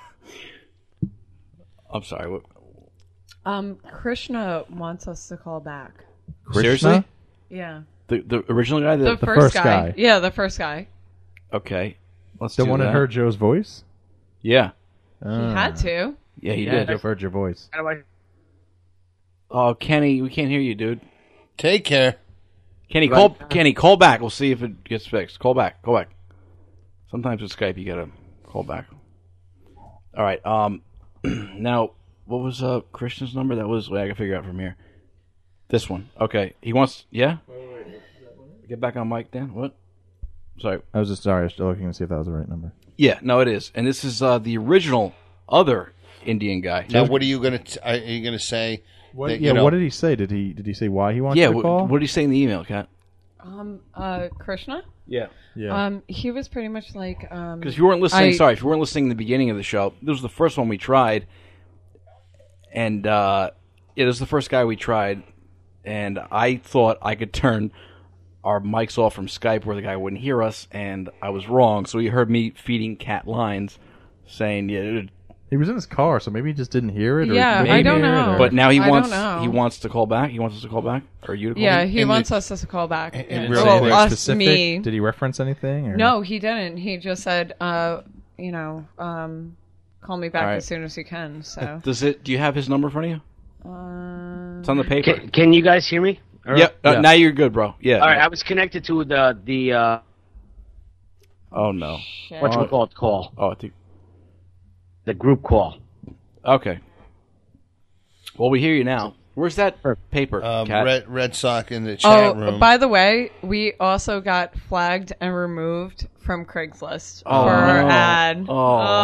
I'm sorry. What, Um, Krishna wants us to call back. seriously? Yeah, The the original guy? the, The, first, first guy. guy. Yeah, the first guy. okay. Let's The do one that that. heard Joe's voice? Yeah. He had to. Yeah, he Yeah, did. Joe heard your voice. How do I? Oh, Kenny, we can't hear you, dude. Take care. Kenny, Right. call Kenny, call back. We'll see if it gets fixed. Call back. Call back. Sometimes with Skype, you gotta call back. All right. Um. Now, what was uh Christian's number? That was. Wait, I can figure out from here. This one. Okay. He wants. Yeah. Get back on mic, Dan. What? Sorry. I was just sorry. I was still looking to see if that was the right number. Yeah. No, it is. And this is uh the original other Indian guy. Now, what are you gonna t- are you gonna say? What, that, yeah, you know, what did he say? Did he did he say why he wants Yeah. to What, call? what did he say in the email, Kat? Um, uh, Krishna. Yeah. Yeah. Um, he was pretty much like um. Because if you weren't listening, I- sorry, if you weren't listening in the beginning of the show, this was the first one we tried, and uh, it was the first guy we tried, and I thought I could turn our mics off from Skype where the guy wouldn't hear us, and I was wrong. So he heard me feeding Cat lines, saying, "Yeah." He was in his car, so maybe he just didn't hear it. Or Yeah, maybe I don't hear it, know. or- But now he I don't wants know. he wants to call back. He wants us to call back, or you to call Yeah, back? he And wants the- us to call back. and Yeah. really Really Well, anything us, specific? me. Did he reference anything? Or? No, he didn't. He just said, uh, you know, um, call me back All right. as soon as you can. So. Does it? Do you have his number in front of you? Um, It's on the paper. Can, can you guys hear me? Or- Yep. Uh, Yeah. Now you're good, bro. Yeah. All right, I was connected to the the uh, Oh no. shit. what you call it call Oh, I think. the group call. Okay. Well, we hear you now. Where's that paper? Um, Kat? Red Red Sock in the chat Oh, room. by the way, we also got flagged and removed from Craigslist Oh, for our no. ad. Oh,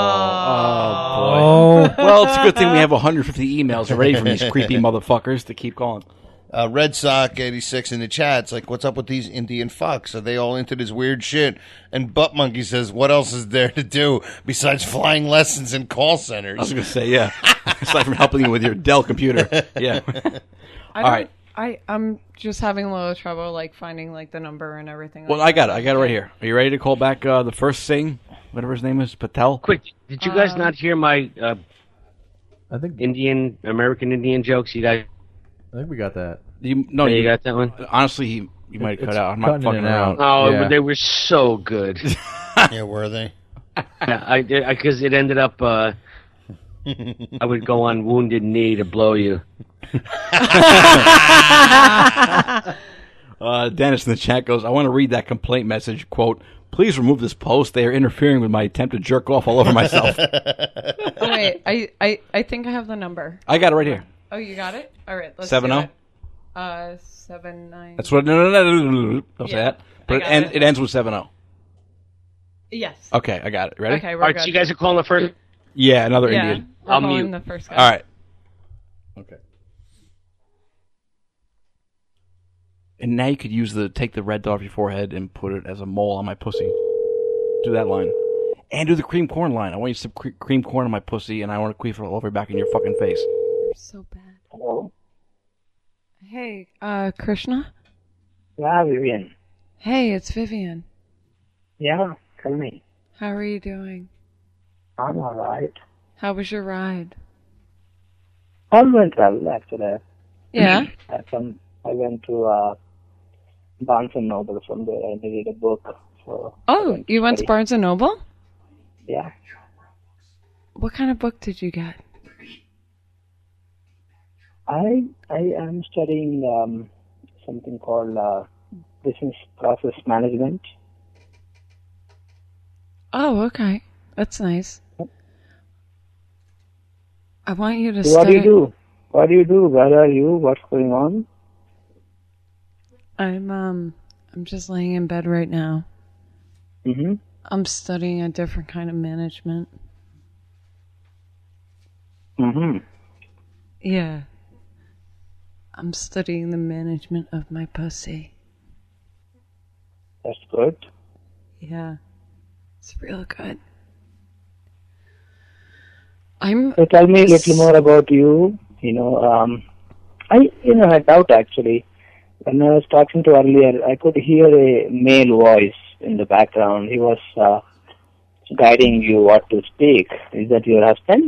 oh, boy. Well, it's a good thing we have one hundred fifty emails ready from these creepy motherfuckers to keep going. Uh, Red Sock eighty-six in the chat. It's like, what's up with these Indian fucks? Are they all into this weird shit? And Butt Monkey says, what else is there to do besides flying lessons in call centers? I was going to say, yeah. Aside from helping you with your Dell computer. Yeah. I All right. I, I'm just having a little trouble, like, finding, like, the number and everything. Well, like I got it. I got it right here. Are you ready to call back uh, the first Singh? Whatever his name is, Patel? Quick, did you guys Um, not hear my uh, I think Indian, American Indian jokes? You guys? I think we got that. You, no, Oh, you, you got that one? Honestly, he, you might It's cut out. I'm not cutting in fucking and around. out. Oh, Yeah. they were so good. Yeah, were they? Yeah, I did because it ended up. Uh, I would go on Wounded Knee to blow you. uh, Dennis in the chat goes, I want to read that complaint message. Quote, please remove this post. They are interfering with my attempt to jerk off all over myself. Oh, wait. I, I, I think I have the number. I got it right here. Oh, you got it? All right. Let's Seven do oh? it. Uh, seven nine. That's what. No, no, no, no, no, no. Don't say Yeah, that. But I it, got end, it. it ends with seven oh. Yes. Okay, I got it. Ready? Okay, we're All right, good. so you guys are calling the first. Yeah, another yeah, Indian. we're I'll calling mute. the first guy. All right. Okay. And now you could use the take the red dot off your forehead and put it as a mole on my pussy. Do that line. And do the cream corn line. I want you to sip cre- cream corn on my pussy, and I want to queef it all over back in your fucking face. You're so bad. Hello? Hey, uh, Krishna? Yeah, Vivian. Hey, it's Vivian. Yeah, tell me. How are you doing? I'm alright. How was your ride? All went well, actually. Yeah? I, from, I went to uh, Barnes and Noble from there. I needed a book. So Oh, you went to study. Barnes and Noble? Yeah. What kind of book did you get? I I am studying um, something called uh, business process management. Oh, okay. That's nice. I want you to So what do study. you do? What do you do? Where are you? What's going on? I'm um I'm just laying in bed right now. Mm-hmm. I'm studying a different kind of management. Mm-hmm. Yeah. I'm studying the management of my pussy. That's good. Yeah. It's real good. I'm So tell me a little more about you. You know, um, I you know had doubt actually. When I was talking to earlier, I could hear a male voice in the background. He was uh, guiding you what to speak. Is that your husband?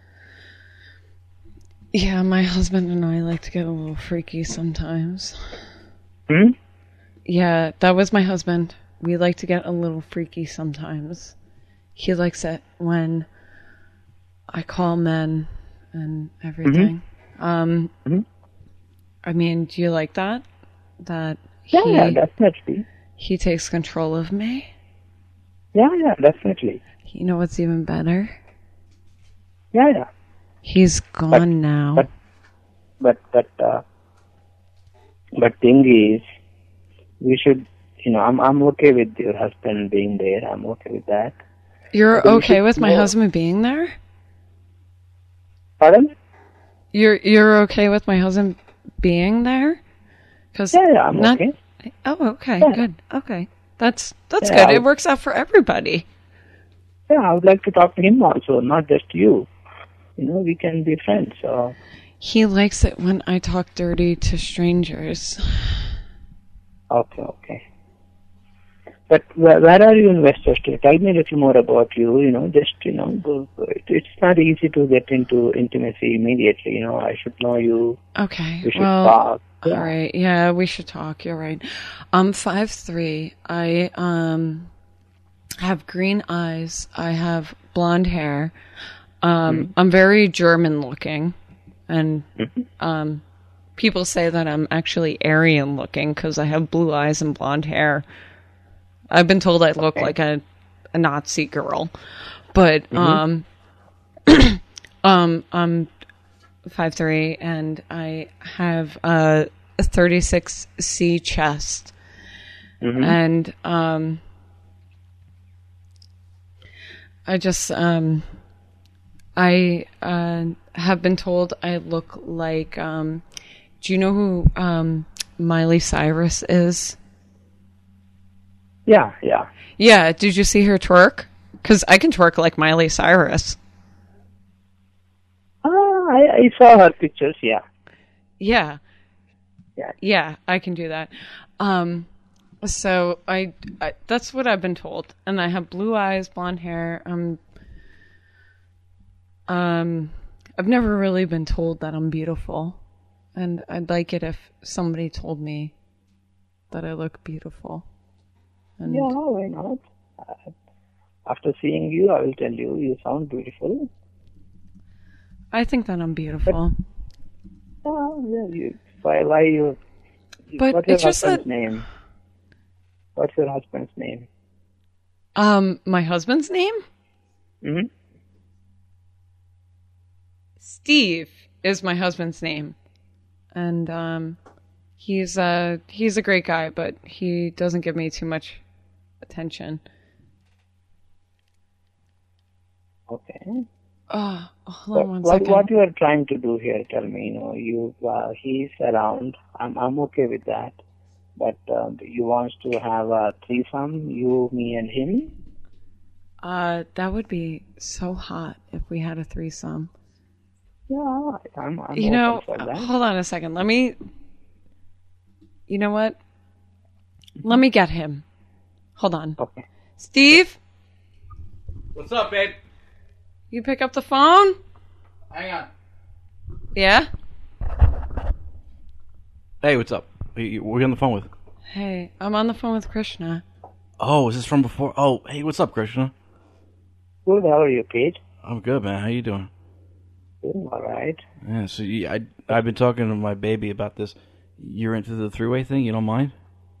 Yeah, my husband and I like to get a little freaky sometimes. Hmm? Yeah, that was my husband. We like to get a little freaky sometimes. He likes it when I call men and everything. Um, Mhm. I mean, do you like that? That Yeah, he, yeah, definitely. he takes control of me? Yeah, yeah, definitely. You know what's even better? Yeah, yeah. He's gone now. But but but uh, but thing is, we should. You know, I'm I'm okay with your husband being there. I'm okay with that. You're But we okay should with my know- husband being there? Pardon? You're you're okay with my husband being there? Cause Yeah, yeah, I'm not, okay. Oh, okay, Yeah. good. Okay, that's that's Yeah, good. I- It works out for everybody. Yeah, I would like to talk to him also, not just you. You know, we can be friends. So He likes it when I talk dirty to strangers. okay, okay. But where, where are you in Westchester? Tell me a little more about you. You know, just you know, go, it, it's not easy to get into intimacy immediately. You know, I should know you. Okay, We should well, talk. Yeah. all right. Yeah, we should talk. You're right. I'm five three. I um have green eyes. I have blonde hair. Um, I'm very German looking, and um, people say that I'm actually Aryan looking because I have blue eyes and blonde hair. I've been told I look Okay. like a a Nazi girl, but Mhm. um, um, I'm five three, and I have a, a thirty-six C chest. Mhm. And um, I just, um, I uh, have been told I look like, um, do you know who um, Miley Cyrus is? Yeah, yeah. Yeah, did you see her twerk? Because I can twerk like Miley Cyrus. Uh, I, I saw her pictures, yeah. Yeah. Yeah. Yeah, I can do that. Um, so I, I, that's what I've been told. And I have blue eyes, blonde hair. Um, um, I've never really been told that I'm beautiful. And I'd like it if somebody told me that I look beautiful. And Yeah, why not? Uh, after seeing you, I will tell you, you sound beautiful. I think that I'm beautiful. Oh, yeah, you, why, why you... But what's your it's just husband's that- name? What's your husband's name? Um, my husband's name? Mm-hmm. Steve is my husband's name. And um, he's uh he's a great guy, but he doesn't give me too much attention. Okay. Oh, hold on What, one what, second. what you are trying to do here, tell me, you know, you, uh, he's around, I'm, I'm okay with that. But uh, you want to have a threesome, you, me, and him? Uh, that would be so hot if we had a threesome. Yeah, I'm, I'm You know, open for that. hold on a second. Let me. You know what? Let me get him. Hold on. Okay. Steve, What's up, babe? you pick up the phone? Hang on. Yeah? Hey, what's up? Who you- What are you on the phone with? Hey, I'm on the phone with Krishna. Oh, is this from before? Oh, hey, what's up, Krishna? Good, how are you, Pete? I'm good, man. How you doing? Doing all right. Yeah, so you, I, I've been talking to my baby about this. You're into the three-way thing? You don't mind?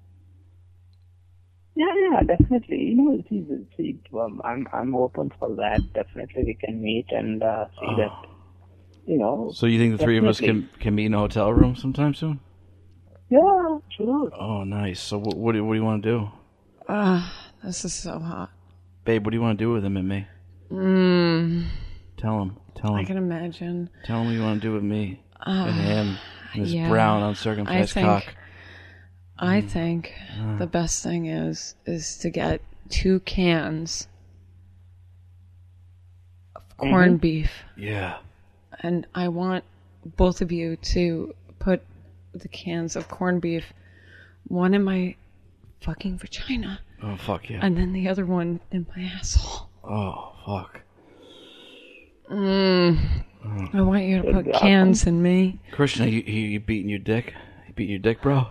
Yeah, yeah, definitely. You know, see, see um, I'm, I'm open for that. Definitely we can meet and uh, see Oh. that, you know. So you think the three of us definitely. can, can meet in a hotel room sometime soon? Yeah, sure. Oh, nice. So what, what, do, what do you want to do? Ah, this is so hot. Babe, what do you want to do with him and me? Mmm. Tell him. Tell I him. can imagine. Tell him what you want to do with me. Uh, and him. And his yeah. brown, I uncircumcised think, cock. I think Uh. the best thing is is to get two cans of corned Mhm. beef. Yeah. And I want both of you to put the cans of corned beef, one in my fucking vagina. Oh, fuck yeah. And then the other one in my asshole. Oh, fuck. Mm. Oh. I want you to put cans in me. Krishna, you, you, you beating your dick? You beating your dick, bro?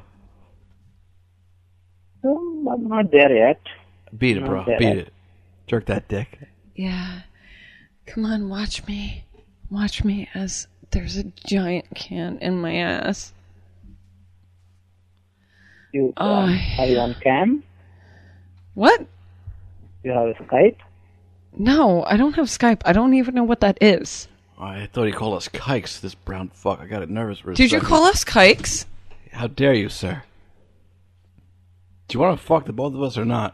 Um, I'm not there yet. Beat it, Not bro. there Beat yet. it. Jerk that dick. Yeah. Come on, watch me. Watch me as there's a giant can in my ass. You, Oh, um, are you on cam? What? You have a Skype? No, I don't have Skype. I don't even know what that is. I thought he called us kikes, this brown fuck. I got it nervous for a Did you second. call us kikes? How dare you, sir? Do you want to fuck the both of us or not?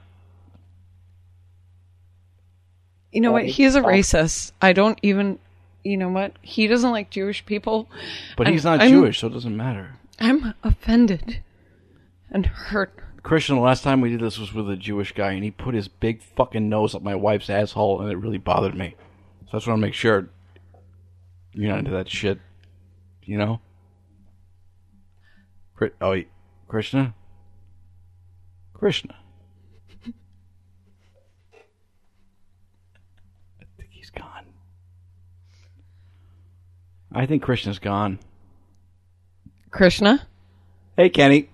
You know what? Right. He's a racist. I don't even. You know what? He doesn't like Jewish people. But he's and not I'm- Jewish, so it doesn't matter. I'm offended and hurt. Christian, the last time we did this was with a Jewish guy, and he put his big fucking nose up my wife's asshole, and it really bothered me. So I just want to make sure you're not into that shit. You know? Kri- Oh, y- Krishna? Krishna. I think he's gone. I think Krishna's gone. Krishna? Hey, Kenny.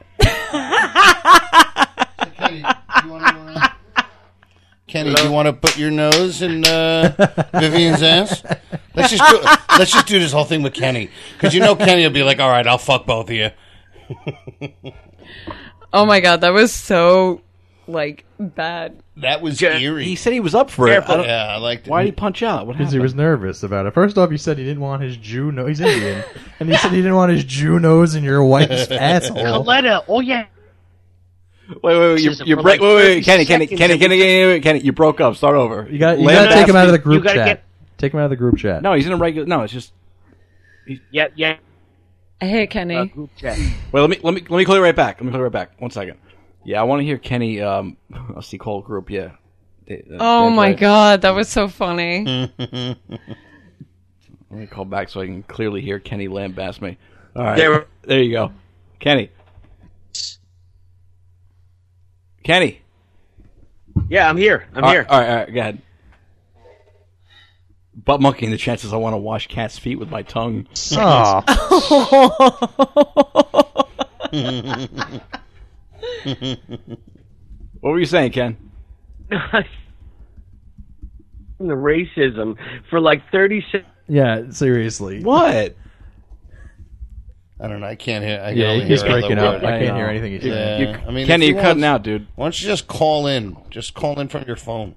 Kenny, do you want to put your nose in uh, Vivian's ass? Let's just do, let's just do this whole thing with Kenny, because you know Kenny will be like, "All right, I'll fuck both of you." Oh my god, that was so like bad. That was eerie. He said he was up for it. Careful. I don't- Yeah, I liked it. Why did he punch out? What Because happened? he was nervous about it. First off, he said he didn't want his Jew nose. He's Indian. And he said he didn't want his Jew nose in your wife's asshole. Coletta, oh yeah. Wait, wait, wait! You, Just you for break. like wait, wait, thirty wait, Kenny, Kenny, seconds Kenny, and Kenny, we- Kenny, Kenny, you broke up. Start over. You got you Lamb got to take him out of the asked group You gotta chat. get- Take him out of the group chat. me- No, he's in a regular. No, it's just. Yeah, yeah. Hey, Kenny. Uh, group chat. Wait, let me let me let me call you right back. Let me call you right back. One second. Yeah, I want to hear Kenny. Um, I'll see Cole group. Yeah. Da- uh, oh Dan's my right. god, that was so funny. Let me call back so I can clearly hear Kenny lambast me. All right. There- There you go, Kenny. Kenny. Yeah, I'm here. I'm all here. Right, all right, all right, go ahead. Butt monkeying the chances I want to wash cat's feet with my tongue. Aw. What were you saying, Ken? The racism for like thirty seconds. Yeah, seriously. What? I don't know. I can't hear. I can Yeah, only he's hear other breaking up. words. I can't know. hear anything he's You- saying. Yeah, you- I mean, Kenny, if he you're cutting wants- out, dude. Why don't you just call in? Just call in from your phone.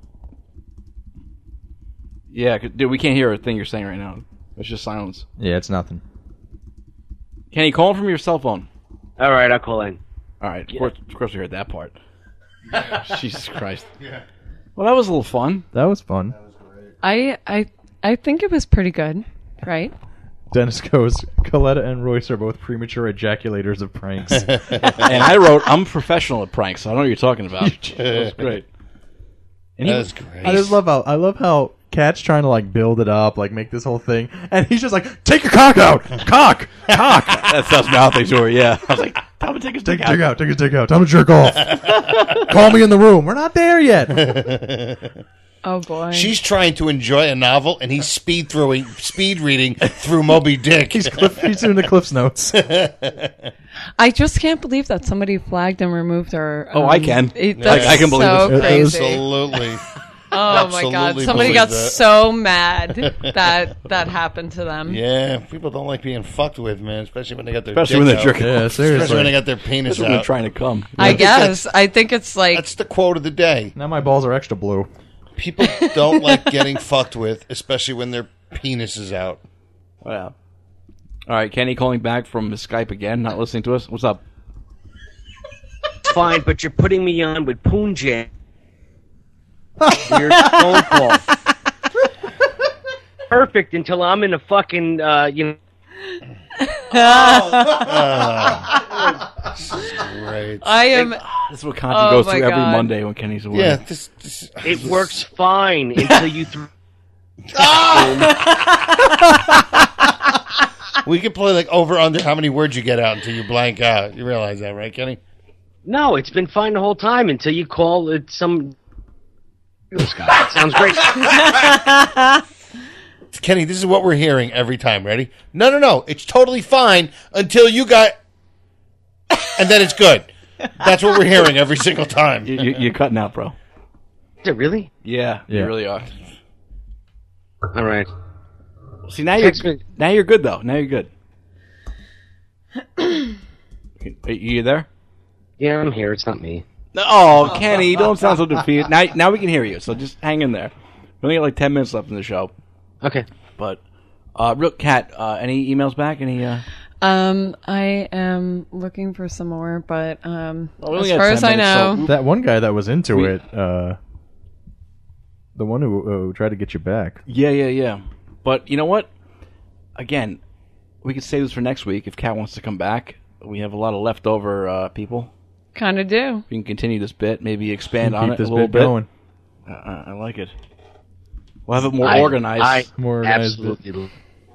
Yeah, 'cause- dude, we can't hear a thing you're saying right now. It's just silence. Yeah, it's nothing. Kenny, call from your cell phone. All right, I'll call in. All right, of course, of course we heard that part. Jesus Christ. Yeah. Well, that was a little fun. That was fun. I I I think it was pretty good, right? Dennis goes, Coletta and Royce are both premature ejaculators of pranks. And I wrote, I'm professional at pranks, so I don't know what you're talking about. That was great. And he- That was great. I just love how I love how Kat's trying to like build it up, like make this whole thing, and he's just like, "Take your cock out, cock, cock." That's us mouthing to her. Yeah, I was like, "Tell him to take his Take dick your dick out." out, take your dick out. Tell him to jerk off. Call me in the room. We're not there yet. Oh boy. She's trying to enjoy a novel, and he's speed throwing, speed reading through Moby Dick. He's Cliff, he's doing the Cliff's notes. I just can't believe that somebody flagged and removed her. Oh, I can. It, I- that's I can believe so it. crazy. Absolutely. Oh my god! Absolutely Somebody believe got that. so mad that that happened to them. Yeah, people don't like being fucked with, man. Especially when they got their Especially dick when they're out. jerking Yeah, off. seriously. Especially when they got their penis Especially when they're out. trying to come. I Yeah, guess. I think it's like That's the quote of the day. Now my balls are extra blue. People don't like getting fucked with, especially when their penis is out. Wow. All right, Kenny calling back from his Skype again, not listening to us. What's up? Fine, but you're putting me on with Punjab. Weird phone call. Perfect until I'm in a fucking, uh, you know. Oh, this is great. I am. This is what Conti Oh goes my through every God. Monday when Kenny's away. Yeah, this, this, It works fine until you. Th- we could play like over under how many words you get out until you blank out. You realize that, right, Kenny? no, it's been fine the whole time until you call it some. This guy. That sounds great. Kenny, this is what we're hearing every time. Ready? No, no, no. It's totally fine until you got, and then it's good. That's what we're hearing every single time. You, you, you're cutting out, bro. Is it really? Yeah, Yeah. you really are. All right. See, now you're Text me. now you're good though. Now you're good. Are you there? Yeah, I'm here. It's not me. Oh, Kenny, don't sound so defeated. Now, now we can hear you. So just hang in there. We only got like ten minutes left in the show. Okay. But, uh, real Kat, uh, any emails back? Any? Uh... Um, I am looking for some more, but um, Well, we only as got far ten as I minutes, so- know, That one guy that was into We- it, uh, the one who, who tried to get you back. Yeah, yeah, yeah. But you know what? Again, we could save this for next week if Kat wants to come back. We have a lot of leftover uh, people. kind of do. We can continue this bit, maybe expand on Keep it this a little bit bit. going. Uh, I I like it. We'll have it more I- organized. I More organized bit. absolutely.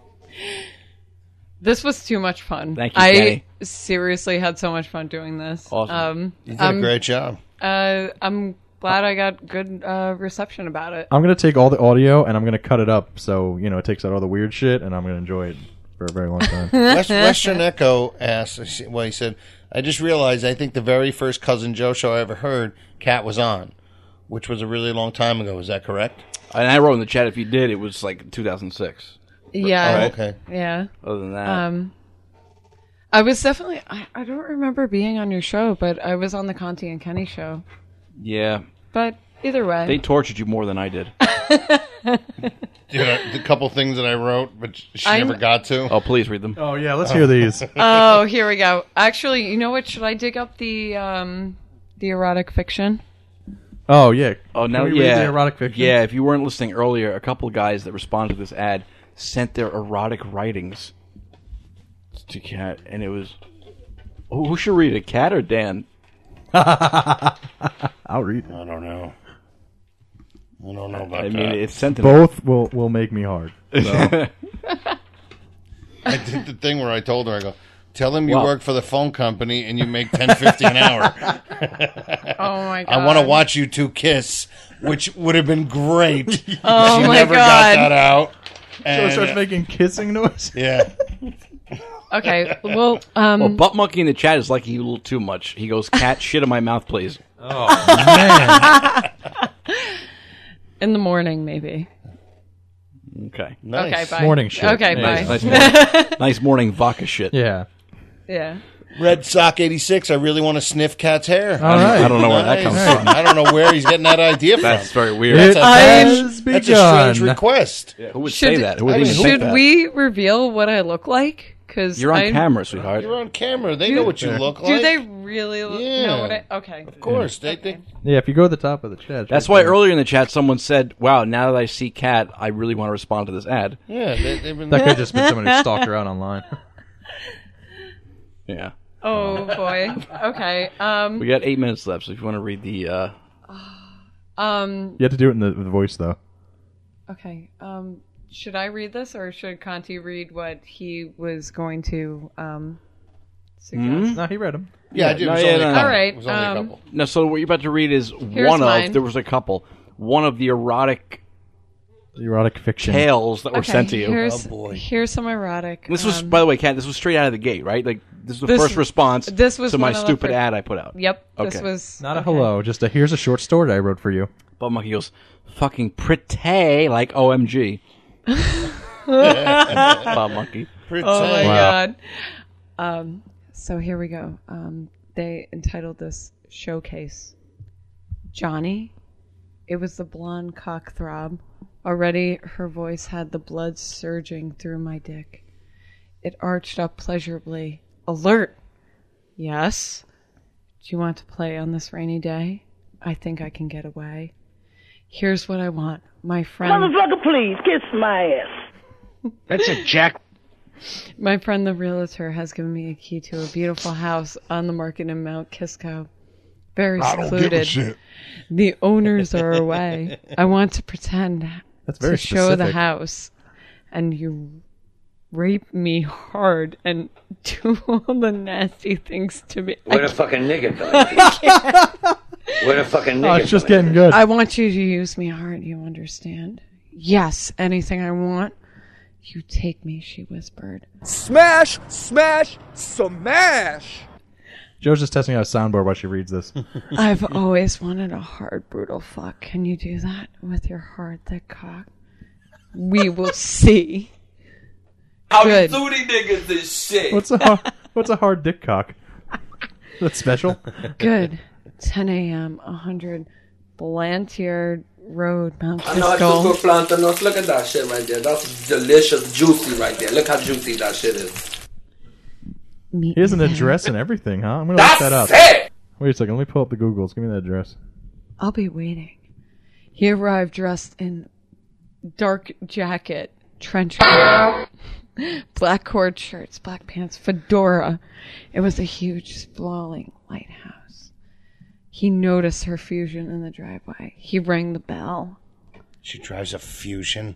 This was too much fun. Thank you, I Kenny. seriously had so much fun doing this. Awesome. Um, You did I'm, a great job. Uh, I'm glad I got good uh, reception about it. I'm gonna take all the audio and I'm gonna cut it up so you know it takes out all the weird shit, and I'm gonna enjoy it for a very long time. West, Western Echo asked, well, he said, I just realized I think the very first Cousin Joe show I ever heard, Kat was on, which was a really long time ago. Is that correct? And I wrote in the chat, if you did, it was like two thousand six. Yeah. Oh, okay. Yeah. Other than that. Um, I was definitely. I, I don't remember being on your show, but I was on the Conti and Kenny show. Yeah. But either way. They tortured you more than I did. You know, the couple things that I wrote, but she I'm- never got to. Oh, please read them. Oh, yeah, let's hear these. Oh, here we go. Actually, you know what? Should I dig up the um, the erotic fiction? Oh, yeah. Oh, Can now, we read yeah. the erotic fiction? Yeah, if you weren't listening earlier, a couple of guys that responded to this ad sent their erotic writings to Kat, and it was... Oh, who should read it, Kat or Dan? I'll read it. I don't know. I don't know about I that. mean, it's sent Both will, will make me hard. So. I did the thing where I told her, I go, tell them you Wow. work for the phone company and you make ten fifty an hour. Oh my god! I want to watch you two kiss, which would have been great. Oh she my never God. got that out. So And, it starts making kissing noise? Yeah. Okay, well, um, well, Butt Monkey in the chat is liking you a little too much. He goes, "Cat, shit in my mouth, please." Oh man! in the morning, maybe. Okay. Nice. Okay, bye. Morning shit. Okay, Nice. bye. Nice morning, nice morning vodka shit. Yeah. Yeah. Red Sock eighty-six, I really want to sniff Cat's hair. All right. I don't know where that comes Nice. from. I don't know where he's getting that idea from. That's very weird. It That's a, has that's a strange begun. request. Yeah, who would Should, say that? Who would I mean, even who- think should that? we reveal what I look like? Because You're on camera, sweetheart. You're on camera. They know what you look like. Do they really look, Yeah. know what I... Okay. Of course. They, they, Yeah, if you go to the top of the chat. That's why earlier in the chat someone said, "Wow, now that I see Cat, I really want to respond to this ad." yeah, they, they've been... That could have just been someone who stalked her out online. Yeah. Oh, boy. Okay. Um, We got eight minutes left, so if you want to read the... Uh... um, You have to do it in the, the voice, though. okay. Um, should I read this, or should Conti read what he was going to um, suggest? Hmm? No, he read them. Yeah, I did. It No, was yeah, only a no, no. couple. All right, It was only um, a couple. No, so what you're about to read is Here's one mine. of... There was a couple. One of the erotic Erotic fiction. tales that were Okay, sent to you. Here's, Oh, boy. Here's some erotic. This was, um, by the way, Kat, this was straight out of the gate, right? Like, this was the This- first response this was to my one of the stupid fir- ad I put out. Yep. This Okay. was Not a okay. hello, just a here's a short story I wrote for you. Butt Monkey goes, fucking pretty, like O M G. Bob Monkey. Oh my Wow. god. Um, so here we go. Um, they entitled this Showcase. Johnny. It was the blonde cock throb. Already her voice had the blood surging through my dick. It arched up pleasurably. Alert! Yes? Do you want to play on this rainy day? I think I can get away. Here's what I want. My friend... Motherfucker, please, kiss my ass. That's a jack. My friend the realtor has given me a key to a beautiful house on the market in Mount Kisco. Very I don't give a secluded. shit. The owners are away. I want to pretend That's very to show the specific. house, and you rape me hard and do all the nasty things to me. What I a fucking nigga can't. What a fucking nigga. Oh, it's just getting good. I want you to use me hard, you understand? Yes, anything I want. You take me, she whispered. Smash, smash, smash. Joe's just testing out a soundboard while she reads this. I've always wanted a hard, brutal fuck. Can you do that with your hard, thick cock? We will see. Good. Howdy niggas this shit. What's a hard, what's a hard dick cock? That's special. Good. ten a.m., one hundred Blantyre Road, Mount I know how to Kisco. cook plantanos. Look at that shit right there. That's delicious, juicy right there. Look how juicy that shit is. He has an address and everything, huh? I'm gonna That's look that up. it! Wait a second, let me pull up the Googles. Give me that address. I'll be waiting. He arrived dressed in dark jacket, trench coat, black cord shirts, black pants, fedora. It was a huge, sprawling lighthouse. He noticed her fusion in the driveway. He rang the bell. She drives a Fusion.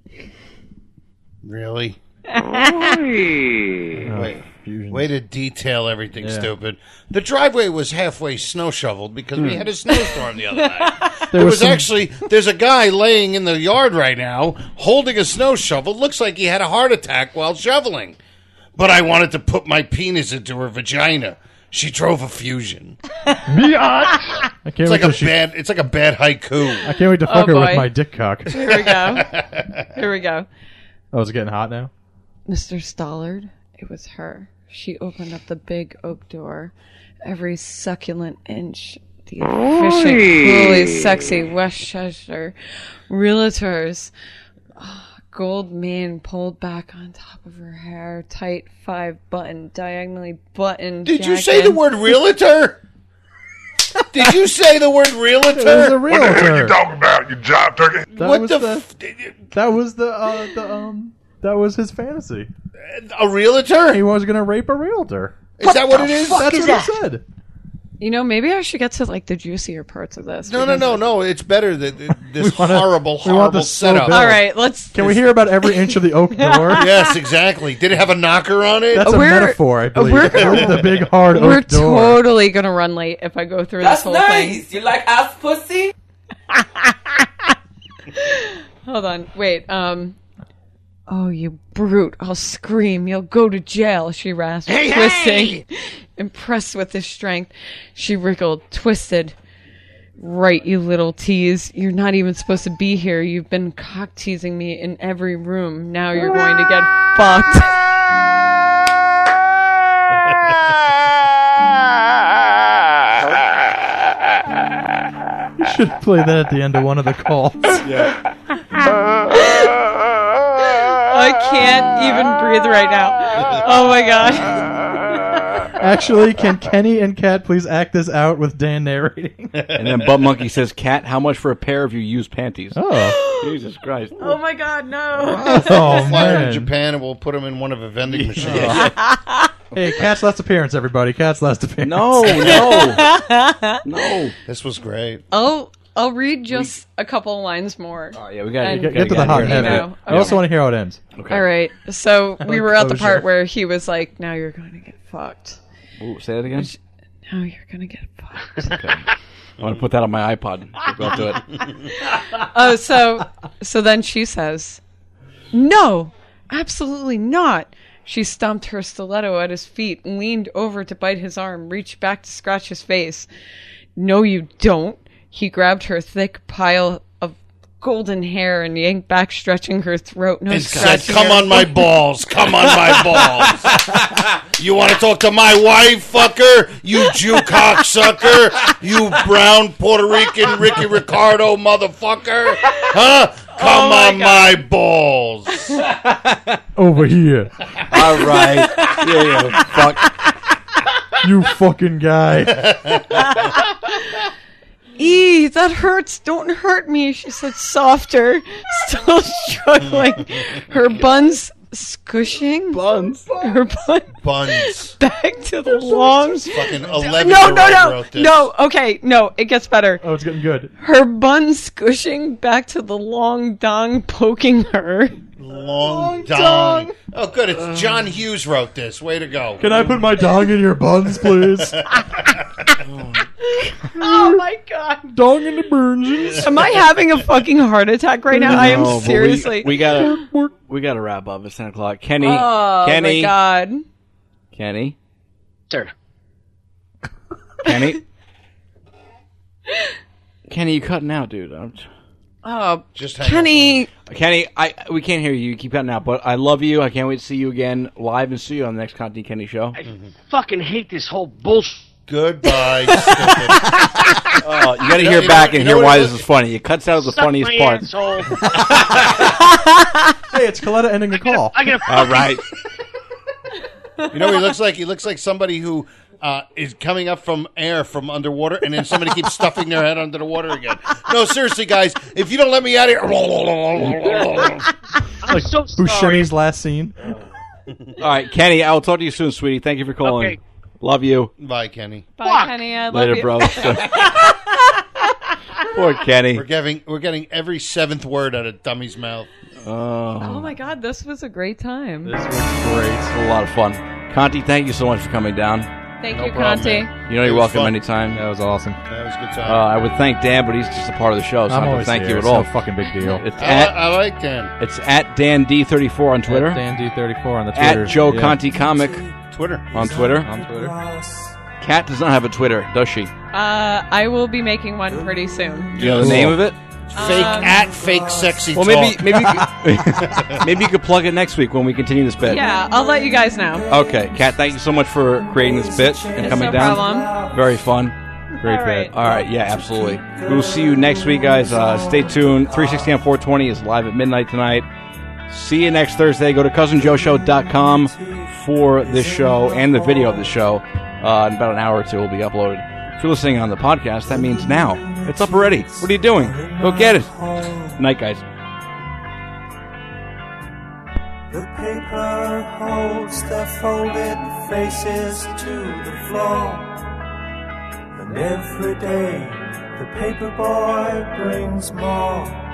Really? Oh, Wait, Fusion. way to detail everything, Yeah. stupid. The driveway was halfway snow shoveled because we Hmm. had a snowstorm the other night. There there was was some- actually, there's a guy laying in the yard right now holding a snow shovel. Looks like he had a heart attack while shoveling. But I wanted to put my penis into her vagina. She drove a Fusion. I can't It's wait like till a she- bad. It's like a bad haiku. I can't wait to fuck Oh, her with boy. my dick cock. Here we go. Here we go. Oh, is it getting hot now? Mister Stollard, it was her. She opened up the big oak door. Every succulent inch The efficient, coolly sexy Westchester realtors. Oh, gold mane pulled back on top of her hair, tight five-button, diagonally buttoned Did jacket. you say the word realtor? Did you say the word realtor? It was a realtor. What the hell are you talking about, you job turkey? That What was the the, f- that was the uh, the um that was his fantasy. A realtor? He was gonna rape a realtor. Is that what it is? That's is what that? he said. You know, maybe I should get to like the juicier parts of this. No, no, because no, it- no. It's better that that this wanna- horrible, we want horrible the slow setup. build. All right, let's. Can we hear about every inch of the oak door? Yes, exactly. Did it have a knocker on it? That's a We're- metaphor, I believe. we're- the big hard We're oak door. totally gonna run late if I go through That's this whole nice. thing. You like ass pussy? Hold on, wait. Um. Oh, you brute! I'll scream. You'll go to jail. She rasped, Hey, twisting. Impressed with his strength, she wriggled, twisted. Right, you little tease. You're not even supposed to be here. You've been cock teasing me in every room. Now you're going to get fucked. You should play that at the end of one of the calls. Yeah. I can't even breathe right now. Oh my god. Actually, can Kenny and Kat please act this out with Dan narrating? And then Butt Monkey says, "Cat, how much for a pair of your used panties?" Oh. Jesus Christ! Oh my god, no. Oh, Fly man. to Japan and we'll put them in one of a vending machines. Hey, Kat's last appearance, everybody. Kat's last appearance. No, no, no. This was great. I'll I'll read just a couple lines more. Oh yeah, we got And- to Get, get to the hot you heavy. know, I also want to hear how it ends. Okay. All right. So we were at the Closure. part where he was like, "Now you're going to get fucked." Ooh, say that again. Now you're going to get fucked. Okay. I want to put that on my iPod. Go up to it. Oh, so so then she says, "No, absolutely not." She stomped her stiletto at his feet, leaned over to bite his arm, reached back to scratch his face. "No, you don't." He grabbed her thick pile of golden hair and yanked back, stretching her throat. No And said, scratching "Come her- on my balls. Come on my balls. You want to talk to my wife, fucker? You Jew cocksucker. You brown Puerto Rican Ricky Ricardo motherfucker. Huh? Come Oh my on my balls." Over here. All right. Yeah, yeah. Fuck. You fucking guy. "Ee, that hurts. Don't hurt me," she said softer, still struggling. Her buns squishing. Buns. Her bun Buns. back to the long. Fucking eleven No, year no, old no, wrote this. no. Okay, no. It gets better. Oh, it's getting good. Her bun squishing back to the long dong poking her. Long dong. Oh, good. It's John Hughes wrote this. Way to go. Can I put my dong in your buns, please? Oh my god. Dong in the burns. Am I having a fucking heart attack right now? I am No, but we- seriously. We, gotta. We gotta wrap up. It's ten o'clock. Kenny. Oh Kenny. my god. Kenny. Sir. Kenny. Kenny, you cutting out, dude. I'm... Oh, Just hang Kenny. Kenny, I we can't hear you. You keep cutting out, but I love you. I can't wait to see you again live and see you on the next Conti Kenny show. Fucking hate this whole bullshit. Goodbye, stupid. Oh, you got to You know- hear you back know- and you know hear what why it this was- is funny. It cuts out the Suck funniest my part. asshole. Hey, it's Coletta ending the call. I gotta All right. You know what he looks like? He looks like somebody who uh, is coming up from air from underwater, and then somebody keeps stuffing their head under the water again. No, seriously, guys, if you don't let me out of here... I'm so sorry. Buscemi's last scene. All right, Kenny, I'll talk to you soon, sweetie. Thank you for calling. Okay. Love you. Bye, Kenny. Bye, Fuck. Kenny. I love Later, you. bro. Poor Kenny. We're getting we're getting every seventh word out of Dummy's mouth. Oh, Oh my god, this was a great time. This was great. it's a lot of fun. Conti, thank you so much for coming down. Thank No you, problem, Conti. man. You know It you're was welcome fun. anytime. That was awesome. That was a good Uh, time. I would thank Dan, but he's just a part of the show, so I'm I don't always thank here. you at It's all. no fucking big deal. It's I, at I like Dan. it's at Dan D thirty-four on Twitter. Dan D thirty-four on the Twitter. At Joe Yeah. Conti Comic Twitter. on Twitter. On Twitter. Kat does not have a Twitter, does she? Uh, I will be making one pretty soon. Do you know the name of it? Fake Um, at fake sexy Well, talk. maybe maybe you could, maybe you could plug it next week when we continue this bit. Yeah, I'll let you guys know. Okay, Kat, thank you so much for creating this bit and It's coming no down. problem. Very fun. Great All bit. right. All right, yeah, absolutely. We'll see you next week, guys. Uh, stay tuned. three sixty on four twenty is live at midnight tonight. See you next Thursday. Go to cousin joe show dot com for this show and the video of the show. Uh, in about an hour or two, it will be uploaded. If you're listening on the podcast, that means now. It's up already. What are you doing? Go get it. Night, guys. The paper holds their folded faces to the floor. And every day the paper boy brings more.